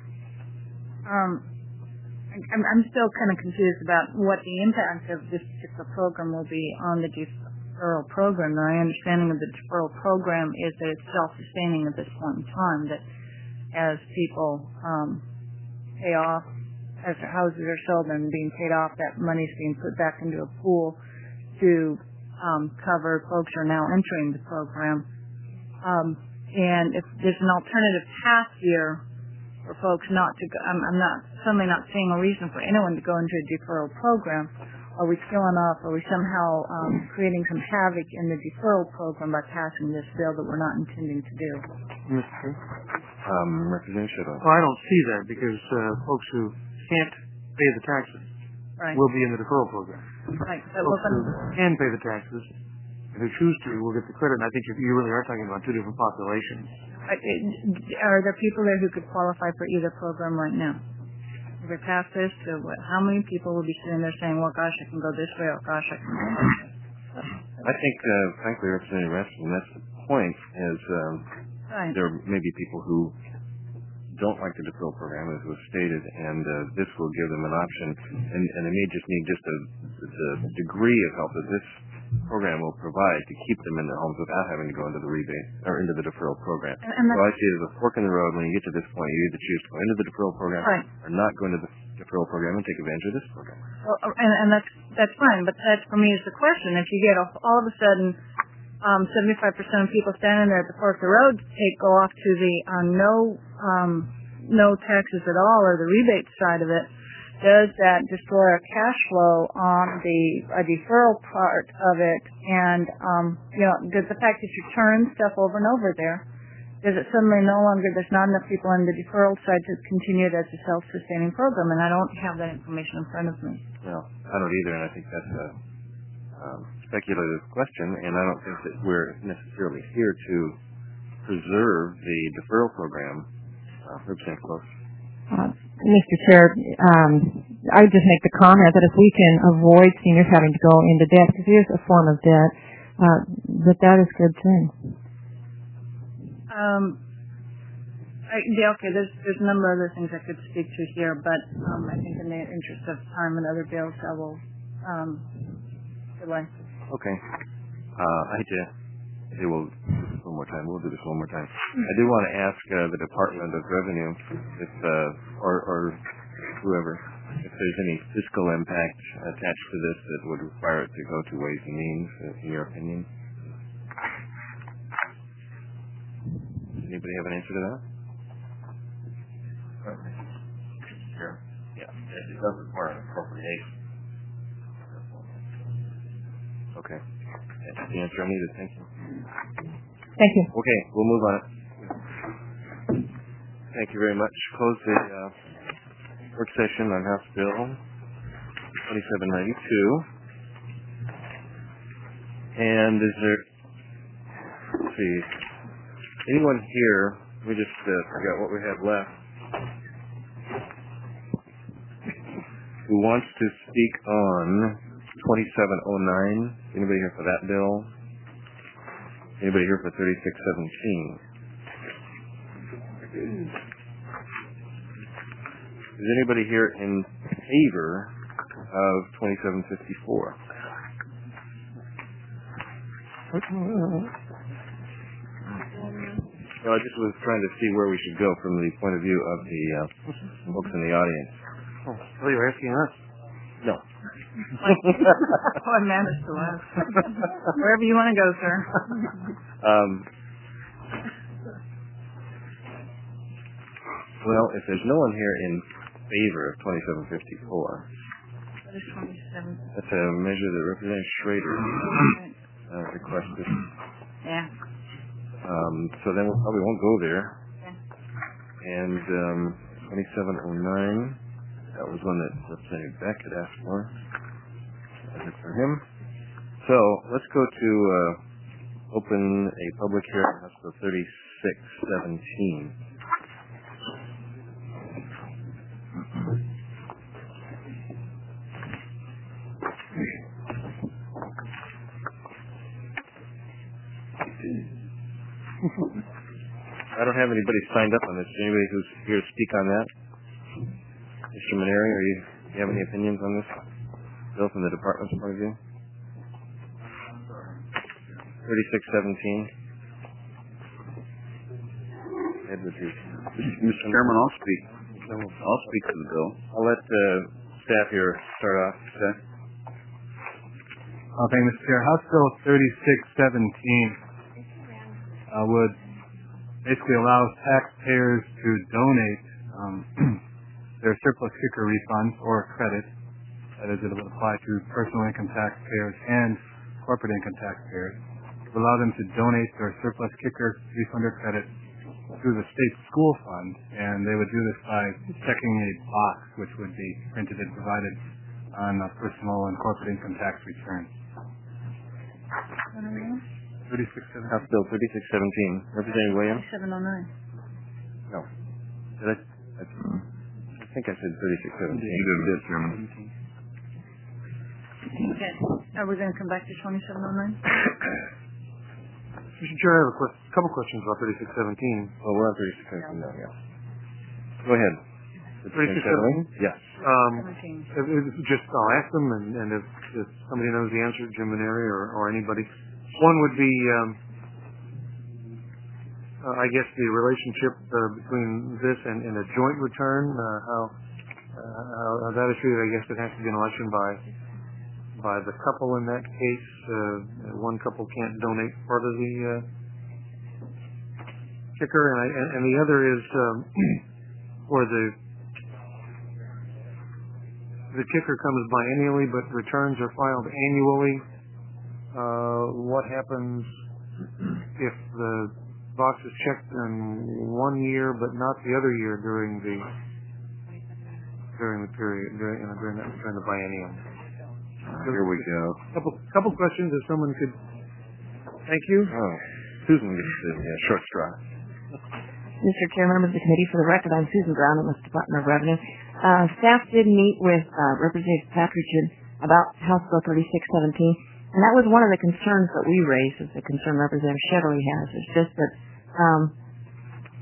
Speaker 10: I'm still kind of confused about what the impact of this particular program will be on the deferral program. My understanding of the deferral program is that it's self-sustaining at this point in time, that as people pay off, as their houses are sold and being paid off, that money is being put back into a pool to cover folks who are now entering the program. And if there's an alternative path here for folks not to go, I'm certainly not seeing a reason for anyone to go into a deferral program. Are we skilling up? Are we somehow creating some havoc in the deferral program by passing this bill that we're not intending to do?
Speaker 5: Mr.
Speaker 1: Representative.
Speaker 5: Well, I don't see that because folks who can't pay the taxes will be in the deferral program.
Speaker 10: Right.
Speaker 5: Folks who can pay the taxes and who choose to will get the credit. And I think you really are talking about two different populations.
Speaker 10: Are there people there who could qualify for either program right now? If we pass this, how many people will be sitting there saying, well, gosh, I can go this way, or gosh, I can go this way?
Speaker 1: I think, frankly, Representative Raskin, that's the point, is there may be people who don't like the deferral program, as was stated, and this will give them an option, and they may just need just the degree of help that this program will provide to keep them in their homes without having to go into the rebate or into the deferral program. So I see it as a fork in the road. When you get to this point, you either choose to go into the deferral program or not go into the deferral program and take advantage of this program.
Speaker 10: Well, and that's fine, but that for me is the question. If you get all of a sudden 75% of people standing there at the fork of the road go off to the no taxes at all or the rebate side of it, does that destroy our cash flow on the deferral part of it? And does the fact that you turn stuff over and over there, does it suddenly no longer, there's not enough people on the deferral side to continue it as a self-sustaining program? And I don't have that information in front of me.
Speaker 1: Well, I don't either, and I think that's a speculative question, and I don't think that we're necessarily here to preserve the deferral program. Representative Close.
Speaker 2: Mr. Chair, I would just make the comment that if we can avoid seniors having to go into debt, because it is a form of debt, that is a good thing.
Speaker 10: Okay, there's a number of other things I could speak to here, but I think in the interest of time and other bills, I will delay.
Speaker 1: Okay. I hate to say we'll do this one more time. We'll do this one more time. I do want to ask the Department of Revenue if, or whoever, if there's any fiscal impact attached to this that would require it to go to Ways and Means, in your opinion. Anybody have an answer to that?
Speaker 23: Sure. Yeah. It does require an appropriation.
Speaker 1: Okay. That's the answer I needed. Thank you.
Speaker 2: Thank you.
Speaker 1: Okay, we'll move on. Thank you very much. Close the work session on House Bill 2792. And is there, let's see, anyone here, we just forgot what we have left, who wants to speak on 2709? Anybody here for that bill? Anybody here for 3617? Is anybody here in favor of 2754? Well, I just was trying to see where we should go from the point of view of the folks in the audience.
Speaker 5: Oh, you're asking us?
Speaker 1: No.
Speaker 10: I managed to ask. Wherever you want to go, sir.
Speaker 1: Well, if there's no one here in favor of 2754,
Speaker 10: What is 27?
Speaker 1: that's a measure that Representative Schrader requested.
Speaker 10: Yeah.
Speaker 1: So then we probably won't go there.
Speaker 10: Okay.
Speaker 1: And 2709, that was one that Representative Beck had asked for. That's it for him. So let's go to open a public hearing on House Bill 3617. I don't have anybody signed up on this. Is anybody who's here to speak on that? Mr. Maneri, do you have any opinions on this bill from the department's point of view? 3617. Ed, would you?
Speaker 22: Mr. Chairman, I'll speak. I'll speak to the bill.
Speaker 1: I'll let staff here start off.
Speaker 22: Okay.
Speaker 4: Thank you, Mr. Chair. House Bill 3617 would basically allow taxpayers to donate their surplus kicker refunds or credit. That is, it would apply to personal income taxpayers and corporate income taxpayers. It would allow them to donate their surplus kicker refund or credit through the state school fund, and they would do this by checking a box which would be printed and provided on personal and corporate income tax returns. 3617.
Speaker 1: House Bill 3617. Representative Williams?
Speaker 10: 2709.
Speaker 1: No. Did I think I said 3617.
Speaker 22: You did, Chairman.
Speaker 10: Okay. Are we going to come back to 2709?
Speaker 5: Mr. Chair, I have a couple questions about 3617.
Speaker 1: Well, we're on 3617 now, yeah. Go ahead.
Speaker 5: 3617?
Speaker 1: Yes.
Speaker 5: Just I'll ask them, and if somebody knows the answer, Jim Maneri or anybody. One would be, I guess, the relationship between this and a joint return. How that is treated. I guess it has to be an election by the couple in that case. One couple can't donate part of the kicker, and the other is where the kicker comes biennially, but returns are filed annually. What happens if the box is checked in one year but not the other year during the period during the biennium?
Speaker 1: Here we go.
Speaker 5: Couple questions, if someone could. Thank you.
Speaker 1: Oh, Susan gets the short straw.
Speaker 2: Mr. Chair, members of the committee, for the record, I'm Susan Brown with the Department of Revenue. Staff did meet with Representative Patridgen about House Bill 3617. And that was one of the concerns that we raised, is the concern Representative Shetterly has. It's just that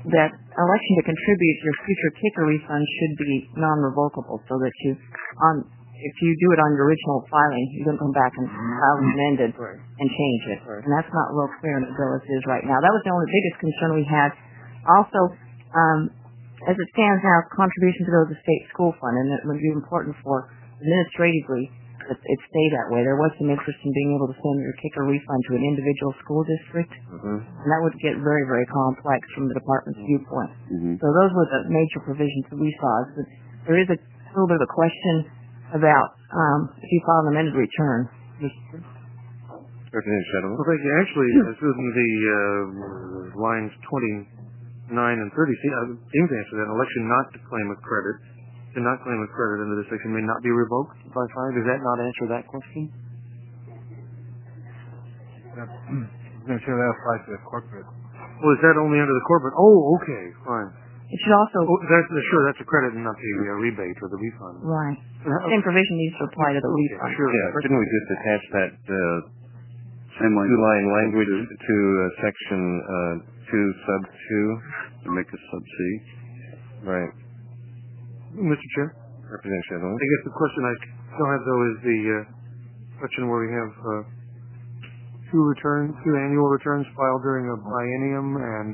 Speaker 12: that election to contribute your future kicker refund should be non-revocable, so that if you do it on your original filing, you don't come back and file amended and change it. And that's not real clear in the bill as it is right now. That was the only biggest concern we had. Also, as it stands now, contributions go to the state school fund, and it would be important for administratively that it stay that way. There was some interest in being able to send your kicker refund to an individual school district, and that would get very, very complex from the department's viewpoint. So those were the major provisions that we saw. But there is a little bit of a question about if you file an amended return.
Speaker 5: Representative Shadow. Well, thank you. Actually, Susan, the lines 29 and 30 seem to answer that. Election not to claim a credit, to not claim a credit under this section may not be revoked by fire. Does that not answer that question?
Speaker 6: I'm going to show that applies to the corporate.
Speaker 5: Well, is that only under the corporate? Oh, okay, fine.
Speaker 12: It should also...
Speaker 5: that's a credit and not the rebate or the refund.
Speaker 12: Right. Same provision needs to apply to the refund.
Speaker 1: Sure. Yeah, didn't we just attach that two-line language to section 2 sub 2 to make a sub C? Right.
Speaker 5: Mr. Chair?
Speaker 1: Representative Shadow.
Speaker 5: I guess the question I still have, though, is the question where we have two annual returns filed during a biennium, and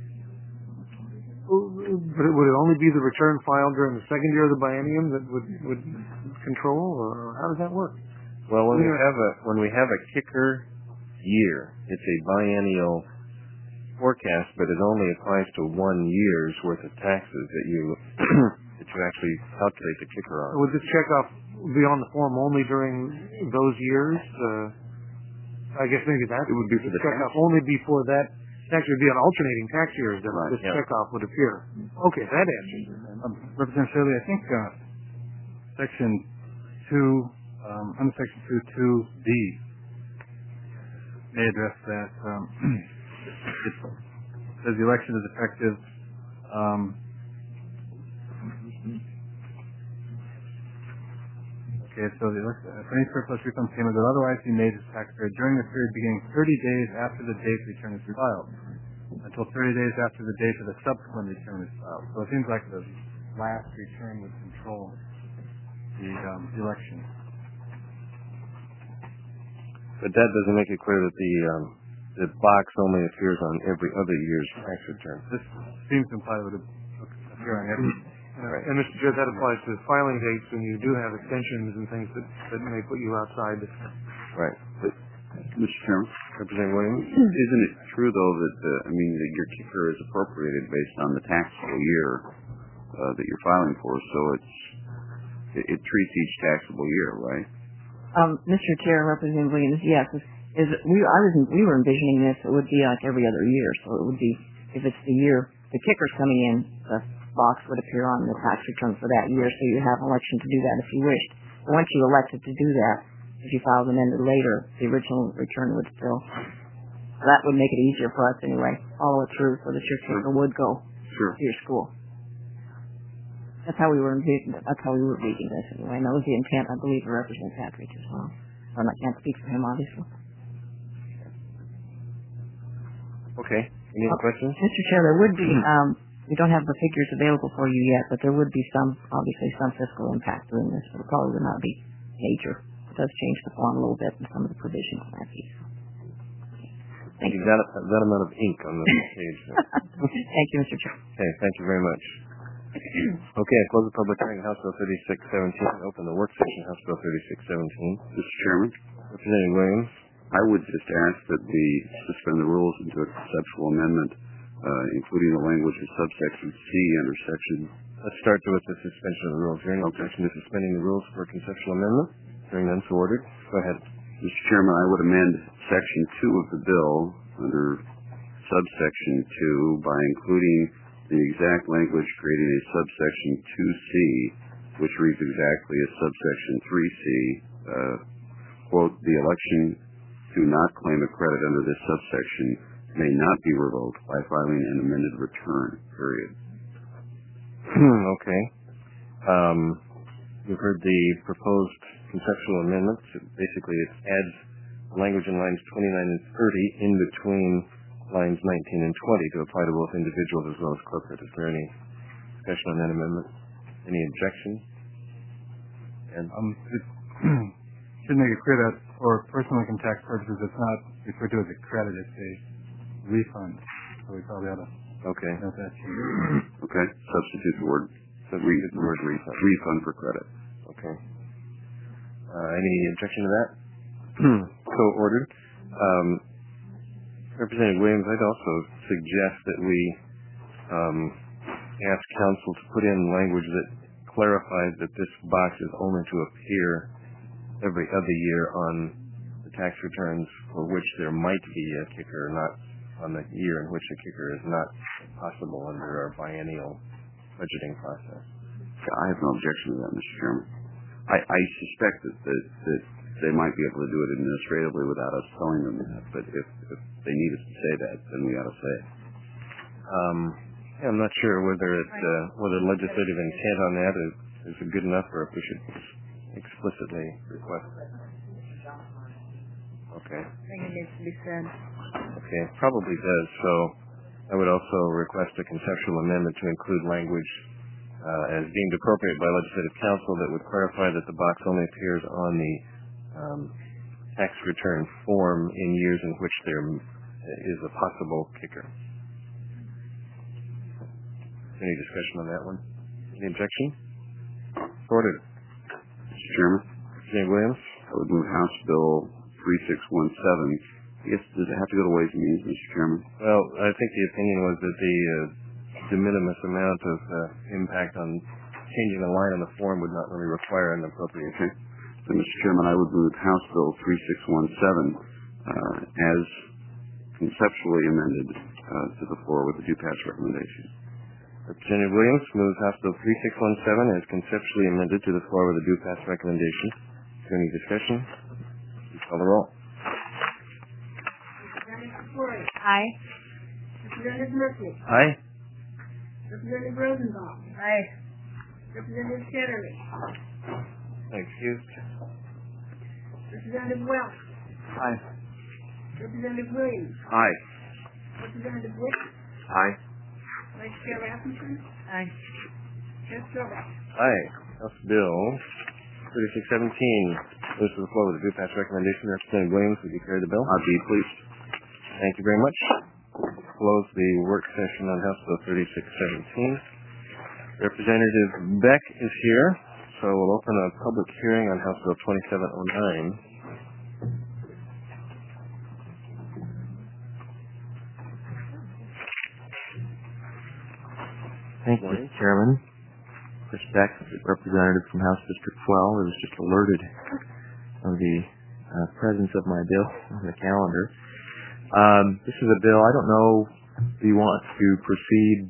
Speaker 5: but would it only be the return filed during the second year of the biennium that would control, or how does that work?
Speaker 1: Well, when we have a kicker year, it's a biennial forecast, but it only applies to 1 year's worth of taxes that you actually calculate the kicker on.
Speaker 5: Would this checkoff be on the form only during those years? I guess maybe that
Speaker 1: it would be for the
Speaker 5: checkoff only be for that. Actually, be on alternating tax years that this checkoff would appear. Okay, that answers it.
Speaker 6: Representative Shirley, I think section 2, under section 2(2)(b) may address that. It says the election is effective. Okay, so if any surplus refund payment would otherwise be made to the taxpayer during the period beginning 30 days after the date the return is filed, until 30 days after the date of the subsequent return is filed. So it seems like the last return would control the election.
Speaker 1: But that doesn't make it clear that the box only appears on every other year's tax return.
Speaker 6: This seems to imply that it would appear on every.
Speaker 5: Right. And Mr. Judge, that applies to filing dates when you do have extensions and things that may put you outside.
Speaker 1: Right.
Speaker 22: But, Mr. Chairman?
Speaker 1: Representative Williams?
Speaker 22: Isn't it true, though, that that your kicker is appropriated based on the taxable year that you're filing for, so it treats each taxable year, right?
Speaker 12: Mr. Chair, Representative Williams, yes. We were envisioning this, it would be like every other year, so it would be, if it's the year, the kicker's coming in, the box would appear on the tax return for that year, so you have election to do that if you wished. But once you elected to do that, if you filed amended later, the original return would still, that would make it easier for us anyway, follow it through so that your kicker would go to your school. That's how we were reading this anyway, and that was the intent, I believe, of Representative Patrick as well. I can't speak for him, obviously.
Speaker 1: Okay. Any other questions?
Speaker 12: Mr. Chair, there would be, we don't have the figures available for you yet, but there would be obviously some fiscal impact doing this, but it probably would not be major. It does change the form a little bit in some of the provisions in that piece. Thank you.
Speaker 1: That amount of ink on the page.
Speaker 12: Thank you, Mr. Chair.
Speaker 1: Okay, thank you very much. Okay, I close the public hearing, House Bill 3617. Open the work session, House Bill 3617.
Speaker 22: Mr. Chairman?
Speaker 1: Representative Williams?
Speaker 22: I would just ask that we suspend the rules into a conceptual amendment, including the language of subsection C under section.
Speaker 1: Let's start with the suspension of the rules. Hearing no objection to suspending the rules for a conceptual amendment. Hearing none, so ordered. Go ahead.
Speaker 22: Mr. Chairman, I would amend section 2 of the bill under subsection 2 by including the exact language creating a subsection 2C, which reads exactly as subsection 3C. Quote, the election to not claim a credit under this subsection may not be revoked by filing an amended return, period.
Speaker 1: Okay. You've heard the proposed conceptual amendments. Basically, it adds language in lines 29 and 30 in between lines 19 and 20 to apply to both individuals as well as corporate. Is there any discussion on that amendment? Any objections?
Speaker 4: And it should make it clear that for personal income tax purposes, it's not referred to as a credit; it's a refund. So we probably ought to note that.
Speaker 22: Okay. Substitute the word. Substitute the word refund. Refund for credit.
Speaker 1: Okay. Any objection to that? So ordered. Representative Williams, I'd also suggest that we ask council to put in language that clarifies that this box is only to appear every other year on the tax returns for which there might be a kicker, not on the year in which a kicker is not possible under our biennial budgeting process.
Speaker 22: I have no objection to that, Mr. Chairman. I suspect that they might be able to do it administratively without us telling them that, but if they need us to say that, then we ought to say it.
Speaker 1: I'm not sure whether legislative intent on that is good enough or if we should explicitly request that. Okay.
Speaker 3: I think it needs to be said.
Speaker 1: Okay, it probably does. So I would also request a conceptual amendment to include language as deemed appropriate by legislative council that would clarify that the box only appears on the tax return form in years in which there is a possible kicker. Any discussion on that one? Any objection? Ordered.
Speaker 22: Mr. Chairman?
Speaker 1: Representative Williams?
Speaker 22: I would move House Bill 3617. I guess, does it have to go to Ways and Means, Mr. Chairman?
Speaker 1: Well, I think the opinion was that the de minimis amount of impact on changing the line on the form would not really require an appropriation.
Speaker 22: So, Mr. Chairman, I would move House Bill 3617 as conceptually amended to the floor with the due pass recommendation.
Speaker 1: Representative Williams moves House Bill 3617 as conceptually amended to the floor with a due pass recommendation. Is there any discussion? Please call the roll.
Speaker 8: Representative Corey.
Speaker 3: Aye.
Speaker 8: Representative Murphy.
Speaker 1: Aye.
Speaker 8: Representative Rosenbaum.
Speaker 3: Aye.
Speaker 8: Representative Shetterly.
Speaker 1: Excused.
Speaker 8: Representative Welch.
Speaker 1: Aye.
Speaker 8: Representative Williams.
Speaker 22: Aye.
Speaker 8: Representative Wick.
Speaker 22: Aye.
Speaker 8: Vice Chair Rasmussen.
Speaker 3: Aye.
Speaker 8: Chair Strobeck.
Speaker 1: Aye. House Bill 3617 moves to the floor with a due pass recommendation. Representative Williams, would you carry the bill?
Speaker 22: I'll be pleased.
Speaker 1: Thank you very much. Close the work session on House Bill 3617. Representative Beck is here, so we'll open a public hearing on House Bill 2709.
Speaker 13: Thank you, Mr. Chairman. Chris Beck, representative from House District 12. I was just alerted of the presence of my bill on the calendar. This is a bill, I don't know if you want to proceed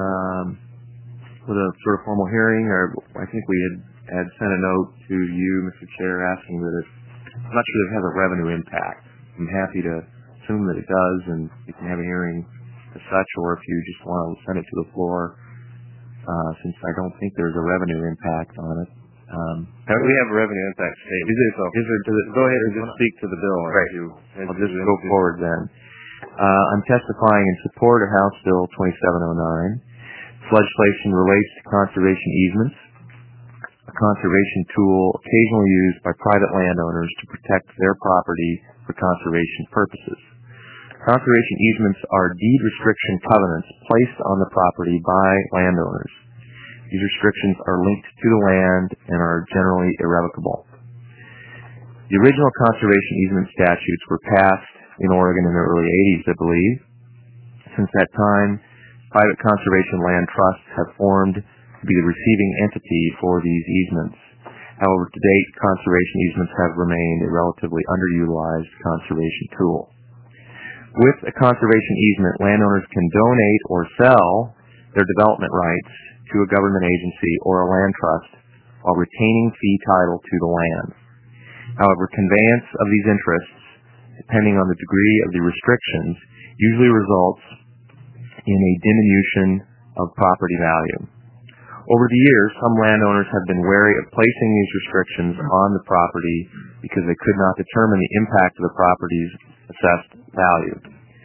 Speaker 13: with a sort of formal hearing, or I think we had sent a note to you, Mr. Chair, asking that I'm not sure if it has a revenue impact. I'm happy to assume that it does, and you can have a hearing as such, or if you just want to send it to the floor, since I don't think there's a revenue impact on it.
Speaker 1: We have a revenue impact statement. Go ahead and just speak to the bill.
Speaker 13: Right. I'll just go forward then. I'm testifying in support of House Bill 2709. This legislation relates to conservation easements, a conservation tool occasionally used by private landowners to protect their property for conservation purposes. Conservation easements are deed restriction covenants placed on the property by landowners. These restrictions are linked to the land and are generally irrevocable. The original conservation easement statutes were passed in Oregon in the early 80s, I believe. Since that time, private conservation land trusts have formed to be the receiving entity for these easements. However, to date, conservation easements have remained a relatively underutilized conservation tool. With a conservation easement, landowners can donate or sell their development rights to a government agency or a land trust while retaining fee title to the land. However, conveyance of these interests, depending on the degree of the restrictions, usually results in a diminution of property value. Over the years, some landowners have been wary of placing these restrictions on the property because they could not determine the impact of the property's assessed value.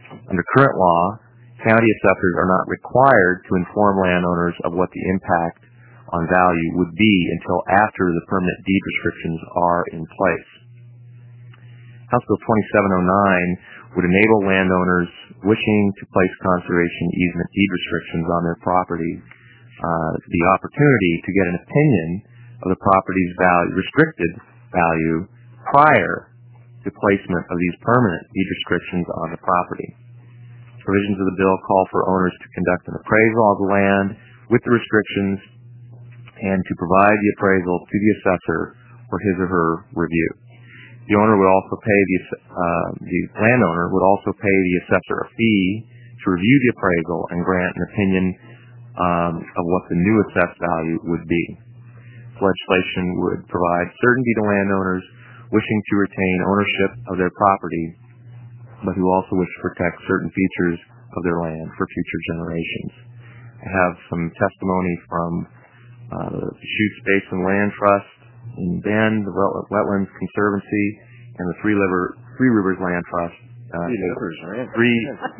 Speaker 13: Under current law, county assessors are not required to inform landowners of what the impact on value would be until after the permanent deed restrictions are in place. House Bill 2709 would enable landowners wishing to place conservation easement deed restrictions on their property the opportunity to get an opinion of the property's restricted value prior to placement of these permanent deed restrictions on the property. Provisions of the bill call for owners to conduct an appraisal of the land with the restrictions and to provide the appraisal to the assessor for his or her review. The owner would also pay the landowner would also pay the assessor a fee to review the appraisal and grant an opinion of what the new assessed value would be. Legislation would provide certainty to landowners wishing to retain ownership of their property, but who also wish to protect certain features of their land for future generations. I have some testimony from the Chutes Basin Land Trust in Bend, the Wetlands Conservancy, and the Three Rivers Land Trust. Three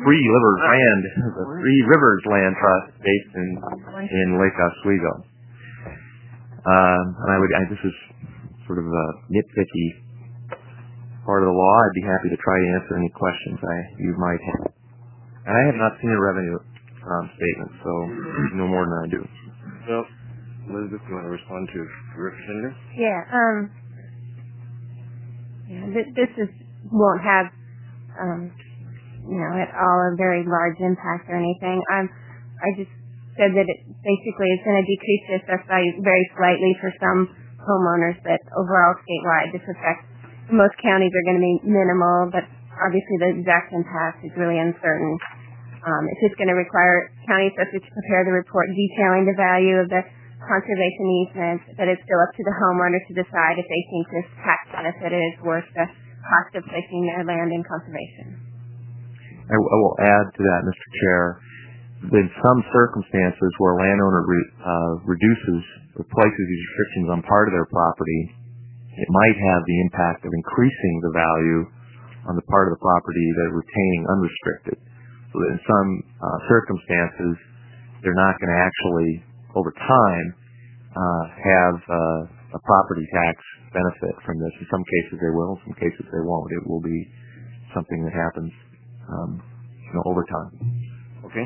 Speaker 13: Rivers Land Trust based in Lake Oswego. And this is sort of a nitpicky part of the law. I'd be happy to try to answer any questions you might have. And I have not seen a revenue statement, so no more than I do.
Speaker 1: Well, Elizabeth, do you want to respond to the representative?
Speaker 3: This won't have, at all a very large impact or anything. I just said that it basically is going to decrease the assessed value very slightly for some homeowners, but overall statewide this affects most counties are going to be minimal, but obviously the exact impact is really uncertain. It's just going to require county assessors to prepare the report detailing the value of the conservation easement, but it's still up to the homeowner to decide if they think this tax benefit is worth the cost of placing their land in conservation.
Speaker 13: I will add to that, Mr. Chair. In some circumstances where a landowner reduces or places these restrictions on part of their property, it might have the impact of increasing the value on the part of the property that are retaining unrestricted. So that in some circumstances, they're not going to actually, over time, have a property tax benefit from this. In some cases they will, in some cases they won't. It will be something that happens over time.
Speaker 1: Okay.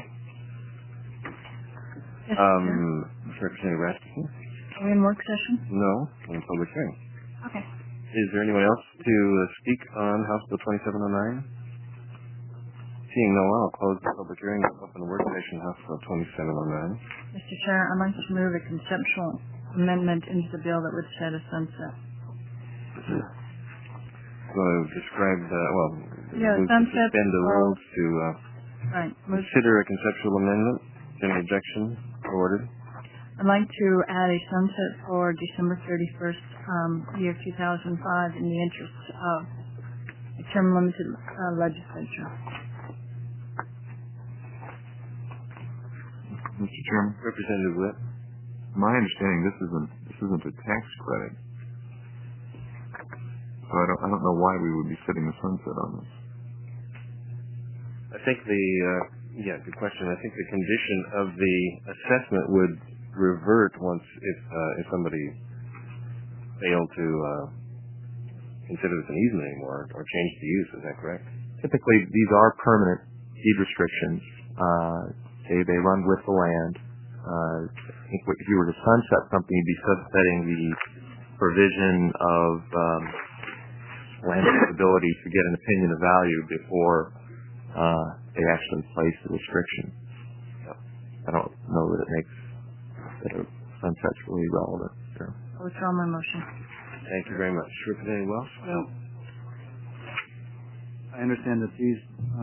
Speaker 10: Yes,
Speaker 1: Representative Rasmussen?
Speaker 10: Are we in work session?
Speaker 1: No, in public hearing.
Speaker 10: Okay.
Speaker 1: Is there anyone else to speak on House Bill 2709? Seeing no one, I'll close the public hearing and open the work session, House Bill 2709.
Speaker 10: Mr. Chair, I'd like to move a conceptual amendment into the bill that would set a sunset.
Speaker 1: So describe
Speaker 10: sunset.
Speaker 1: Suspend the rules to consider a conceptual amendment. Any objection? Ordered.
Speaker 10: I'd like to add a sunset for December 31st, year 2005 in the interest of a term-limited legislature.
Speaker 9: Mr. Chairman?
Speaker 1: Representative Witt?
Speaker 9: My understanding, this isn't a tax credit. So I don't know why we would be setting a sunset on this.
Speaker 1: I think good question. I think the condition of the assessment would revert once if somebody failed to consider this an easement anymore or change the use. Is that correct?
Speaker 13: Typically, these are permanent deed restrictions. They run with the land. I think if you were to sunset something, you'd be sunsetting the provision of landowner's ability to get an opinion of value before they actually place the restriction. I don't know that it makes that a sunset's really relevant. So.
Speaker 10: I'll withdraw my motion.
Speaker 1: Thank you very much. Representative Welsh?
Speaker 17: Well, I understand that these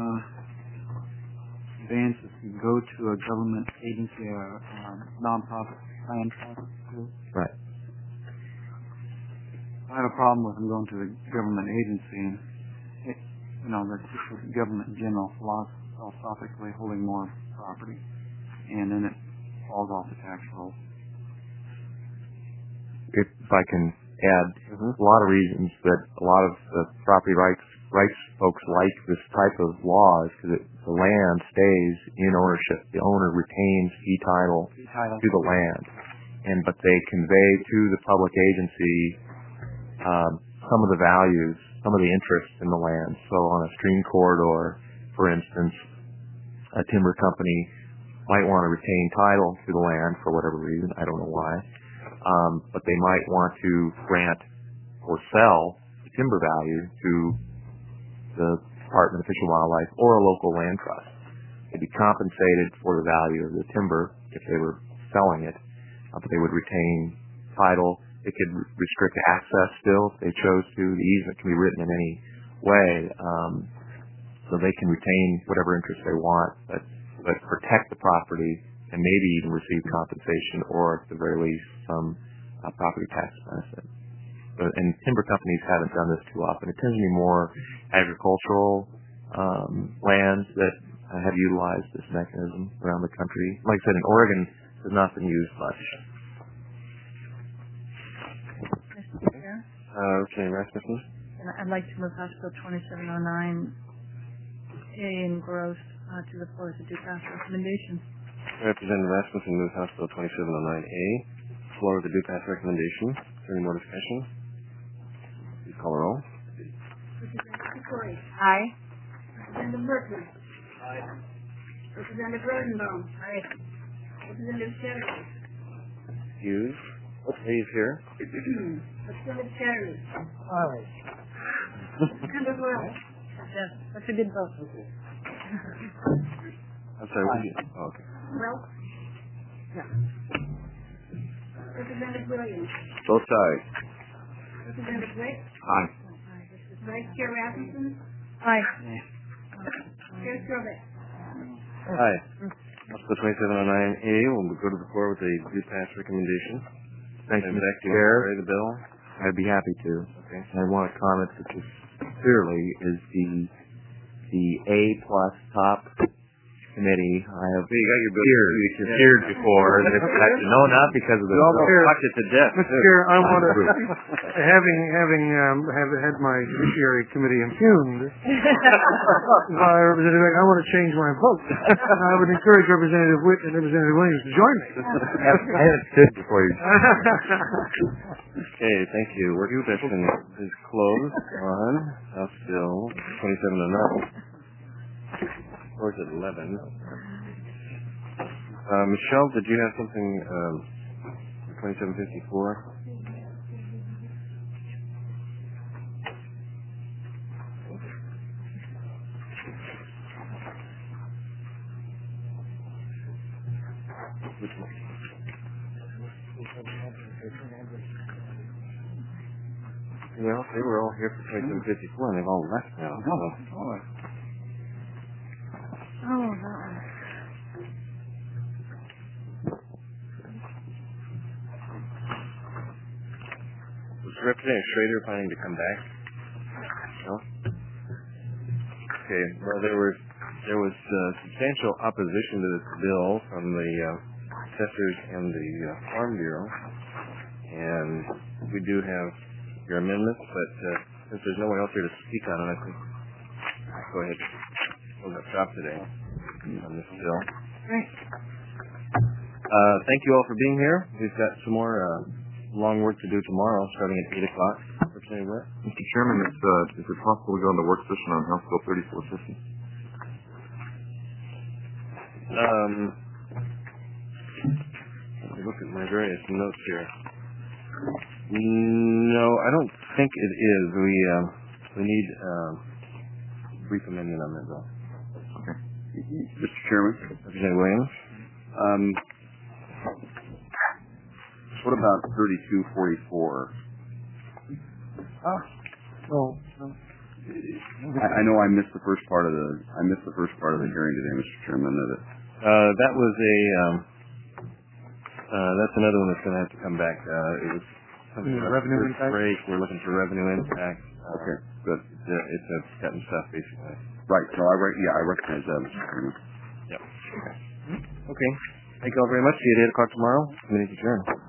Speaker 17: advances can go to a government agency or non-profit plan process.
Speaker 13: Right.
Speaker 17: I have a problem with them going to the government agency. That's just the government in general philosophically holding more property, and then it falls off the tax roll.
Speaker 13: If I can add, a lot of reasons that a lot of the property rights rights folks like this type of laws because the land stays in ownership. The owner retains fee title to the land, but they convey to the public agency some of the values, some of the interests in the land. So on a stream corridor, for instance, a timber company might want to retain title to the land for whatever reason. I don't know why. But they might want to grant or sell the timber value to the Department of Fish and Wildlife or a local land trust. They'd be compensated for the value of the timber if they were selling it, but they would retain title. They could restrict access still if they chose to. The easement can be written in any way, so they can retain whatever interest they want, but protect the property and maybe even receive compensation or, at the very least, some property tax benefit. And timber companies haven't done this too often. It tends to be more agricultural lands that have utilized this mechanism around the country. Like I said, in Oregon, it has not been used much.
Speaker 1: Okay, Rasmussen?
Speaker 10: I'd like to move House Bill 2709 engrossed to the floor as a due pass recommendation.
Speaker 1: Representative Rasmussen moves House Bill 2709A. Floor with the due pass recommendation. Is there any more discussion? Please call the roll.
Speaker 8: Representative Corey.
Speaker 3: Aye.
Speaker 8: Representative Berkman. Aye. Representative Rosenbaum. Aye. Representative Chatterley.
Speaker 1: Hughes. He's here.
Speaker 8: Representative Chatterley.
Speaker 10: Aye.
Speaker 8: Representative Wells.
Speaker 10: Yes, that's a good vote.
Speaker 1: I'm sorry, what did you... Oh, okay.
Speaker 8: Wells.
Speaker 10: Yeah.
Speaker 8: Representative Williams.
Speaker 22: Both sides.
Speaker 8: Representative Blake.
Speaker 22: Aye.
Speaker 8: Vice Chair Rasmussen.
Speaker 10: Aye.
Speaker 8: Chair Strobeck.
Speaker 1: Aye. House Bill 2709A will go to the floor with a due pass recommendation.
Speaker 13: Thank you,
Speaker 1: Mr.
Speaker 13: Chair.
Speaker 1: The bill.
Speaker 13: I'd be happy to.
Speaker 1: Okay.
Speaker 13: I want to comment that this clearly is the A-plus top committee. I have cheered before. No, not because of the
Speaker 1: Watch it to death.
Speaker 5: Mr. Chair, I want to, having had my judiciary committee impugned by Representative, I want to change my vote. I would encourage Representative Witt and Representative Williams to join me.
Speaker 13: I haven't stood before you.
Speaker 1: Okay, thank you. Working session is closed on House Bill 2709. Floor's at 11. Michelle, did you have something 2754? Which one? Well, they were all here for 2754 and they've all left now.
Speaker 10: Oh, that one.
Speaker 1: Was Representative Schrader planning to come back? No? Okay, well there was substantial opposition to this bill from the assessors and the Farm Bureau, and we do have your amendments, but since there's no one else here to speak on it, I think go ahead. We'll stop today on this bill.
Speaker 10: Great.
Speaker 1: Thank you all for being here. We've got some more long work to do tomorrow, starting at 8 o'clock. Representative Witt?
Speaker 9: Mr. Chairman, is it possible to go on the work session on House Bill 3450?
Speaker 1: Let me look at my various notes here. No, I don't think it is. We need brief amendment on that bill.
Speaker 22: Okay. Mr. Chairman?
Speaker 1: Representative Williams?
Speaker 22: What about 3244? I know I missed the first part of the hearing today, Mr. Chairman.
Speaker 1: That was that's another one that's going to have to come back. It was something about
Speaker 5: revenue impact.
Speaker 1: Break. We're looking for revenue impact.
Speaker 22: Okay, good.
Speaker 1: It's a cutting stuff basically.
Speaker 22: Right. So I recognize that, Mr. Chairman.
Speaker 1: Yep. Okay. Thank you all very much. See you at 8 o'clock tomorrow. Meeting adjourned.